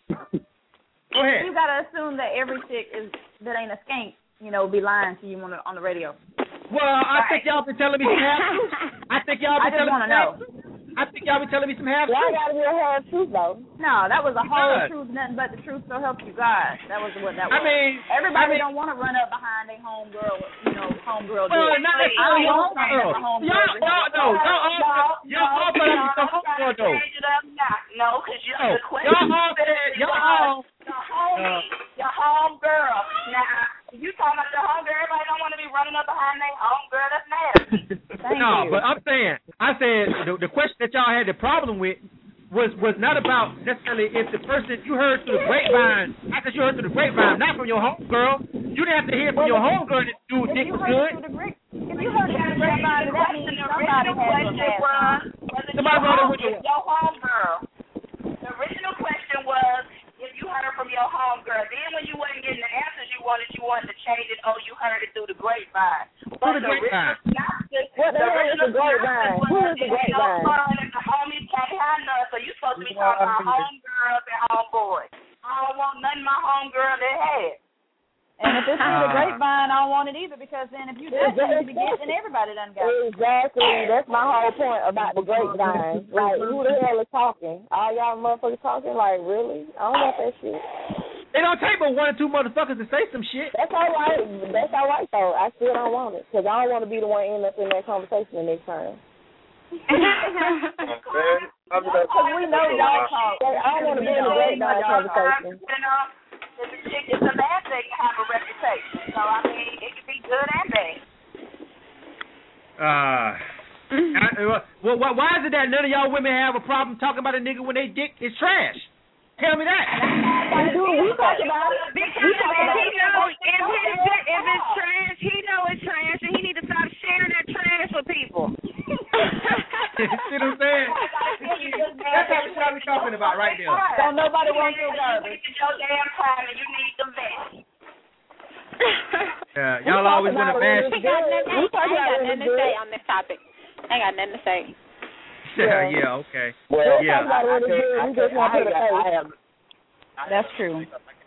Go ahead. You got to assume that every chick is that ain't a skank, you know, be lying to you on the, on the radio. Well, I right. think y'all been telling me some half. I think y'all been I just telling want to know. know. I think y'all be telling me some half truth. Y'all gotta be a half truth though. No, that was a whole God. truth, nothing but the truth so help you God. That was what that was. I mean, everybody I mean, don't want to run up behind their homegirl, you know, homegirl. Well, dick. not I don't necessarily want to homegirl. run up my homegirl. Y'all, y'all, no, y'all all, y'all all better be some homegirl though. Change it up now. No, because you No, the question y'all all said said, y'all was all, your homie, uh, your homegirl. Now, you talking about your homegirl, everybody don't want to be running up behind their homegirl. That's nasty. Thank no, you. but I'm saying, I said the, the question that y'all had the problem with was was not about necessarily if the person you heard through the grapevine. I said you heard through the grapevine, not from your homegirl. You didn't have to hear from your homegirl that dude If dick you was heard good. through the grape, if you heard through the grapevine, that means somebody had to have had some. Somebody wrote it with It's your homegirl. The original question was if you heard from your homegirl. Then when you wasn't getting the answers you wanted, you wanted to change it. Oh, you heard it through the grapevine. Through the grapevine. What the hell is the grapevine? Who is the grapevine? The homies can't have none, so you supposed to be talking about homegirls and homeboys. I don't want nothing my homegirl that had. And if it's through the grapevine, I don't want it either because then if you done you be getting, everybody done got it. Exactly. That's my whole point about the grapevine. Like, who the hell is talking? All y'all motherfuckers talking? Like, really? I don't want that shit. It don't take but one or two motherfuckers to say some shit. That's all right. That's all right, though. I still don't want it because I don't want to be the one end up in that conversation the next time. Because we know y'all talk. I don't want to be in the grapevine conversation. You know, it's a, it's a bad thing to have a reputation. So, I mean, it can be good and bad. Uh, I, well, why, why is it that none of y'all women have a problem talking about a nigga when they dick is trash? Tell me that. We do. We talk about it. Because We talk if about he it. know if his dick, if it's trash, he know it's trash, and he need to stop sharing that trash with people. See what I'm saying? That's how we should be talking about right now. Don't nobody want your garbage. It's your damn time and you need the best. Yeah, y'all always want to bash. I ain't got nothing to say on this topic. I ain't got nothing to say. Yeah, yeah, okay. Well, yeah. I, I, I, we just want to put a face. I have, I That's have, true.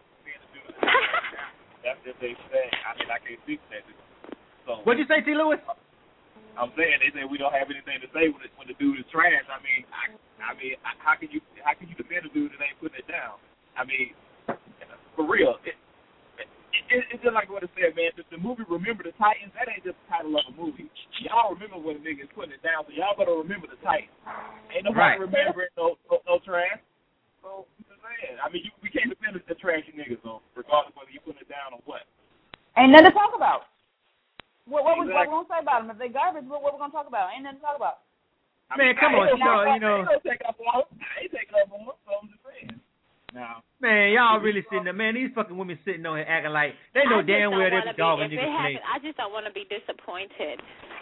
That's what they say. I mean, I can't speak to that. So, What'd you say, T. Lewis? I'm saying they say we don't have anything to say when the, when the dude is trash. I mean, I, I mean, how can you how can you defend a dude that ain't putting it down? I mean, for real, it, it, it, it's just like what I said, man. The, the movie Remember the Titans, that ain't just the title of a movie. Y'all remember when a nigga is putting it down, so y'all better remember the Titans. Ain't nobody Right. remembering no, no no trash. So I'm just saying, I mean, you, we can't defend the trashy niggas though, regardless whether you putting it down or what. Ain't nothing to talk about. What, what, we, what Exactly. we gonna say about them? If they garbage, what, what we gonna talk about? Ain't nothing to talk about. I Man, mean, come I on, ain't you know, you know. I ain't take up on them. I ain't taking up on them, so I'm just saying. Now, Man, y'all really sitting there, man. These fucking women sitting on here acting like they know I just damn don't well wanna they're be- dogging if niggas it play. happens, I just don't want to be disappointed.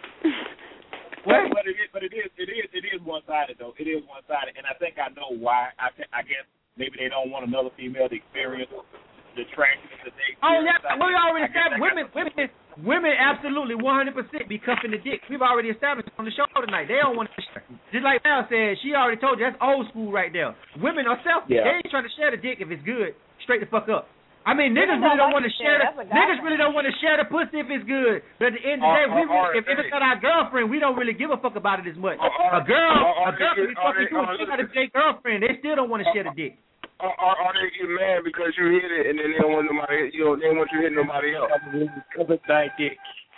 What? But it is, but it is, it is, it is one sided though. It is one sided, and I think I know why. I, th- I guess maybe they don't want another female to experience the trashiness that they. Oh experience. yeah, I we guess- already I guess established I women, got- women, women absolutely one hundred percent be cuffing the dick. We've already established on the show tonight. They don't want to share. Just like Mel said, she already told you that's old school right there. Women are selfish. Yeah. They ain't trying to share the dick if it's good. Straight the fuck up. I mean, niggas Women really don't don't like want to to share share. the That's a guy niggas thing. really don't want to share the pussy if it's good. But at the end of the Or- day, we or- really, or if, if they- it's not our girlfriend, we don't really give a fuck about it as much. Or- or- a girl, or- or a they girl can get- be or fucking they- too. or She they- got a their girlfriend. They still don't want to share the dick. Or, or, or they get mad because you hit it and then they don't want nobody, you know, they don't want you to hit nobody else. Because it's that dick.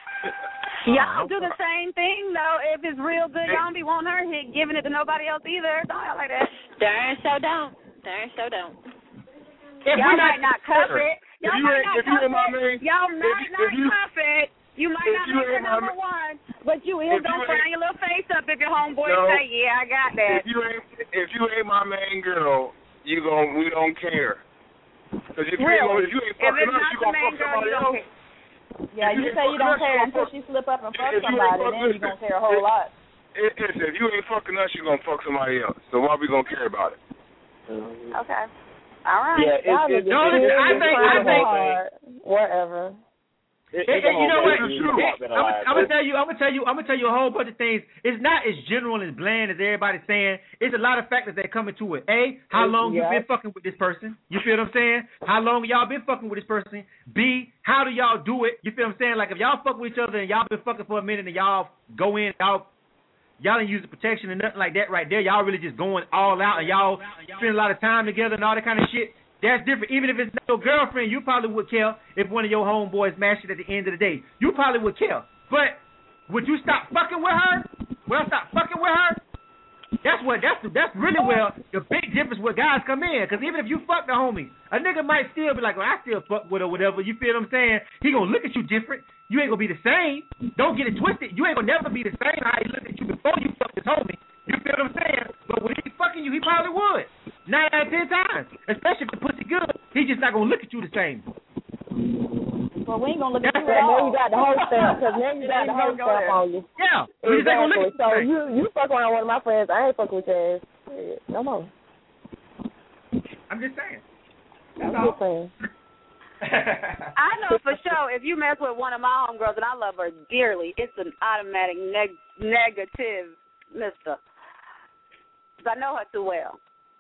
Y'all do the same thing though. If it's real good, y'all don't be wanting her hit, giving it to nobody else either. Don't y'all like that? Darn so don't. Darn so don't. If Y'all we're might not cuff it. If Y'all you might ain't, not if you cuff ain't my it. man, Y'all if might you- not if you- cuff it. You might if not you make her ain't my number ma- one, but you is if gonna you frown ain't- your little face up if your homeboy No. say, "Yeah, I got that." if you ain't, if you ain't my main girl, you gon' we don't care. Cause if you ain't, Really? if you ain't If fucking it's us, not you the gonna main fuck girl, somebody you else. don't care. Yeah, If you ain't say you fucking don't us, care gonna until fuck- she slip up and fuck if you ain't somebody, fuck- then you gonna care a whole lot. It, it's, if you ain't fucking us, you gonna fuck somebody else. So why we gonna care about it? Okay. All right. Yeah, it's, Y'all it's, niggas No, it's, listen, it's, I it's think- it's I a think- whole thing. hard. Whatever. It, Hey, it's a hey, you know whole what? thing. It's You true. know, been I'm, alive, I'm gonna but- tell you. I'm gonna tell you. I'm gonna tell you a whole bunch of things. It's not as general and as bland as everybody's saying. It's a lot of factors that come into it. A, how long Yeah. you been fucking with this person? You feel what I'm saying? How long y'all been fucking with this person? B, how do y'all do it? You feel what I'm saying? Like if y'all fuck with each other and y'all been fucking for a minute and y'all go in, y'all y'all ain't using protection and nothing like that right there. Y'all really just going all out and y'all spend a lot of time together and all that kind of shit. That's different. Even if it's not your girlfriend, you probably would care if one of your homeboys mashed it at the end of the day. You probably would care. But would you stop fucking with her? Well, stop fucking with her? That's what. That's that's really where the big difference where guys come in. Because even if you fuck the homie, a nigga might still be like, well, I still fuck with her, whatever. You feel what I'm saying? He gonna look at you different. You ain't gonna be the same. Don't get it twisted. You ain't gonna never be the same how he looked at you before you fucked his homie. You feel what I'm saying? But when he fucking you, he probably would. Nine out of ten times. Especially if the pussy good, he just not gonna look at you the same. Well, we ain't gonna look at you at all. Now you got the whole stamp, because now you got the whole stamp on you. Yeah. Exactly. So you you fuck around with one of my friends, I ain't fucking with your ass. No more. I'm just saying. That's I'm just saying. I know for sure if you mess with one of my homegirls and I love her dearly, it's an automatic neg- negative, mister. Because I know her too well.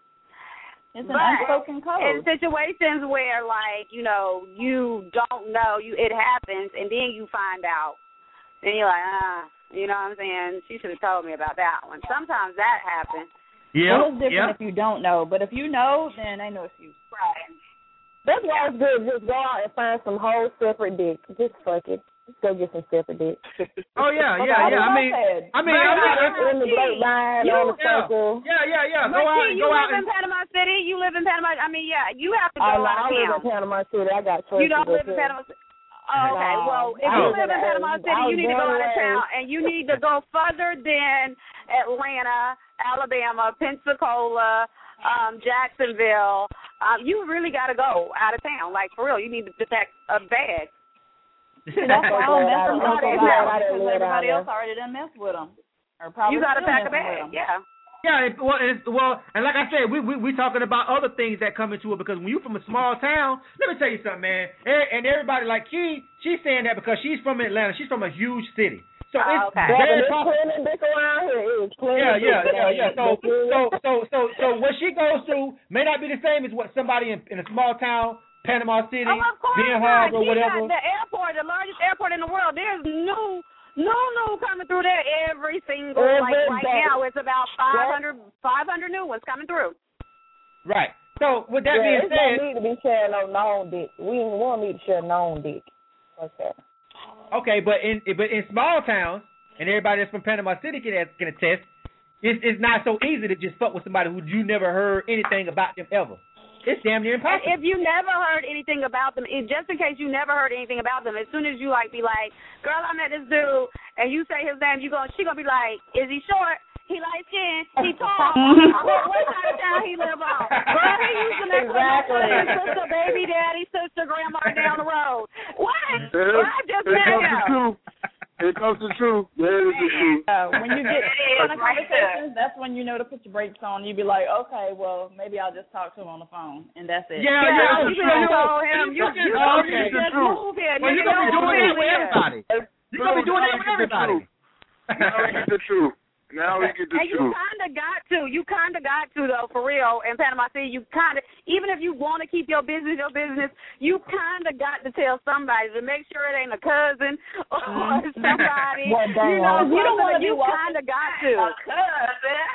It's an but unspoken code. In situations where, like, you know, you don't know, you it happens, and then you find out, and you're like, ah, you know what I'm saying? She should have told me about that one. Sometimes that happens. Yeah. Well, it's different if you don't know, but if you know, then ain't no excuse. Right. That's why it's good. Just go out and find some whole separate dick. Just fuck it. Just go get some separate dick. Oh yeah, yeah, yeah. I mean, I mean, I mean, in the grapevine, on the circle. Yeah, yeah, yeah. But Go out, see, go you out. live in And... Panama City. You live in Panama. I mean, yeah, you have to go I, out of I live town. in Panama City. I got choices. You don't live in here. Panama City. Oh, okay. No, Well, if I you was live in in- Panama I City, was you need to go out of born town, and and you need to go further than Atlanta, Alabama, Pensacola, um, Jacksonville. Um, you really got to go out of town. Like, for real, you need to pack a bag. See, that's why I don't mess with I'm them so glad because I didn't live everybody out else already done messed with them. Or probably You got to still pack a messing with bag, 'em. yeah. Yeah, it, well, it's, well, and like I said, we we we talking about other things that come into it because when you from a small town, let me tell you something, man. And, and everybody like Key, she's saying that because she's from Atlanta. She's from a huge city, so Oh, it's okay. very There's possible. plenty of dick around here. It's plenty Yeah, of yeah, dick yeah, yeah. So, around here. so, so, so, so, what she goes through may not be the same as what somebody in, in a small town, Panama City, Oh, of course Ben not. Harbor, She whatever. got the airport, the largest airport in the world. There's new, new, new coming through there every single, Every like right day. now, it's about five hundred, five hundred new ones coming through. Right. So, with that Yeah, being it's said, don't need to be sharing no known dick. We want me to share known dick. What's that? okay, but in but in small towns, and everybody that's from Panama City can can attest, it's it's not so easy to just fuck with somebody who you never heard anything about them ever. It's damn near And impossible. if you never heard anything about them, it, just in case you never heard anything about them, as soon as you like be like, girl, I met this dude, and you say his name, you go, she gonna be like, is he short? He light skin? He tall? what, what side of town he live on? Girl, he used to mess Exactly. with my sister, baby daddy, sister, grandma down the road. What? Here, Well, I just here met comes the him. truth. Here comes the truth. There is the truth. Uh, when you get It kind is of right conversations, that's when you know to put your brakes on. You be like, okay, well, maybe I'll just talk to him on the phone, and that's it. Yeah, Yeah, yeah, you sure, can you tell know, him, you, fucking- you oh, know, okay. you just move here. Well, you nigga, gonna be don't doing that move with here. everybody. You gonna be doing that with everybody. Now we get the truth. Now we get the And you truth. kind of got to. You kind of got to, though, for real. In Panama City, you kind of, even if you want to keep your business your business, you kind of got to tell somebody to make sure it ain't a cousin or somebody. Well, you know, you don't want to be you walking kind of got to. A cousin.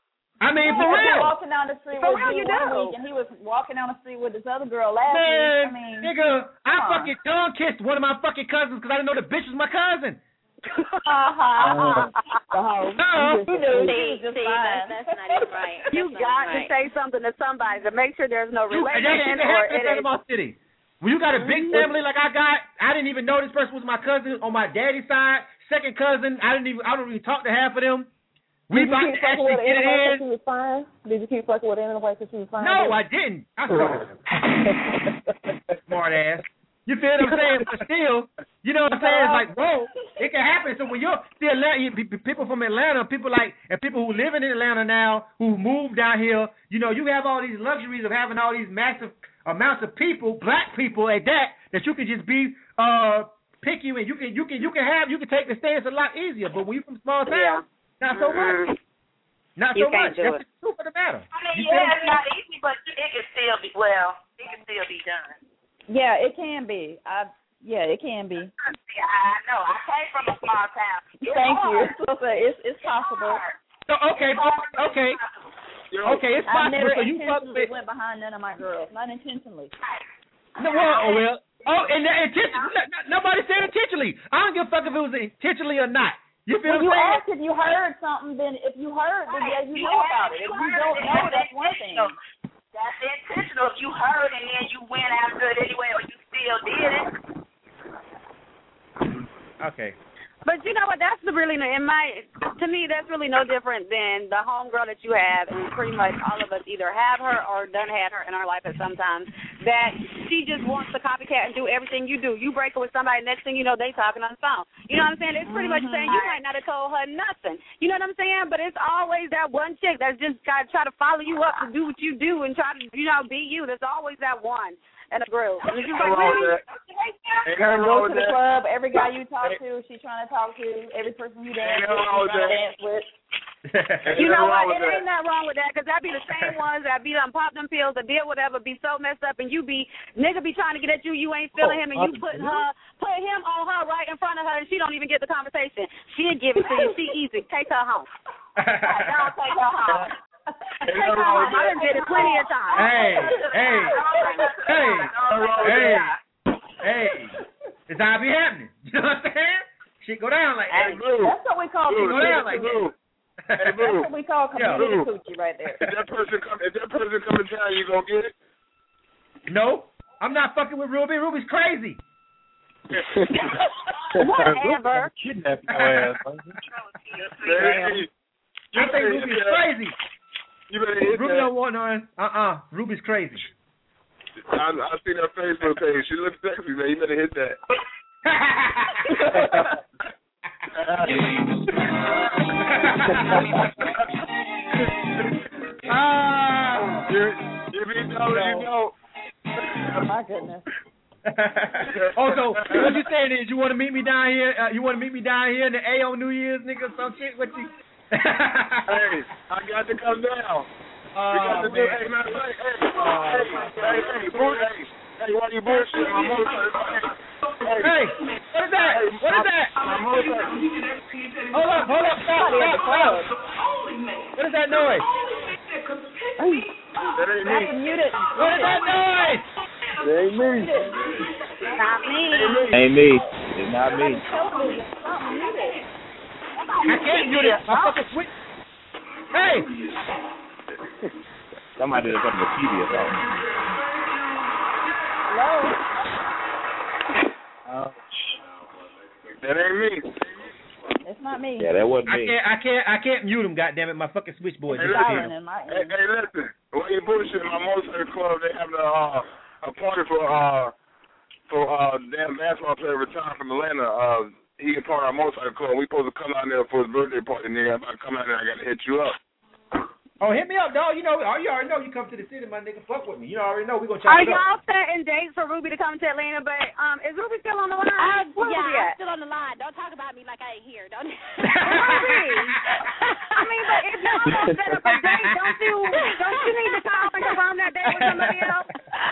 I mean, for He was real. walking down the street For with real, me you one do. week, and he was walking down the street with this other girl last Man, week. I mean, nigga, I come on. fucking tongue kissed one of my fucking cousins because I didn't know the bitch was my cousin. Uh-huh. Uh, No. You do. See, He was just see, fine. that's, that's not even right. You That's not got even to right. say something to somebody to make sure there's no You, and that shit relation can or happen in it is. Panama City. When you got a big family like I got, I didn't even know this person was my cousin on my daddy's side. Second cousin, I didn't even I don't even talk to half of them. We Did you about keep to fucking actually with her get it anyway in. because she was fine? Did you keep fucking with her anyway because she was fine? No, I didn't. I smart ass. You feel what I'm saying? But still, you know what I'm saying? It's like, bro, it can happen. So when you're still Atlanta, you- people from Atlanta, people like, and people who live in Atlanta now, who moved down here, you know, you have all these luxuries of having all these massive amounts of people, black people at that, that you can just be uh picky and you can you can you can have you can take the stance a lot easier. But when you from small town, not so much. Not You so can't much. do That's it. the truth of the matter. I mean, You feel yeah, what I'm it's not easy, but it can still be, well, it can still be done. Yeah, it can be. I Yeah, it can be. Yeah, I know. I came from a small town. It's Thank hard. you. So it's it's possible. So okay, okay, okay, it's I possible. never So you fuck intentionally with. went behind none of my girls, not intentionally. No, well, oh well. Oh, and that intentionally. Nobody said intentionally. I don't give a fuck if it was intentionally or not. You feel When what you I'm saying? asked if you heard something, then if you heard, then yeah, you know about it. If you don't know, that's one thing. That's intentional. If you heard and then you went after it anyway, or you still did it. Okay. But you know what? That's the really, in my, to me, that's really no different than the homegirl that you have, and pretty much all of us either have her or done had her in our life at some time, that she just wants to copycat and do everything you do. You break up with somebody, next thing you know, they talking on the phone. You know what I'm saying? It's pretty much saying you might not have told her nothing. You know what I'm saying? But it's always that one chick that's just got to try to follow you up to do what you do and try to, you know, be you. There's always that one in a group. And it's just like, really? Go to the club, every guy you talk to, she's trying to talk to, every person you dance with, she's trying to dance with. You know what? It ain't nothing wrong with that, because that be the same ones that be done pop them pills or did whatever, be so messed up, and you be, nigga be trying to get at you, you ain't feeling him, and you putting her, put him on her right in front of her, and she don't even get the conversation. She'll give it to you. She easy. Take her home. Don't take her home. Take her home. I done did it plenty of times. Hey, hey, hey, hey, hey. It's how it be happening. You know what I'm saying? Shit go down like that. That's what we call Shit go down like that. Hey, That's what we call community coochie right there. If that person come, if that person come in town, you gonna get it? No, I'm not fucking with Ruby. Ruby's crazy. Whatever. Kidnap your ass. Hey, I think Ruby's crazy. You better hit Ruby that. don't want none. Uh-uh. Ruby's crazy. I, I seen her Facebook page. She looks sexy, man. You better hit that. Ah, you, you be know, you know. My goodness. Oh, so what you saying is you want to meet me down here? Uh, you want to meet me down here in the A on New Year's, nigga? Some shit? What you? Hey, I got to come down. Uh, we got to do. Hey, man, hey, hey, hey, hey, hey, boo, hey, hey, why you bullshit? My motorcycle. Hey, hey, what is that? Hey, what is that? My motorcycle. Hold up, hold up, stop, stop, stop. What is that noise? That ain't me. Muted. What is that noise? It ain't me. Not me. Ain't me. It's not me. I can't mute it. My fucking switch. Hey. Somebody did something to T V or something. Hello? Uh, that ain't me. It's not me. Yeah, that wasn't I me. can't, I can't, I can't mute him. Goddamn it, my fucking switchboard. Hey, just listen. appeared. Hey, hey, listen. Why you bullshit? My motorcycle club, they have a uh, a party for uh for uh damn basketball player retired from Atlanta. Uh, he is part of our motorcycle club. We supposed to come out there for his birthday party. Nigga, if I come out there, I gotta hit you up. Oh, hit me up, dog. You know, oh, you already know you come to the city, my nigga. Fuck with me. You already know we gonna chop Are it up. y'all setting dates for Ruby to come to Atlanta? But um, is Ruby still on the line? Uh, Where yeah, Ruby I'm at? still on the line. Don't talk about me like I ain't here. Don't. Ruby. I mean, but if y'all gonna set up a date, don't you don't you need to call and confirm that date with somebody else?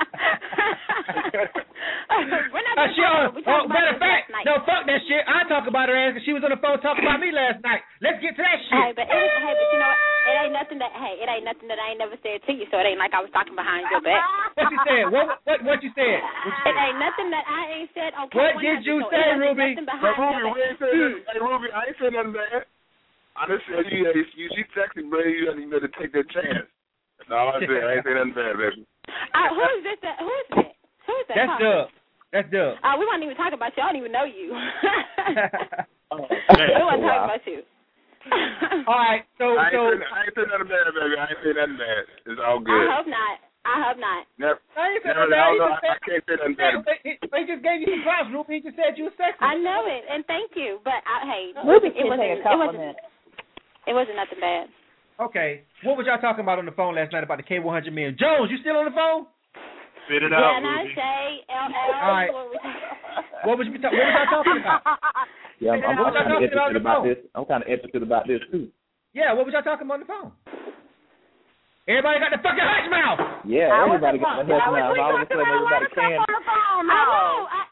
We're not Uh, gonna she, talk uh, about- we oh, talked about matter of this fact, last night. no, fuck that shit. I talk about her ass because she was on the phone talking about me last night. Let's get to that shit. Hey, but it, hey, but you know what? It ain't nothing that hey, it ain't nothing that I ain't never said to you. So it ain't like I was talking behind your back. What you said? What what what you said? What you It said? ain't nothing that I ain't said. Okay, What did you so say, it wasn't Ruby? nothing But behind Ruby, your we ain't saying nothing. Hey, Ruby, I ain't saying nothing bad. I just said you, you, you she sexy, bro. You don't even know to take that chance. That's all I said. I ain't saying nothing bad, baby. Uh, who is this? That, who is that? Who is that? That's talking? Dub. That's Dub. Uh, we won't even talk about you. I don't even know you. Oh, we won't talk about you. All right, so I ain't, so. saying, I ain't saying nothing bad, baby. I ain't saying nothing bad. It's all I good. hope not. I hope not. Never, I ain't said never, nothing I, bad. don't He know, just I, I can't say nothing bad. said, he, he just gave you some props, Ruby. He just said you were sexy. I know it, and thank you. But I, hey, Ruby it can wasn't. take a It wasn't. compliment. It wasn't nothing bad. Okay, what was y'all talking about on the phone last night about the K one hundred million? Jones, you still on the phone? Spit it Can out, I Ruby. say L L? All right. What was you ta- what was y'all talking about? Yeah, I'm, I'm What y'all kind of talking about on interested the about phone? this. I'm kind of interested about this too. Yeah, what was y'all talking about on the phone? Everybody got the fucking hush mouth. Yeah, I everybody wasn't got the talking- hush I was- now. we All of a talking sudden, about a lot everybody of stuff can. on the phone. I know. I, I, that's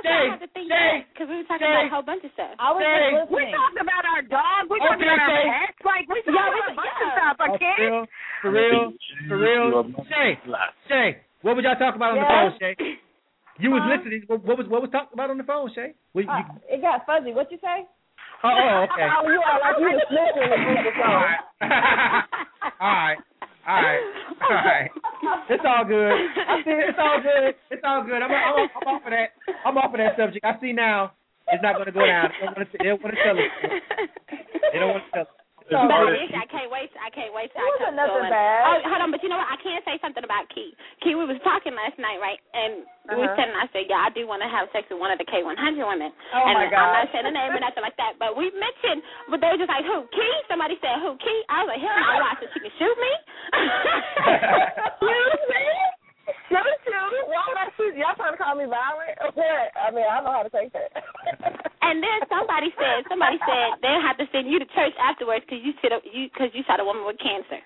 that's why I had to think that because we were talking about a whole bunch of stuff. I was just We listening. talked about our dogs. We talked Okay, about our Shay. pets. Like we talked Yeah, about a we- bunch yeah. of stuff. A Oh, kid. for real, for real, for real. Shay, Shay, what was y'all talking about on the Yeah. phone, Shay? You was Huh? listening. What, what was what was talked about on the phone, Shay? What, you, Uh, it got fuzzy. What you say? oh, oh, okay. Oh, you are like you the snitch in the group or All something. right. all right. All right. All right. It's all good. I see it. It's all good. It's all good. I'm, I'm, I'm off of that. I'm off of that subject. I see now it's not going to go down. They don't want to, they don't want to tell us. They don't want to tell us. So, I can't wait. I can't wait till I come nothing to it. bad. Oh, hold on, but you know what? I can say something about Key. Key, we was talking last night, right? And we Uh-huh. were saying, I said, yeah, I do want to have sex with one of the K one hundred women. Oh, and my I'm not God. saying the name or nothing like that, but we mentioned, but they were just like, who? Key? Somebody said, who? Key? I was like, hell no, why? So she can shoot me? Excuse me? Shoot, shoot. Why would I shoot? Y'all trying to call me violent? Okay. I mean, I know how to take that. And then somebody said, somebody said they'll have to send you to church afterwards because you sit up, you because you shot a woman with cancer.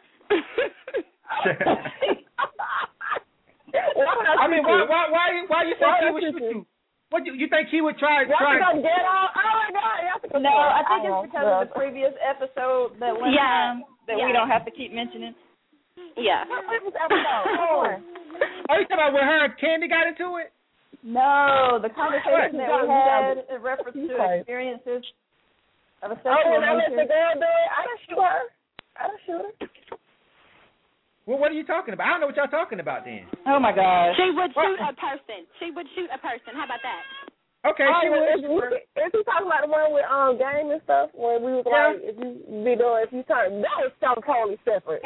I mean, why, why, why, why you think Why he would would I shoot shoot you? What you, you think he would try? Y'all try? think I'm dead on? Oh my God! Y'all think I'm No, dead? I think Oh, it's because well. of the previous episode that one Yeah. time that Yeah. we don't have to keep mentioning. Yeah. What was the episode? Which one? Oh, you talking about when her and Candy got into it? No, the conversation What? that we You got- had in reference to Okay. experiences of a Oh, sexual when I let the nature. girl do it, I didn't shoot her. I didn't shoot her. Well, what are you talking about? I don't know what y'all talking about then. Oh my gosh. She would shoot a person. She would shoot a person. How about that? Okay, Oh, she well, would. if you, if you talking about the one with um game and stuff, where we was Yeah. like, if you be doing, if you turn, that was something totally separate.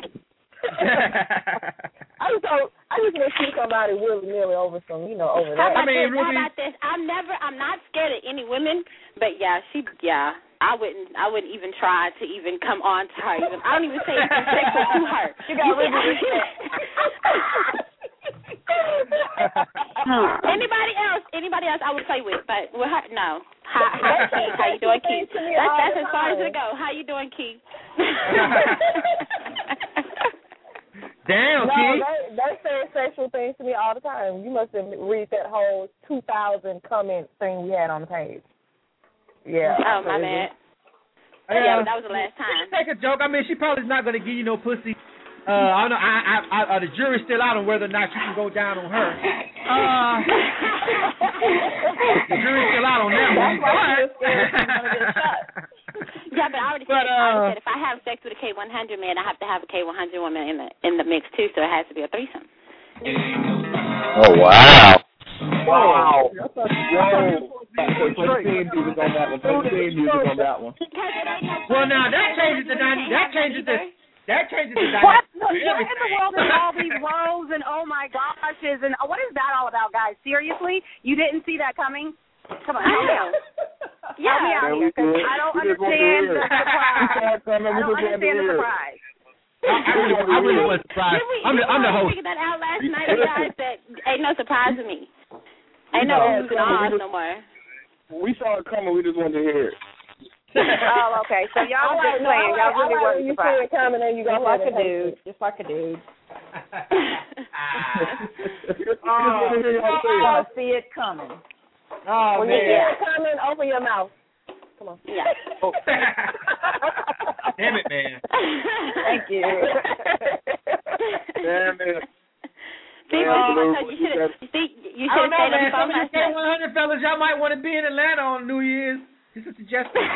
I just don't, I just want to shoot somebody willy nilly over some, you know, over How that. about I mean, this? Ruby- How about this? I'm never. I'm not scared of any women, but yeah, she. Yeah, I wouldn't. I wouldn't even try to even come on to her. Even, I don't even say anything sexual to her. You got Ruby Anybody else? Anybody else? I would play with, but with her, no. Hi, hi Key. How you doing, Key? That's that's as far as it go. How you doing, Key? Damn, No, Key. they, they say sexual things to me all the time. You must have read that whole two thousand comment thing we had on the page. Yeah. Oh my bad. Yeah, but that was the last time. Take a joke. I mean, she probably's not gonna give you no pussy. Uh, I don't know. I, I, I, uh, the jury's still out on whether or not you can go down on her. Uh, the jury's still out on that one. Yeah, but I already But, said, I already uh, said if I have sex with a K one hundred man, I have to have a K one hundred woman in the in the mix too, so it has to be a threesome. Oh, wow. Wow. Whoa. Put theme music on that one. Put theme music on that one. Well, now that changes the dynamic. That changes the. That changes the What? dynamic. What in the world is all these rows and oh my goshes and what is that all about, guys? Seriously, you didn't see that coming? Come on, help me out. Yeah. Help me out Man, here, we 'cause did. I don't We just want to understand hear the it. surprise. We saw it coming. I We don't just want to understand the hear it. surprise. I really, I really was surprised. Did we, I'm the, I'm the we host. figured that out last night, you guys. That ain't no surprise to me. Ain't no No, oohs and ahs we just- no more. We saw it coming. We just wanted to hear it. Oh, okay. So y'all were just no, playing. I Y'all like, really I like weren't when you see surprised. it coming and you go Just like ahead a and dude. Just like a dude. We just want to hear y'all say it. Want to see it coming. Oh When you see man. it coming, open your mouth. Come on. Yeah. Damn it, man. Thank you. Damn it. See, Yeah, Blue, Blue, you should have. You see, you I should don't have know, stayed on man. the Some phone of you last K night. one hundred fellas, y'all might want to be in Atlanta on New Year's. Just a suggestion. Nah,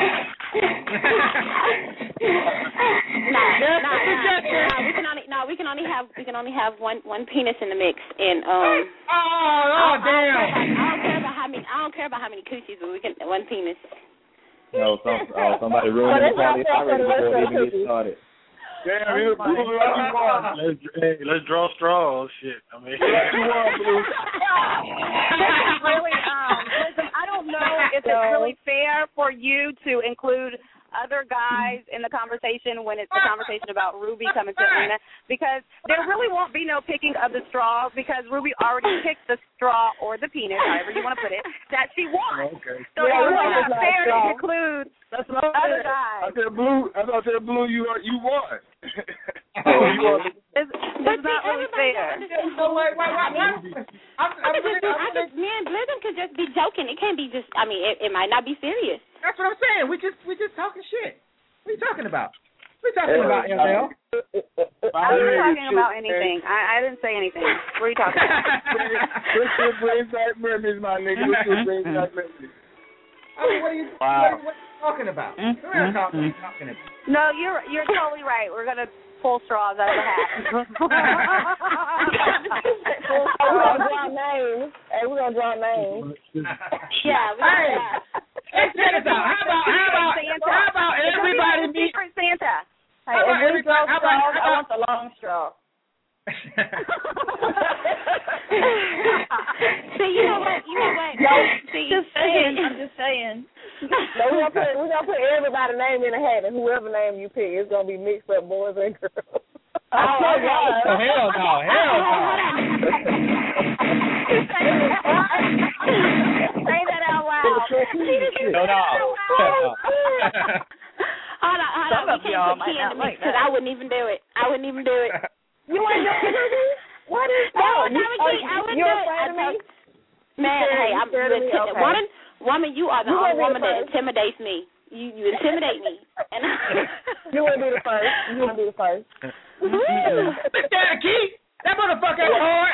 nah, nah, nah. We can only, no, we can only have, we can only have one, one penis in the mix, and um. Oh, oh, I don't, damn. I don't care about how many. I don't care about how many coochies, but we can one penis. No, some, oh, somebody ruined the party already before they even get started. Damn, you Blue, you won. Let's, hey, let's draw straws. Shit, I mean. You won, Blue. This is really, um, listen, I don't know if it's really fair for you to include other guys in the conversation when it's a conversation about Ruby coming to Atlanta, because there really won't be no picking of the straws because Ruby already picked the straw or the penis, however you want to put it, that she wants. Okay. So Yeah, it's really that's not not fair to straw. include That's what I other said. I guys. said, Blue. I thought I said, Blue, you you won. Oh, you won. It's, it's not really fair. No, wait, wait, wait, wait. I'm, I'm I could really, just, I'm I really, could, me and Blizzard could just be joking. It can't be just. I mean, it, it might not be serious. that's what I'm saying. We just we just talking shit. What are you talking about? What are you talking about, L L? I wasn't talking about anything. I, I didn't say anything. What are you talking about? This is Brainside Memories, my nigga. This is Brainside Memories. I mean, what are you, Wow. what, what are you talking about? What are you talking, talking about? No, you're you're totally right. We're gonna pull straws out of the hat. We're gonna draw names. Hey, we're gonna draw names. Yeah. We Hey, got hey, check this out. How about how about how about everybody meet? Secret Santa. Hey, How about if we draw everybody- how about- straws, how I about- want the long straw. See, you know what? You know what? No, See, just saying. I'm just saying. No, we're gonna put we're gonna put everybody's name in a hat, and whoever name you pick, it's gonna be mixed up boys and girls. Oh, my God. Oh, hell no, hell no. Say that out loud. No, no. Hold on, hold Some on. of We y'all can't put might Key in not the mix like because that. I wouldn't even do it. I wouldn't even do it. You ain't doing it? What is No, that? not with Key. I wouldn't You're do it. afraid I of me? told- Man, scared- hey, you I'm scared of me? listen, Okay. woman. Woman, you are the You only wanna be woman the that first? intimidates me. You you intimidate me, and You wanna be the first? You wanna be the first? Big Daddy Key, that motherfucker ain't hard.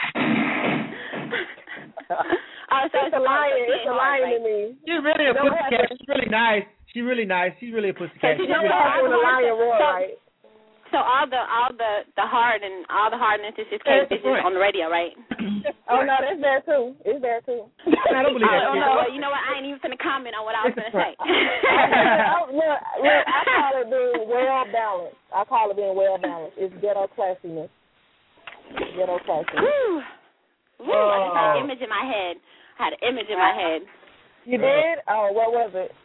Oh, so It's a lion. It's a lion to me. She's really a You don't have pussycat. to- She's really nice. She's really nice. She's really a pussycat. So She's you know really what? When the lion roar, So- right? So all the all the the hard and all the hardness is just case That's bitches right. on the radio, right? Oh no, that's there too. It's there too. I don't believe that Oh, shit. no, well, you know what? I ain't even finna comment on what I was gonna say. Oh, look, look, I call it being well balanced. I call it being well balanced. It's ghetto classiness. Ghetto classiness. Whew. Woo, I just had an image in my head. I had an image in my head. You did? Oh, what was it?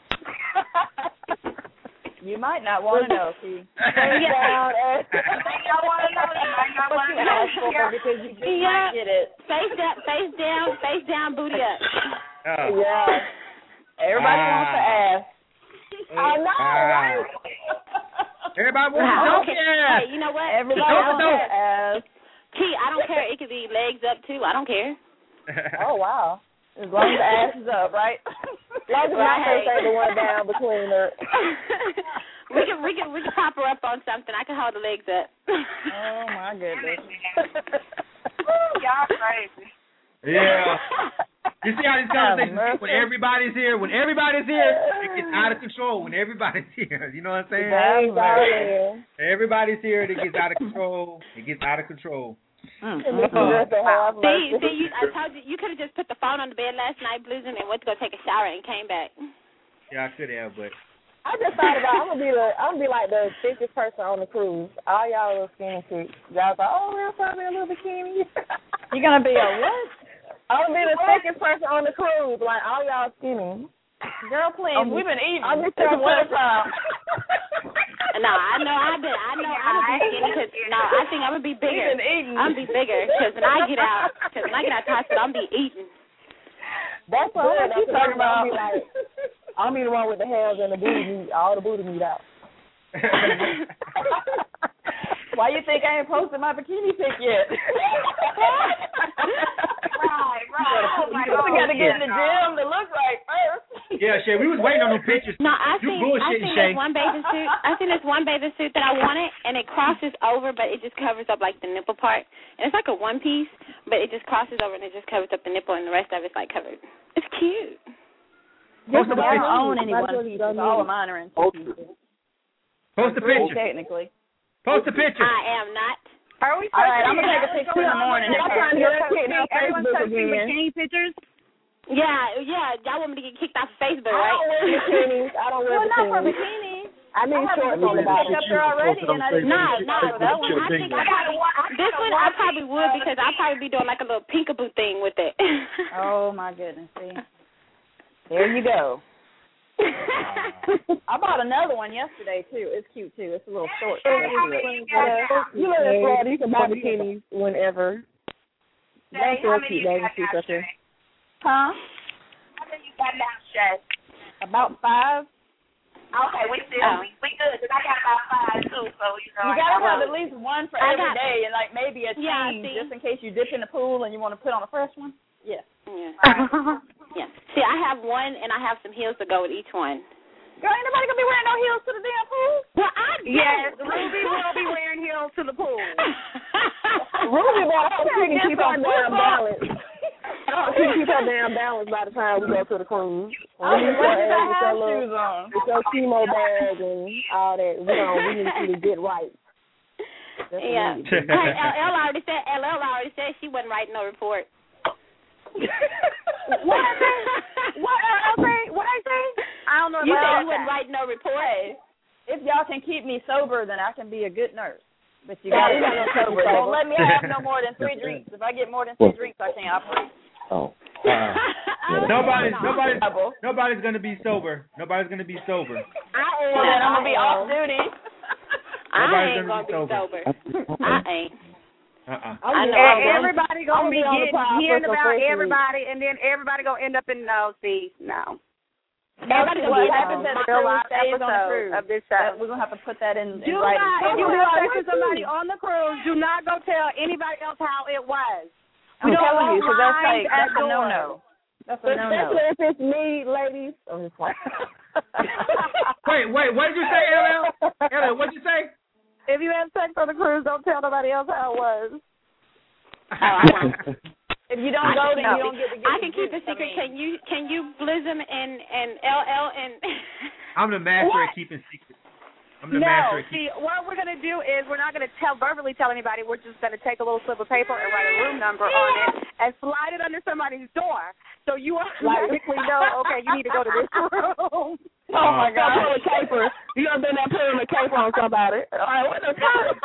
You might not want to know, see. Face down, ass. I want to know. I got What you asked for because you just Yeah. might get it. Face down, face down, face down, booty up. Oh. Yeah. Everybody Ah. wants to ask. I know, right? Everybody I wants to don't know. care. Yeah. Hey, you know what? Everybody Key, I don't wants to care. ask. Key, I don't care. It could be legs up too. I don't care. Oh, wow. As long as the ass is up, right? Like my Right. face ain't the one down between her. we can we can we can pop her up on something. I can hold the legs up. Oh my goodness. Y'all crazy. Yeah. You see how these conversations mercy. when everybody's here, when everybody's here, it gets out of control when everybody's here. You know what I'm saying? Thanks, darling. Everybody's here, it gets out of control. It gets out of control. Mm. And this is just a half See, mercy. see, you, I told you you could have just put the phone on the bed last night, Blues, and went to go take a shower and came back. Yeah, I could have, but I just thought about I'm gonna be the I'm gonna be like the thickest person on the cruise. All y'all little skinny chicks. Y'all like, oh, we'll probably a little bikini. You're gonna be a what? I'm gonna be the thickest person on the cruise. Like all y'all skinny. Girl, please. I'm We've been eating. I'm just It's trying winter time. No, I know I've been. I know I'm gonna be skinny because no, I think I'm gonna be bigger. We've been eating. I'm gonna be bigger because when I get out, because when I get out the hospital, I'm gonna be eating. That's what What you talking about? I'm be like, I'm be the one with the hands and the booty meat, all the booty meat out. Why you think I ain't posted my bikini pic yet? Right, right. Oh my We God. gotta get in the gym to look right first. yeah, Shay, we was waiting on them pictures. No, I You think I bullshitting, think Shay. there's one bathing suit. I think there's one bathing suit that I wanted, and it crosses over, but it just covers up like the nipple part, and it's like a one piece, but it just crosses over and it just covers up the nipple, and the rest of it's like covered. It's cute. Post the I picture. don't own any one pieces. All of mine are in two pieces. Post the picture. Technically. Post the picture. I am not. Are we? All right, I'm gonna take a picture in the morning. I'm trying to get that kicked off Everyone's Facebook posting again. bikini pictures. Yeah, yeah. Y'all want me to get kicked off of Facebook, I right? don't wear bikinis. I don't wear Well, not for bikinis. bikini. I need I shorts haven't on the picked bottom. up there already, and I didn't. No, no, that one. I think I probably, this one I probably would because I'll probably be doing like a little peekaboo thing with it. Oh my goodness! See, there you go. I bought another one yesterday too. It's cute too. It's a little short. You live in Florida, you can buy bikinis whenever. They still cute bathing suits up there. Huh? How many you got now, Shay? About five. Okay, we still oh. we, we good because I got about five too, so you know. You gotta have at least one for I every got, day, and like maybe a yeah, change just in case you dip in the pool and you want to put on a fresh one. Yeah. Yeah. Right. Yeah. See, I have one, and I have some heels to go with each one. Girl, ain't nobody gonna be wearing no heels to the damn pool. Well, I do. Yes, Ruby will be wearing heels to the pool. Ruby better hope she can keep her damn balance. I hope she can keep her damn balance by the time we go to the cruise. I was wondering if I have shoes on. With your chemo bag and all that. We don't. We need you to get right. That's yeah. Hey, L L already said. L L already said she wasn't writing no report. What I say? What I say? What I say? I don't know. You said you wouldn't write no report. Hey, if y'all can keep me sober, then I can be a good nurse. But you gotta be sober. Don't let me have no more than three drinks. If I get more than three drinks, I can't operate. Oh. Uh, nobody's nobody's nobody's gonna be sober. Nobody's gonna be sober. I am. Well, then I'm gonna be off duty. I ain't gonna, gonna be sober. sober. I ain't. Uh-uh. I know. And everybody gonna be getting, hearing about everybody, and then everybody gonna end up in no. See, no. Everybody gonna be happens at the cruise stays on the cruise. Of this show. We're gonna have to put that in, in do writing. Not, if you have sex with somebody on the cruise, do not go tell anybody else how it was. I'm We don't telling you, because that's like that's a no no. That's a no no. Especially if it's me, ladies. I'm just like. wait, wait, what did you say, L L? L L, what did you say? If you have sex on the cruise, don't tell nobody else how it was. If you don't go, then you don't get to get. I can keep a secret. Can you can you Blizzum and and L L and? I'm the master at keeping secrets. I'm the no, master at see, what we're gonna do is we're not gonna tell verbally tell anybody. We're just gonna take a little slip of paper and write a room number on it and slide it under somebody's door, so you automatically know. Okay, you need to go to this room. Oh my God! Put a caper. You gonna be there putting a caper on somebody? All right, what the fuck?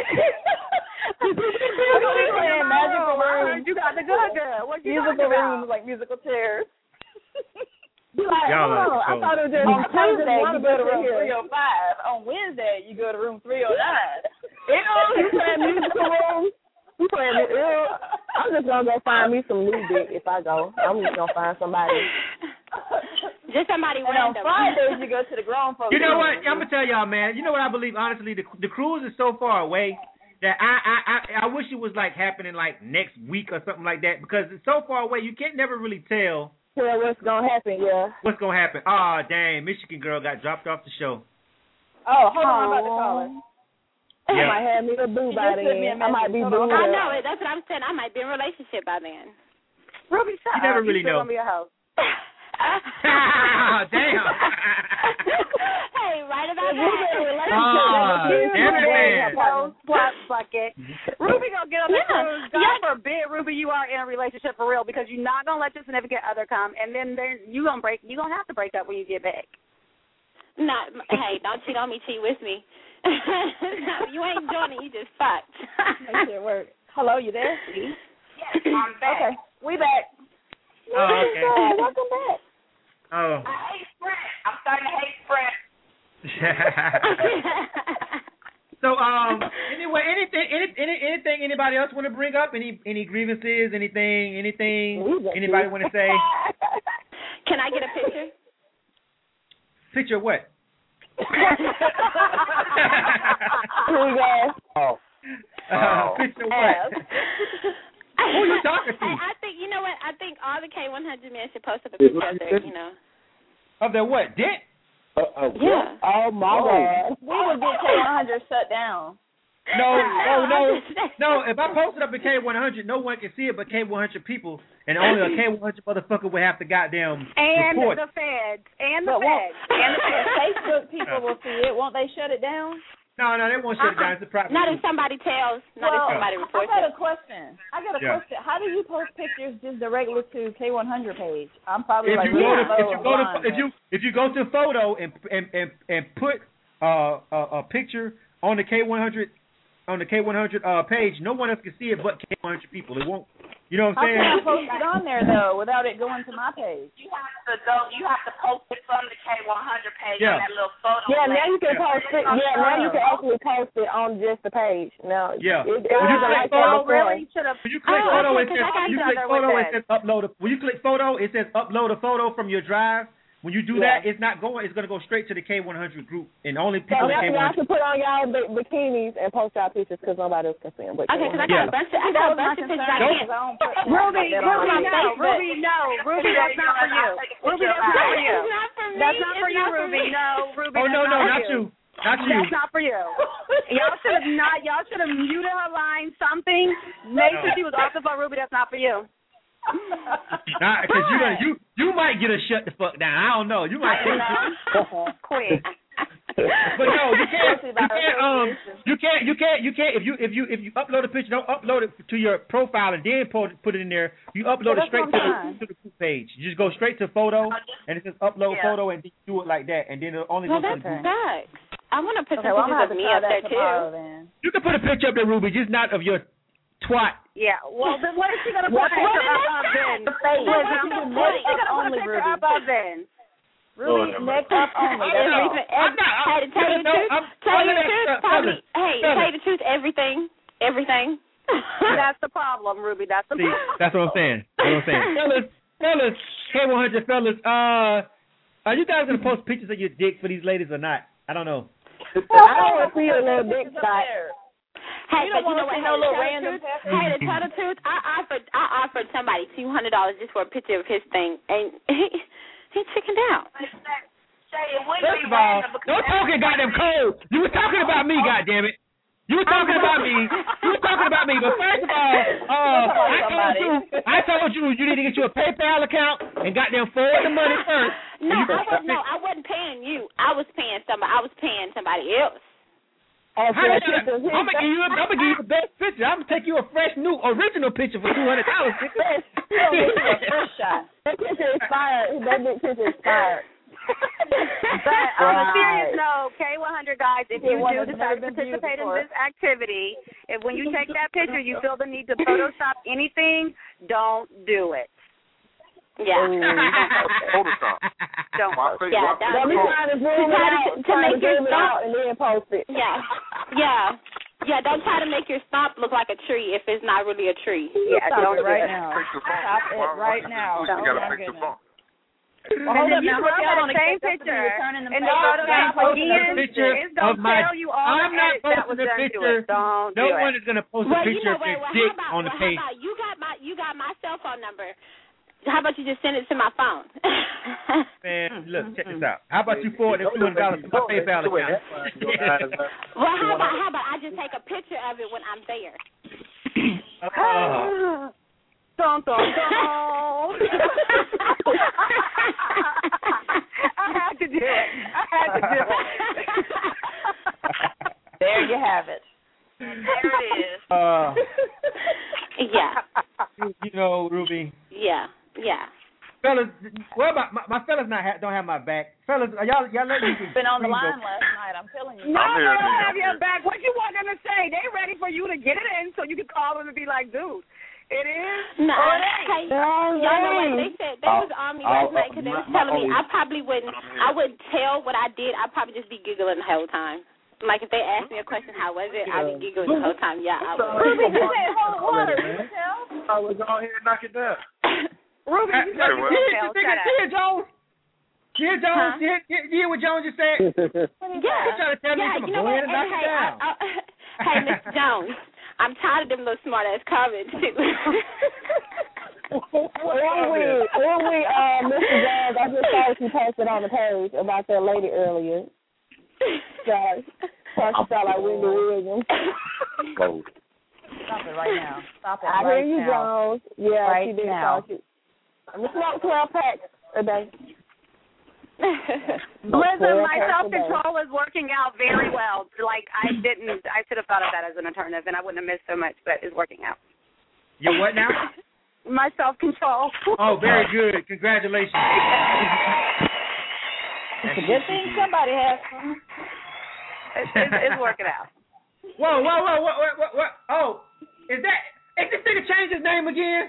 Magical rooms. You got the good good. What you musical rooms like musical chairs. Be like, oh, I thought it was just on Tuesday you go to room here. three oh five. On Wednesday you go to room three oh nine. You playing musical rooms? You playing it? I'm just gonna go find me some new dick if I go. I'm just gonna find somebody. Just somebody and random. On Fridays you go to the grown folks. You know what? I'm gonna tell y'all, man. You know what I believe? Honestly, the the cruise is so far away that I I I, I wish it was like happening like next week or something like that, because it's so far away you can't never really tell. Yeah, what's gonna happen? Yeah. What's gonna happen? Oh, dang! Michigan girl got dropped off the show. Oh, hold on, I'm about to call her. I Yeah. might have me a boo by then. I might be booed. I know it. That's what I'm saying. I might be in a relationship by then. Ruby, shut You never up. really you still know. gonna be a host. Damn. Hey, right about Oh, that. damn it, man. No slut bucket. Ruby gonna get on the Yeah. cruise. God forbid, Ruby, you are in a relationship for real, because you're not gonna let your significant other come, and then there you gonna break. You gonna have to break up when you get back. Not. Hey, don't cheat on me. Cheat with me. No, you ain't doing it. You just fucked. Make sure it work. Hello, you there? Yes, I'm back. Okay, we back. Oh, okay. Welcome back. Oh. I hate Sprint. I'm starting to hate Sprint. So, um, anyway, anything, any, any, anything anybody else want to bring up? Any, any grievances? Anything, anything? Anybody want to say? Can I get a picture? Picture of what? Here we go. Oh. Uh, picture of what? Who you talking to? I think, you know what? I think all the K one hundred men should post up a picture of their, you know. Of their what? Dick? Uh, uh, Yeah. Oh my Oh. God. We would get K one hundred shut down. No, no, no, no. If I posted up a K one hundred, no one can see it but K one hundred people, and only a K one hundred motherfucker would have to goddamn And report. the feds. And the But won't, feds. and if Facebook people will see it, won't they shut it down? No, no, they won't shut it down. It's a private. Not if somebody tells. Not well, if somebody I reports got it. a question. I got a Yeah. question. How do you post pictures just the regular to K one hundred page? I'm probably If like you go to, really if you low go to, blind, if you if you go to photo and and and, and put uh, a, a picture on the K one hundred on the K one hundred uh, page, no one else can see it but K one hundred people. It won't. You know what How I'm saying? can I post it on there though without it going to my page? You have to go. You have to post it from the K one hundred page Yeah. on that little photo. Yeah, now you can link. post it. Yeah, now you can actually post it on just the page. Now, Yeah. It, it When you wasn't click like that photo, before. Really should have. When you click Oh, photo, okay, it 'cause says I got when you each click other photo, with it says upload. A, when you click photo, it says upload a photo from your drive. When you do Yeah. that, it's not going. It's going to go straight to the K one hundred group, and only people So in K one y'all hundred. should put on y'all b- bikinis and post y'all pictures because nobody else can see them. But Okay, because I got Yeah. a bunch of I got a bunch of pictures I can't. Ruby, They're Ruby, on no, Facebook. Ruby, no, Ruby, that's not for you. Ruby, that's not for you. It's not for me. That's not for It's you, not for Ruby. me. No, Ruby. Oh that's no, no, not not for you, not you. That's not for you. Y'all should have not. Y'all should have muted her line. Something. Make sure she was off the phone. Ruby, that's not for you. Nah, because you gonna you you might get a shut the fuck down. I don't know. You might take Quit. But no, you can't. You can't. Um, you can't. You can't. You can't. If you if you if you upload a picture, don't upload it to your profile and then put put it in there. You upload it Yeah, that's straight to what I'm the, saying. to the group page. You just go straight to photo and it says upload Yeah. photo and then you do it like that, and then it'll only Well, go to that the group. sucks. I want to put Okay, some well, I'm pictures gonna of have me to try up there that tomorrow too. then. You can put a picture up there, Ruby, just not of your twat. Yeah. Well, then what is she gonna put What- a picture what up of then? The face. What is Ruby, she gonna neck put up a only, picture Ruby. up of then? Ruby, neck up only. Every- That's all. every- I'm not- I'm- Hey, to tell you the no, truth, I'm- tell you I'm the not- truth, fellas, probably. Hey, to fellas. tell you the truth, everything, everything. That's the problem, Ruby. That's the See, problem. that's what I'm saying. That's what I'm saying. fellas, fellas, K one hundred fellas. Uh, are you guys gonna post pictures of your dick for these ladies or not? I don't know. I don't want to see a little big spot. Hey, You but don't you know want to what? see Hey, no to little tell the random truth, pepper. hey, to tell the truth, I offered I offered somebody two hundred dollars just for a picture of his thing, and he he chickened out. First of all, don't talking goddamn cold. You were talking about me, goddammit. You were talking about me. You were talking about me. But first of all, uh, I told you, I told you, you need to get you a PayPal account and goddamn forward the money first. No, You I can- was no, I wasn't paying you. I was paying somebody. I was paying somebody else. Oh, How did I- I'm gonna give you. A, I'm gonna give you the best picture. I'm gonna take you a fresh, new, original picture for two hundred dollars. Fresh. You don't get you a fresh shot. That picture expired. That big picture expired. But on a serious note, K one hundred guys, if you Yeah, one do that's decide to never been viewed participate in before. this activity, if when you take that picture you feel the need to Photoshop anything, don't do it. Yeah. Photoshop. Don't. My face, Yeah, my that- Let me face- try to zoom To it try to- out, to try make to your zoom it thumb- out, and then post it. Yeah, yeah, yeah. Don't try to make your stomp look like a tree if it's not really a tree. Yeah, Stop don't it do right it. now. fix the phone. Stop it Why- why right you now. do it? You gotta Oh, my fix the goodness. phone. Well, hold And up then now. you Look grab out that on the same case. picture You're turning them and face Photoshop down. posting a again. picture It's gonna of my- tell you all I'm the not edits that was posting a done to picture. it. Don't No do one it. is gonna post a Well, you picture know of what? your Well, dick how about, on the well, page. how about you got my you got my cell phone number? How about you just send it to my phone? Man, look, check this out. How about you forward the two hundred dollars to my PayPal account? Well, how about how about I just take a picture of it when I'm there? Oh. Dun, dun, dun. I had to do it. I had to do it. There you have it. There it is. Uh, Yeah, you, you know, Ruby. yeah, yeah. Fellas, what about my, my fellas? Not ha- don't have my back. Fellas, are y'all y'all let me Been on the line last night. I'm telling you. No, I'm they here, don't dude. have your back. What you want them to say? They ready for you to get it in so you can call them and be like, dude, it is. No, or it ain't. hey, y'all know what they said? They was on me last night because they was telling me I probably wouldn't. I wouldn't tell what I did. I'd probably just be giggling the whole time. Like if they asked me a question, how was it? I'd be giggling the whole time. Yeah, I would. Ruby, you said hold water. You can tell. I was go ahead and knock it down. Ruby, you Hey, know you what? can See, tell. see, Shut up. see, Jones. See, Jones. Huh? See, see, see what Jones just said. Yeah, You trying to tell me yeah. I'm You gonna know go what? ahead and knock hey, it down? I, I, hey, Mister Jones, I'm tired of them little smart ass comments too. When we, when we, uh, Mister Jones, I just saw you posted on the page about that lady earlier. Sorry. Talking about like Wendy Williams. Stop it right now. Stop it I right hear you, now. Jones. Yeah, Right she did now. talk you. I'm gonna smoke twelve packs a day. Listen, my self-control is working out very well. Like, I didn't, I should have thought of that as an alternative, and I wouldn't have missed so much, but it's working out. Your what now? My self-control. Oh, very good. Congratulations. It's a good thing somebody has some. It's, it's, it's working out. Whoa, whoa, whoa, whoa, whoa, whoa, whoa. Oh, is that, is this nigga change his name again?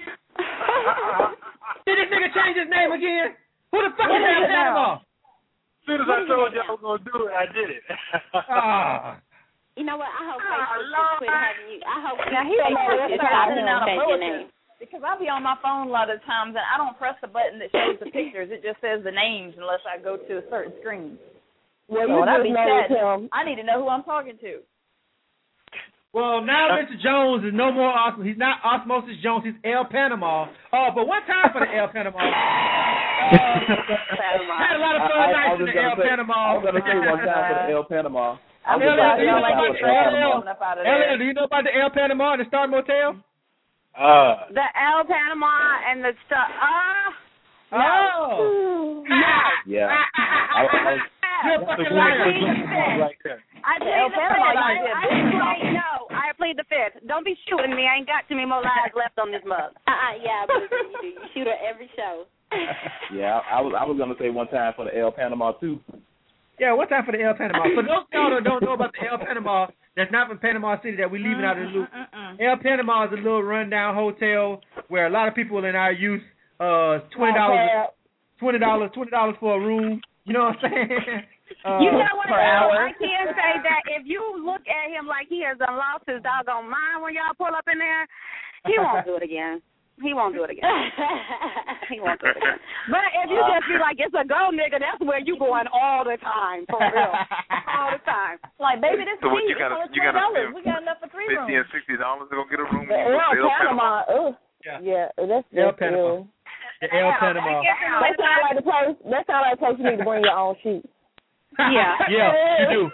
Did this nigga change his name again? Who the fuck is that animal? As soon as I told you I was going to do it, I did it. Ah. You know what? I hope Facebook just quit having you. I hope Now, he Facebook don't know just what's stops happening and out of change your bulletin. name. Because I be on my phone a lot of times, and I don't press the button that shows the pictures. It just says the names unless I go to a certain screen. Well, so you when I just be know chatting, him. I need to know who I'm talking to. Well, now Mister Jones is no more Osmosis. He's not Osmosis Jones. He's El Panama. Oh, but one time for the El Panama. Uh, had a lot of fun I, I, nights I in the was gonna El say, Panama. I was going to say one time for the El Panama. I was L L, about do you know to about say the El L Panama. L? L L, do you know about the El Panama and the Star Motel? Uh, The El Panama and the stuff. Ah. Uh, Oh. no. Yeah. I, I was, You're a fucking liar. right there. I plead El the Panama, fifth. I, you I did. plead, no, I plead the fifth. Don't be shooting me. I ain't got too many more lives left on this mug. Uh-uh, yeah, but you do. You shoot her every show. yeah, I, I was I was going to say one time for the El Panama, too. Yeah, one time for the El Panama. For those y'all that don't know about the El Panama, that's not from Panama City that we leaving out of the loop. El Panama is a little rundown hotel where a lot of people in our youth, uh, twenty dollars, twenty dollars, twenty dollars for a room. You know what I'm saying? Uh, You know what? per hour. I can say that if you look at him like he has done lost his doggone mind when y'all pull up in there, he won't do it again. He won't do it again. He won't do it again. But if you just be like, it's a go, nigga, that's where you going all the time, for real. All the time. Like, baby, this So what cheap. you gotta It's you only gotta twenty dollars. spend We got enough for three rooms. fifty and sixty dollars to go get a room. The in El El Panama. Ugh. Yeah. Yeah, that's El just Panama. ill. The El Panama. That sound like the place. That sound like the place you need to bring your own sheets. Yeah. Yeah, you do.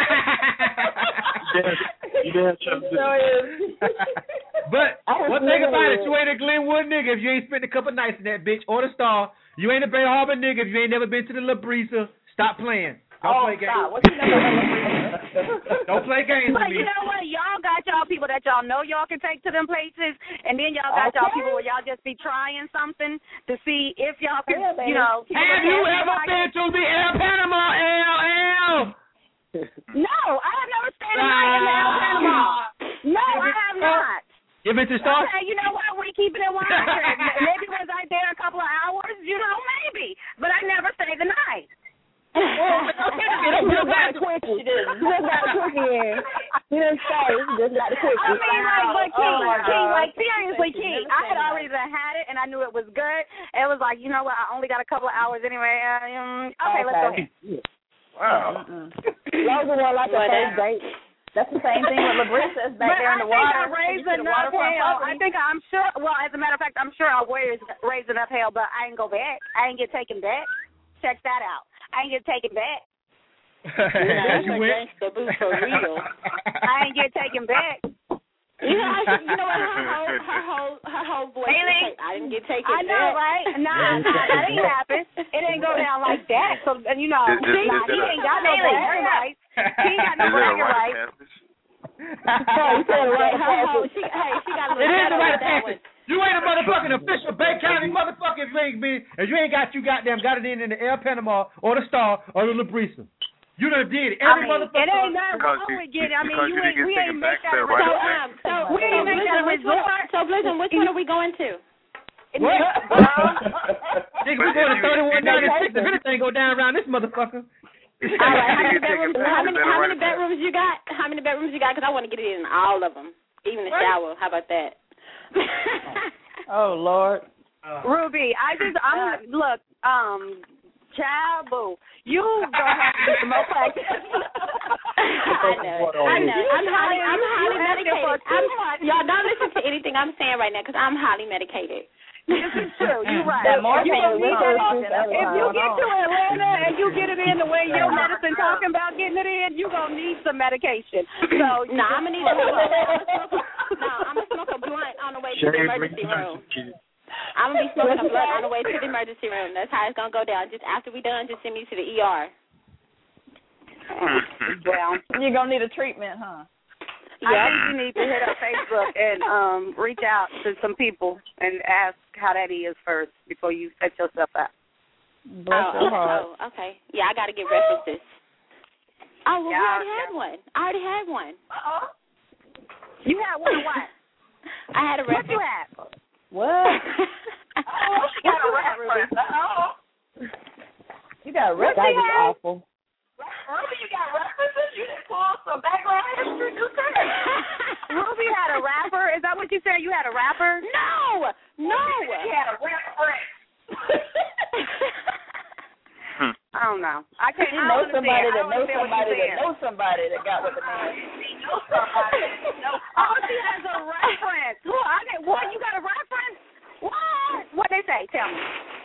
You damn sure do. But I was one thing about it, literally- you ain't a Glenwood nigga if you ain't spent a couple nights in that bitch or the Star. You ain't a Bay Harbor nigga if you ain't never been to the La Brisa. Stop playing. Don't Oh, play games. stop. What you know about Don't play games But with you me. know what? Y'all got y'all people that y'all know y'all can take to them places, and then y'all got y'all Okay. people where y'all just be trying something to see if y'all can, Yeah, baby. you know. Have you ever been to the El Panama L L? No, I have never stayed a night in the El Panama. No, I have not. You been to the Star? Okay, you know what? We keeping it one hundred. Maybe was I there a couple of hours? You know, maybe. But I never stayed the night. You just got a quickie. You just got a quickie in. You didn't stay. You just got a quickie. I mean, like, but Key, Oh, my Key, God. like, seriously, Key, I had already done had it, and I knew it was good. It was like, you know what, I only got a couple of hours anyway. Um, okay, let's go ahead. Wow. Those are one like a first date. That's the same thing with La Brisa. It's back But there I in the think water. I raised You see the enough waterfront hell. property. I think I'm sure, well, as a matter of fact, I'm sure I raised, raised enough hell, but I ain't go back. I ain't get taken back. Check that out. I ain't get taken back. That's you a went. gangster boo for real. I ain't get taken back. You know, I, you know what? Her whole, her whole, her whole voice. Really? Was like, I didn't get taken. I know, back. right? Nah, nah, that ain't happen. It ain't go down like that. So, and you know, Is- is- nah, is he it a- ain't got no bragging rights. He ain't got no Is it a bragging right rights. campus? You said it right. Her whole, she, hey, she got a It little is the better right with that one. passage. You ain't a motherfucking official Bay County motherfucker if you ain't been, if you ain't got you goddamn got it in in the El Panama or the Star or the La Brisa. You done did it. Every I mean, motherfucker. it ain't nothing Because wrong you- with getting. I mean, because you you ain't, didn't we get ain't taken make back that there, a right? So, resort. um, so, We so, ain't make that a Blizzard, which one, resort. so, Blizzard, which one are we going to? What? Nigga, we But going to if you- thirty-one if you- ninety-six. If anything go down around this motherfucker. All right, how many You get bedrooms? taken back, How is many? that a How right many of passage? bedrooms you got? How many bedrooms you got? Because I want to get it in all of them, even the shower. How about that? Oh, Lord. Ruby, I just, I'm look, um, child boo, you gonna have to do some more practice. I know. I know. I'm highly, I'm highly medicated. I'm, y'all don't listen to anything I'm saying right now because I'm highly medicated. This is true. You're right. That more you things gonna we need talking to- about, if you get to Atlanta and you get it in the way your Yeah. medicine talking about getting it in, you gonna need some medication. So No, I'm gonna need a blunt. No, I'm gonna smoke a blunt on the way to the emergency room. I'm gonna be smoking a blunt on the way to the emergency room. That's how it's gonna go down. Just after we done, just send me to the E R. Well, You're going to need a treatment, huh? I think you need to hit up Facebook and um reach out to some people and ask how that is first before you set yourself up. Bless Oh, your heart. oh, okay. Yeah, I gotta get references. Oh, well, we Yeah, already had one. I already had one. Uh-oh. You had one what? I had a What you reference. had? What? Oh, she got a reference. Uh-oh. You got a What record. she That was had? awful. Ruby, you got references? You didn't pull some background history? You said. Ruby had a rapper. Is that what you said? You had a rapper? No, no. She had a rapper. I don't know. I can't. You I know don't somebody that understand. knows I don't understand what somebody you're that saying. knows somebody that got with the man. Oh, she has a reference. Well, I get, what? You got a reference? What? What they say? Tell me.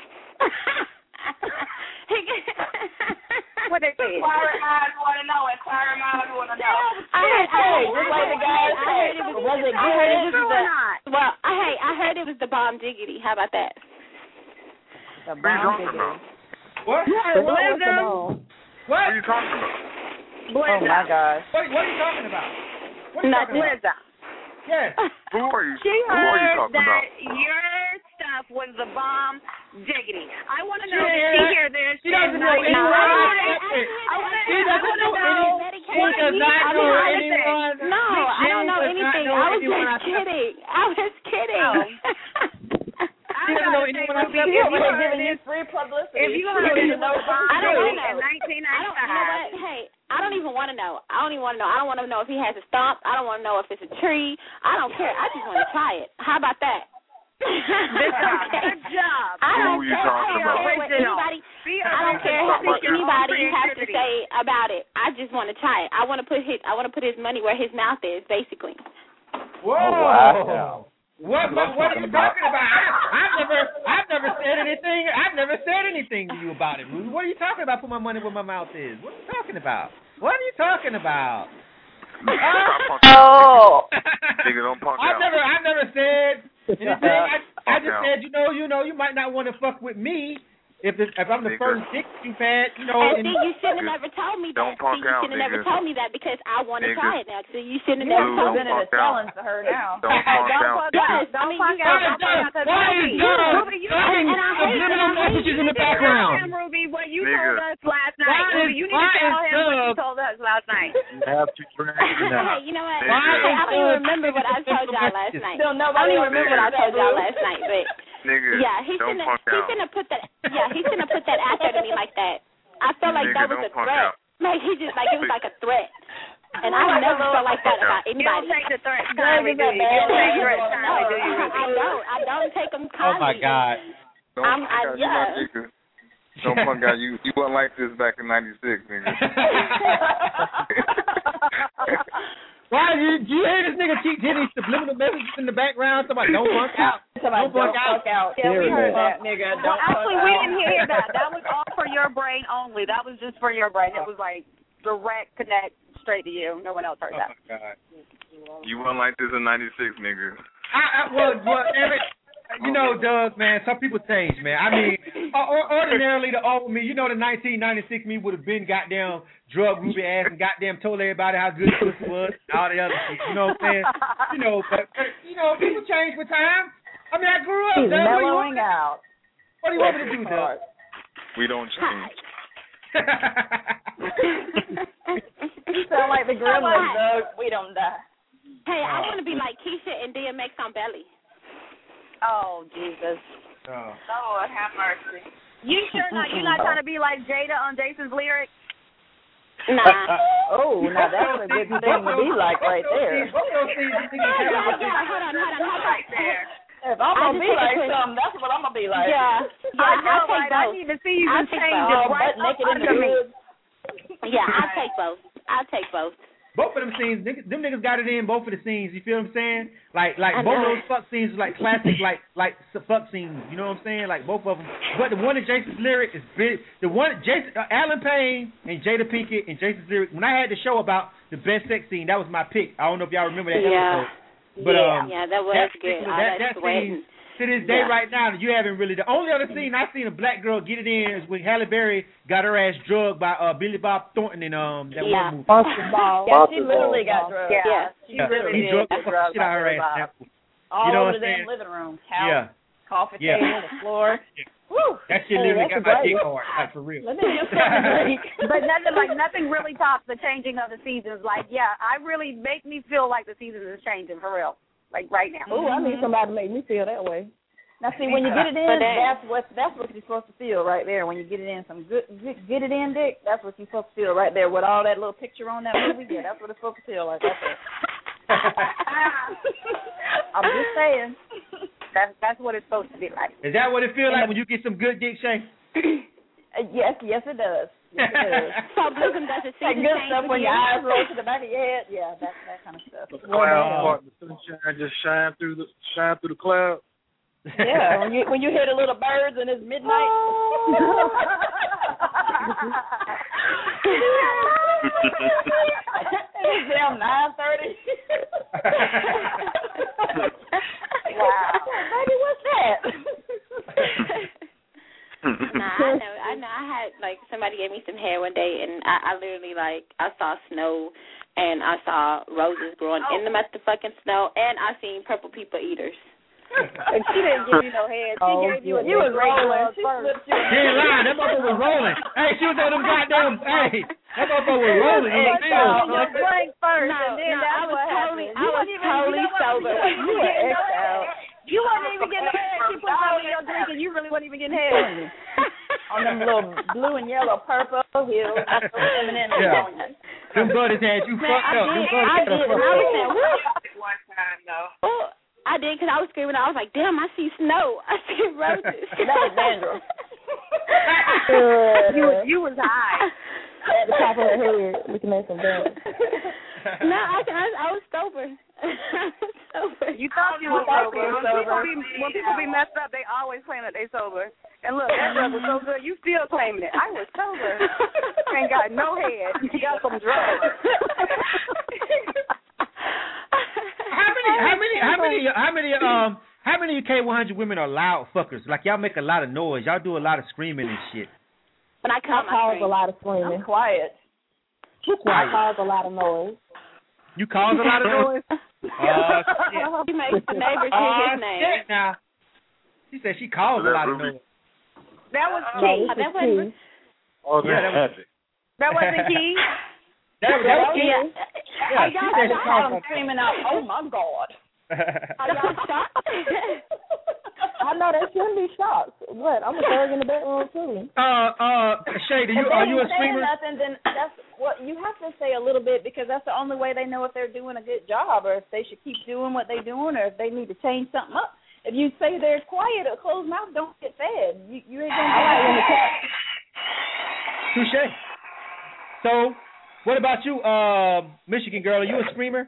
What they say? Inquiring minds want to know. Inquiring minds want to know. I heard, I heard, just like the guy I heard it was, was it I heard it was true the, or not? well, I hey, I heard it was the bomb diggity. How about that? The brown diggity. What? Yeah, What? Blizzum. What? What are you talking about? Oh my gosh. What, what are you talking about? What are you Not talking about? Blizzum. Yes. Who are you? She Who are you heard talking that about? your stuff was the bomb diggity. I want to know, She did hear she that? hear this? She doesn't And know I- anyone. I I wanna- I wanna- She I doesn't wanna know know. any. She does not I know mean, anyone. No, I don't know She does not anything. know I was anyone. just kidding. I was kidding. She doesn't know anyone. Ruby, If if you you were heard giving you this, free publicity, if you you heard need this to know bomb I don't diggity know. in nineteen I don't you know ninety-five. what? Hey, I don't even want to know. I don't even want to know. I don't want to know if he has a stump. I don't want to know if it's a tree. I don't care. I just want to try it. How about that? Good job. Good job. I don't Who you care. I talking don't about? care what anybody. Be I don't care original. what Your own anybody has to creativity. say about it. I just want to try it. I want to put his. I want to put his money where his mouth is, basically. Whoa. Oh, wow. What, what, what are you talking about? I, I've never, I've never said anything. I've never said anything to you about it, Ruby. What are you talking about? Put my money where my mouth is. What are you talking about? What are you talking about? Oh. Nigga, don't punk I've out. never, I've never said anything. I, I just Punk out. said, you know, you know, you might not want to fuck with me if it's, if I'm the Nigga. first dick you've had, you know. And and- see, you shouldn't have never told me that. Don't punk see, you out, shouldn't have never nigga. told me that because I want to Nigga. try it now. So you shouldn't have You never told me. presented a punk out. challenge to her now. Don't punk Don't out. punk Yes, out. I Don't mean, punk you out. Why Don't is punk out. that? Why is Ruby, that? Ruby, you Fucking and I hate- subliminal and I hate messages in the you. background. Tell him, Ruby, what you Nigga. told us last Why night. is- Ruby, you need why to tell is him what you Doug- told us last night. You have to drink it now. Hey, you know what? Why Hey, I don't even is remember what I Doug told y'all last messages? night. Don't I nobody don't even remember what I remember told that, y'all Ruby. last night, but Nigga, yeah, he don't shouldn't have. punk He out. shouldn't have put that. Yeah, he shouldn't have put that out there to me like that. I felt like Nigga, that was don't a punk threat. out. Like he just like it was like a threat. And I never felt like that about You anybody. don't take the threats kindly, do you? You don't take threats kindly, do you? I don't. I don't take them Oh kindly. my God. Don't I'm- punk I- out. You yeah. my nigga. Don't punk out. You you wasn't like this back in ninety-six, nigga. Why do you, do you hear this nigga keep getting subliminal messages in the background? Somebody don't punk out. Somebody Don't punk don't out. fuck out. Yeah, we heard that, nigga. Well, Don't actually, fuck we out. didn't hear that. That was all for your brain only. That was just for your brain. It was like direct connect straight to you. No one else heard Oh that. my God. You wasn't like this in ninety-six, nigga. I, I, well, well, damn it. You know, Doug, man, some people change, man. I mean, or, ordinarily the old me, you know, the nineteen ninety-six me would have been goddamn drug Ruby ass and goddamn told everybody how good pussy was and all the other shit. You know what I'm saying? You know, but, but you know, people change with time. I mean, I grew up. He's Doug. What do you want mellowing me to- out. What do you want me to do, Doug? We don't change. You sound like the Gremlins, Doug. We don't die. Hey, I want to be like Keisha and D M X on Belly. Oh, Jesus. Oh. Lord have mercy. You sure not? You're not trying to be like Jada on Jason's lyrics? Nah. Oh, now that's a good thing to be like right there. Both those things you think Yeah, you yeah, have. yeah. Hold on, hold on, hold on. Right there. If I'm I gonna just be take a like quick- something, that's what I'm gonna be like. Yeah, yeah. I know, I'll take right? I both. need to see you I'll some take changes both. All right butt naked up in the under me. hood. Yeah, I'll take both. I'll take both. Both of them scenes, niggas, them niggas got it in both of the scenes. You feel what I'm saying? Like, like I both of know. those fuck scenes was like classic, like, like fuck scenes. You know what I'm saying? Like both of them. But the one in Jason's lyric is big. The one Jason, uh, Alan Payne and Jada Pinkett and Jason's lyric. When I had the show about the best sex scene, that was my pick. I don't know if y'all remember that Yeah. episode. But yeah, um, yeah, that was that, good. All That, that that sweating. scene. To this day, Yeah. right now, you haven't really. The only other scene I seen a black girl get it in is when Halle Berry got her ass drugged by uh, Billy Bob Thornton in um that Yeah. one movie. Basketball. Yeah, she literally got drugged. Yeah. Yeah, she Yeah. really He did drugged get the drugged shit out by of her Billy ass. Bob. in that movie. All You know over what the I'm damn saying? living room, couch, Yeah. coffee Yeah. table, the floor. Woo. That shit Hey, literally that's got my great. dick hard, like for real. Let me get something to drink. But nothing like nothing really tops the changing of the seasons. Like, yeah, I really make me feel like the seasons is changing for real. Like right now. Ooh, I need somebody to make me feel that way. Now, see, when you get it in, But that- that's what that's what you're supposed to feel right there. When you get it in, some good, good get it in dick. That's what you're supposed to feel right there with all that little picture on that movie. Yeah, that's what it's supposed to feel like. That's it. I'm just saying. That's that's what it's supposed to be like. Is that what it feels like when you get some good dick, Shay? Yes, yes, it does. Yes, it does. So Blizzum does it. That good stuff when your eyes roll to the back of your head. Yeah, that that kind of stuff. The cloud part, the sunshine just shine through the shine through the cloud. Yeah, when you when you hear the little birds and it's midnight. It's damn nine thirty. Wow, baby, what's that? Nah, I know. I know. I had like somebody gave me some hair one day, and I, I literally like I saw snow, and I saw roses growing oh. in the motherfucking snow, and I seen purple people eaters. And she didn't give you no head. She oh, gave you a you was rolling. She first. She ain't lying. That motherfucker was rolling. Hey, she was on them goddamn. Hey, that motherfucker was rolling. It was on your drink first, no, and then no, that's I was what totally, happened. I was even, totally you know sober. You were ex out. You wasn't even getting head. She put some in your drink, and you really wasn't even getting head. On them little blue and yellow purple heels. Yeah. Them buddies had you Man, fucked I up. did. Them buddies I had did. you And I fucked was up. saying, woo. One time though. Oh, I did because I was screaming. I was like, damn, I see snow. I see roses. That was dandruff. you was you was high. At the top of her head, looking at some dance. No, I, I, I was sober. sober. You thought you were sober. When people, be, when people be messed up, they always claim that they sober. And look, that drug was so good, you still claiming it. I was sober. Ain't got no head. You got some drugs. How many? How many? How many? How many? Um. How many K one hundred women are loud fuckers? Like y'all make a lot of noise. Y'all do a lot of screaming and shit. But I I cause a lot of screaming. I'm quiet. Too quiet. I cause a lot of noise. You cause a lot of noise? Oh, shit. He makes the neighbors Oh, hear his name. shit now. She said she caused a lot of noise. That was No, key. this that is wasn't. key. Oh, Yeah, that was- That wasn't key. That was, that was key. Yeah. Yeah, Are she y'all said she shocked? caused I'm screaming out, oh my God. Are y'all shocked? I know they shouldn't be shocked. What? I'm a thug in the bedroom too. Uh, uh, Shay, do you, If they are you a ain't saying screamer? nothing, then that's what you have to say a little bit because that's the only way they know if they're doing a good job or if they should keep doing what they're doing or if they need to change something up. If you say they're quiet, a closed mouth don't get fed. You, you ain't gonna get out in the cat. Touche. So, what about you, uh, Michigan girl? Are you a screamer?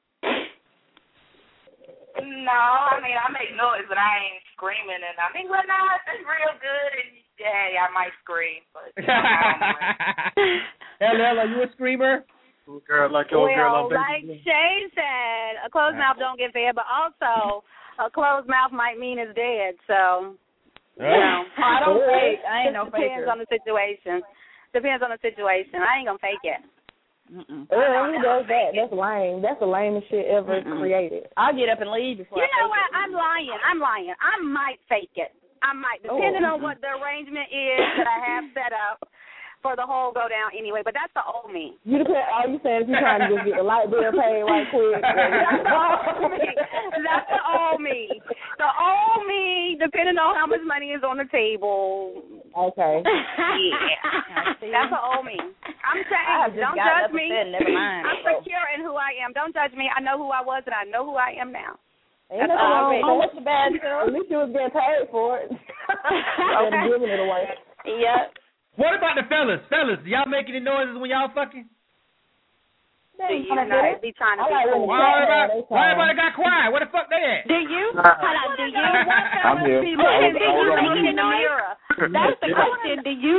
No, I mean I make noise, but I ain't screaming. And I mean, when I it's real good, and yeah, I might scream, but you know, I don't L L, are you a screamer? Girl, like your girl Well, on like Baby Shay said, a closed mouth don't get fed, but also a closed mouth might mean it's dead. So, you know, I don't fake. I ain't it no depends faker. on the situation. Depends on the situation. I ain't gonna fake it. Mm-mm. Uh, who does that? That's lame. That's the lamest shit ever Mm-mm. created. I'll get up and leave before You I know fake what? it. I'm lying. I'm lying. I might fake it. I might, depending Oh. on what the arrangement is that I have set up for the whole go down anyway. But that's the old me. You depend. All you saying is you trying to just get the light bill paid right quick. That's the old me. That's the old me. The old me, depending on how much money is on the table. Okay. Yeah. That's the old me. I'm I have saying, just don't gotten judge up and me. said, never mind. I'm So. secure in who I am. Don't judge me. I know who I was and I know who I am now. Ain't That's nothing all wrong right. with Oh, what's the bad that. stuff? At least you was getting paid for it. Instead of giving it away. Yep. What about the fellas? Fellas, do y'all make any noises when y'all fucking? You know, be trying to I be like cool. when Why Yeah, everybody, they why fine. everybody got quiet? Where the fuck they at? Do you? Hold on, do you? I'm here. Be I was, looking, I was on looking mute. in the mirror. That's the question. Do you?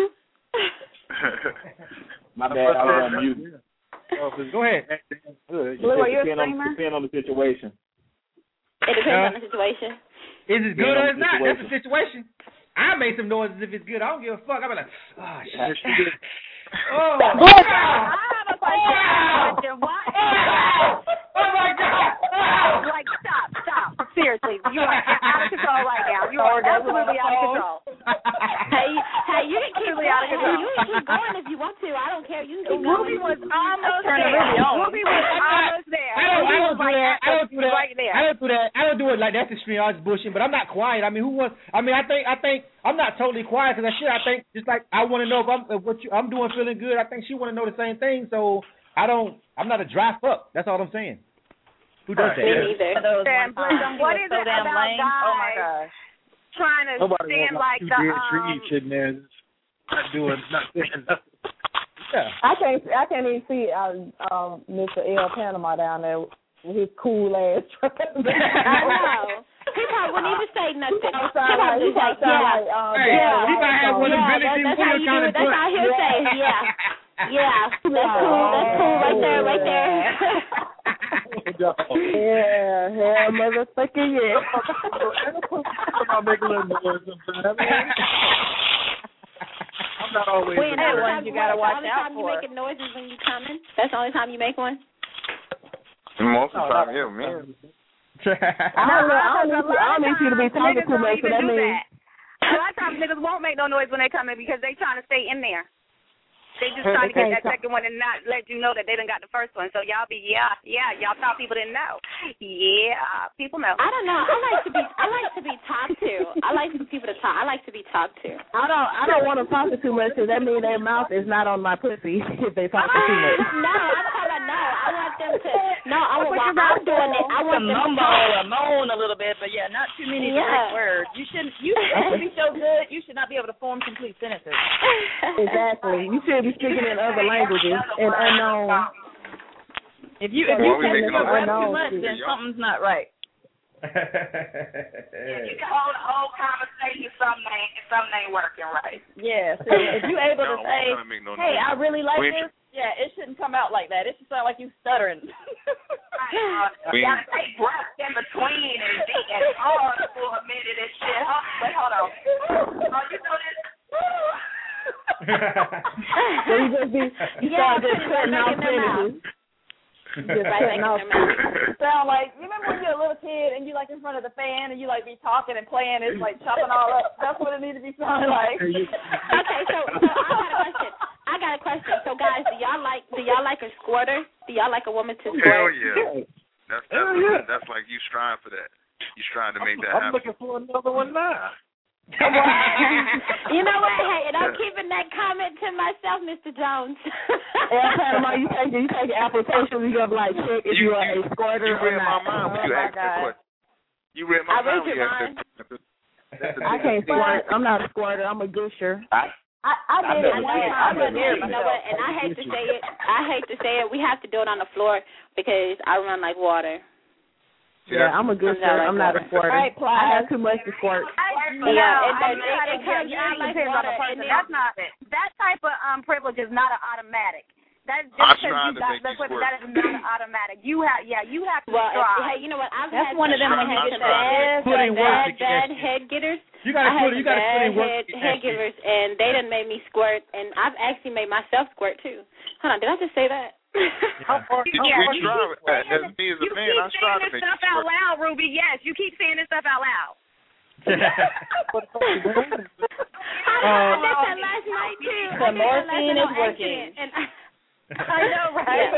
My bad. I was on mute. Go ahead. Good. Blue, are you a Depend on, screamer? depend on the situation. It depends Uh, on the situation. Is it good Yeah, or it's not? That's the situation. situation. I make some noises if it's good. I don't give a fuck. I'll be like, oh, shit. Baby. Oh, I have a question. Why? oh, my God. Oh. Like, stop, stop. Seriously, you are out of control right now. You are absolutely out of control. Hey, hey, you can keep Absolutely out of going. control. You can keep going if you want to. I don't care. You can keep Ruby going. was almost Turn it there. really on. Ruby was almost there. I don't, I Ruby don't was do like that. I don't do that. right there. I don't do that. I don't do it like that's extreme. I was bushing, but I'm not quiet. I mean, who wants? I mean, I think I think I'm not totally quiet because I should. I think just like I want to know if I'm if what you, I'm doing feeling good. I think she want to know the same thing. So I don't. I'm not a dry fuck. That's all I'm saying. Who does that? Me neither. Damn, what is so it damn about lame. guys Oh my gosh. trying to Nobody stand wants like two the dead um, trees sitting there, not doing, not saying nothing. Yeah. I can't. I can't even see uh, um, Mister L. Panama down there with his cool ass. I know. He probably wouldn't even say nothing. He Sound probably like, just say, sound yeah, like, um, Hey, yeah, he might have one of yeah, Billy that, Jean that's how Will you do kind it. of That's how he'll say, yeah, yeah. That's cool. That's cool right there, right there. Yeah, yeah, motherfucker, yeah. I'll make a little noise sometimes. I'm not always. When, in hey, there. one you gotta watch out out for. The only time for. you making noises when you coming? That's the only time you make one? Most of the time, yeah, man. I don't know. I don't need you, I don't need you to be talking niggas too don't much, so even that do means. that. A lot of times niggas won't make no noise when they come in because they trying to stay in there. They just trying to get that second one and not let you know that they done got the first one. So y'all be yeah, yeah. Y'all thought people didn't know. Yeah, people know. I don't know. I like to be. I like to be talked to. I like for people to talk. I like to be talked to. I don't. I don't want them talking too much because that means their mouth is not on my pussy if they talking too much. No, I'm talking about no. I want them to. No, I want. While I'm doing it, I want to them to mumble talk. or moan a little bit, but yeah, not too many Yeah. direct words. You shouldn't. You should be so good. You should not be able to form complete sentences. Exactly. You should be speaking in other languages and unknown. If you if Why you we catch making your all breath that too noise? much, then something's not right. You can hold a whole conversation, something ain't, something ain't working right. Yeah. So if you able to No, say, I'm trying to make no "Hey, noise. I really like We- this," yeah, it shouldn't come out like that. It should sound like you stuttering. Uh, We- you gotta take breaths in between and be and pause for a minute and shit. Huh? Wait, hold on. Oh, you know this? So you just be, you Yeah, start just put it cutting right off in their mouth. sentences. Just Right cutting back off. in their mouth. Sound like you remember when you're a little kid and you like in front of the fan and you like be talking and playing, it's like chopping all up. That's what it needs to be sounding like. Okay, so so I got a question. I got a question. So guys, do y'all like do y'all like a squirter? Do y'all like a woman to squirt? Hell yeah. That's that's, Hell yeah. that's like you strive for that. You strive to make that I'm happen. looking for another one now. You know what? Hey, and I'm keeping that comment to myself, Mister Jones. Yeah, Panama, you take you take applications, you go like check if you, You- are a squirter You or read my not. mind when you Oh, my asked that God. question. You read my I read mind when your you asked mind. that question. That's the I can't biggest thing. squirt. I'm not a squirter. I'm a gusher. I I did it I one know, time. I you didn't hear it know myself. what? And I hate to say it. I hate to say it. We have to do it on the floor because I run like water. See, Yeah, that's- I'm a gusher. I'm not like I'm not a that. squirter. Right, I have too much to squirt. No, Yeah, it I does. mean, It, it comes yeah, out like depends on water, the person. and then That's not that type of um privilege is not an automatic. That's just I because tried you to got make the you privilege. squirt. That is not an automatic. You have, yeah, you have to well, if, strive. hey, you know what? I've That's had one of them I've when you had get some that bad, put in work bad, to get bad that head getters. You gotta I had put some you gotta put bad in work. head, to get head that shit. givers, and they done made me squirt, and I've actually made myself squirt too. Hold on, did I just say that? How far, We yeah, we strive with that. As me as a you man, keep I strive to saying make this you stuff out squirt. loud, Ruby. Yes, you keep saying this stuff out loud. I Uh, did that last night too. The I did that last morphine night is on working. accident, and I, I know, right?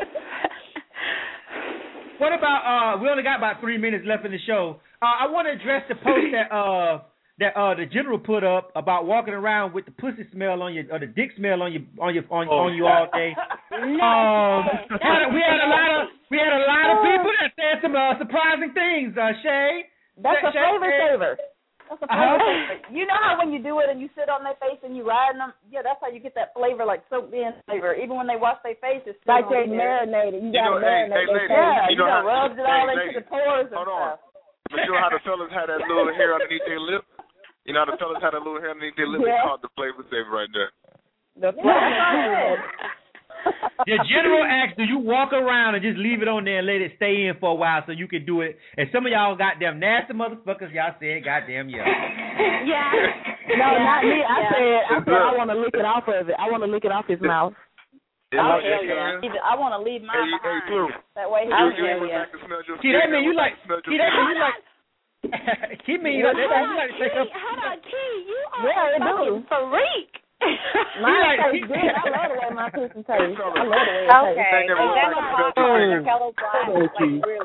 What about uh? We only got about three minutes left in the show. Uh, I want to address the post that uh that uh the general put up about walking around with the pussy smell on you or the dick smell on you on your on, on you all day. Um, we had a lot of we had a lot of people that said some uh, surprising things. Uh, Shay, That's a Shay, flavor Shay, saver. That's a flavor saver. You know how when you do it and you sit on their face and you ride them? Yeah, that's how you get that flavor, like soaked in flavor. Even when they wash their face, it's still Like they on there. marinated. You, You gotta know, hey, marinate hey, their lady, face. Yeah, you you know done how- rubbed it all hey, into lady, the pores and hold on. stuff. But you know how the fellas had that little hair underneath their lip? You know how the fellas had that little hair underneath their lip? Yeah. They called the flavor saver right there. The Yeah, that's all I said. The general asks, do you walk around and just leave it on there and let it stay in for a while so you can do it? And some of y'all goddamn nasty motherfuckers, y'all said goddamn yeah. yeah. No, yeah. not me. I yeah. said, I said, I want to lick it off of it. I want to lick it off his mouth. It's Oh, like hell your yeah. hands. I want to leave mine Hey, hey, behind. Blue. That way he You, Oh, can you hell ever yeah. like to smell your See, that skin? mean you like, Smell your see, that skin? mean you like, he mean, Hold that mean you on, like to T. take up. Hold on, T. You are Yeah, a it do. fucking freak. Mine like- tastes good. I love the way my pussy tastes. I love the way it Okay. Think Is everyone that likes no to smell problem? your Hello, Black? Like, really?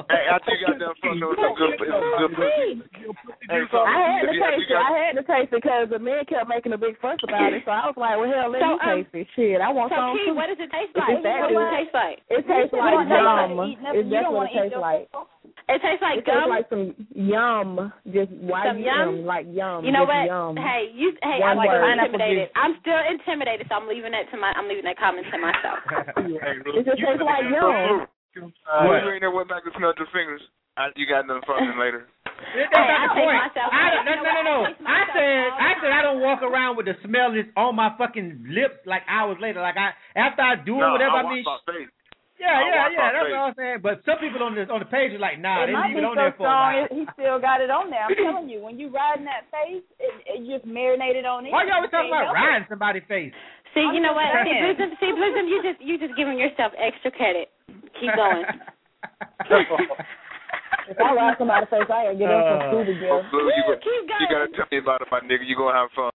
Hey, I think I done fucked up some good, some good pussy. Hey, so I had to if you, taste if you it. got, I had to taste it because the men kept making a big fuss about it. So I was like, well, hell, let So, me um, taste it. Shit, I want So, some Key, too. what does it taste If like? it's that What does good. it taste like? It tastes You like don't taste like yum. to eat nothing. It's You that's don't what want it to eat tastes your like. It tastes like It gum. tastes like some yum. Just why Some yum? like yum. You know just what? Yum. Hey, you. Hey, One I'm like word. intimidated. I'm still intimidated, so I'm leaving that to my. I'm leaving that comment to myself. It just tastes like yum. Uh, what? You ain't never went back and smelled your fingers. I, you got nothing fucking later. That's not the point. I don't, no, no, no, no. I said, I said I don't walk around with the smell that's on my fucking lips like hours later. Like I, after I do No, whatever, I, I mean, wash my face. yeah, I yeah, wash yeah. my That's face. what I'm saying. But some people on the on the page are like, nah, It they might leave be it on so there for a strong, while. it, he still got it on there. I'm telling you, when you riding that face, it, it just marinated on it. Why y'all always talking Can't about help it. riding somebody's face? See, I'm you know what? just See, saying. Blizzard, see, Blizzard, you just you just giving yourself extra credit. Keep going. If I ride somebody's face, I ain't get up from Uh, school to Blue, you, Keep you gotta tell me about it, my nigga. You gonna have fun.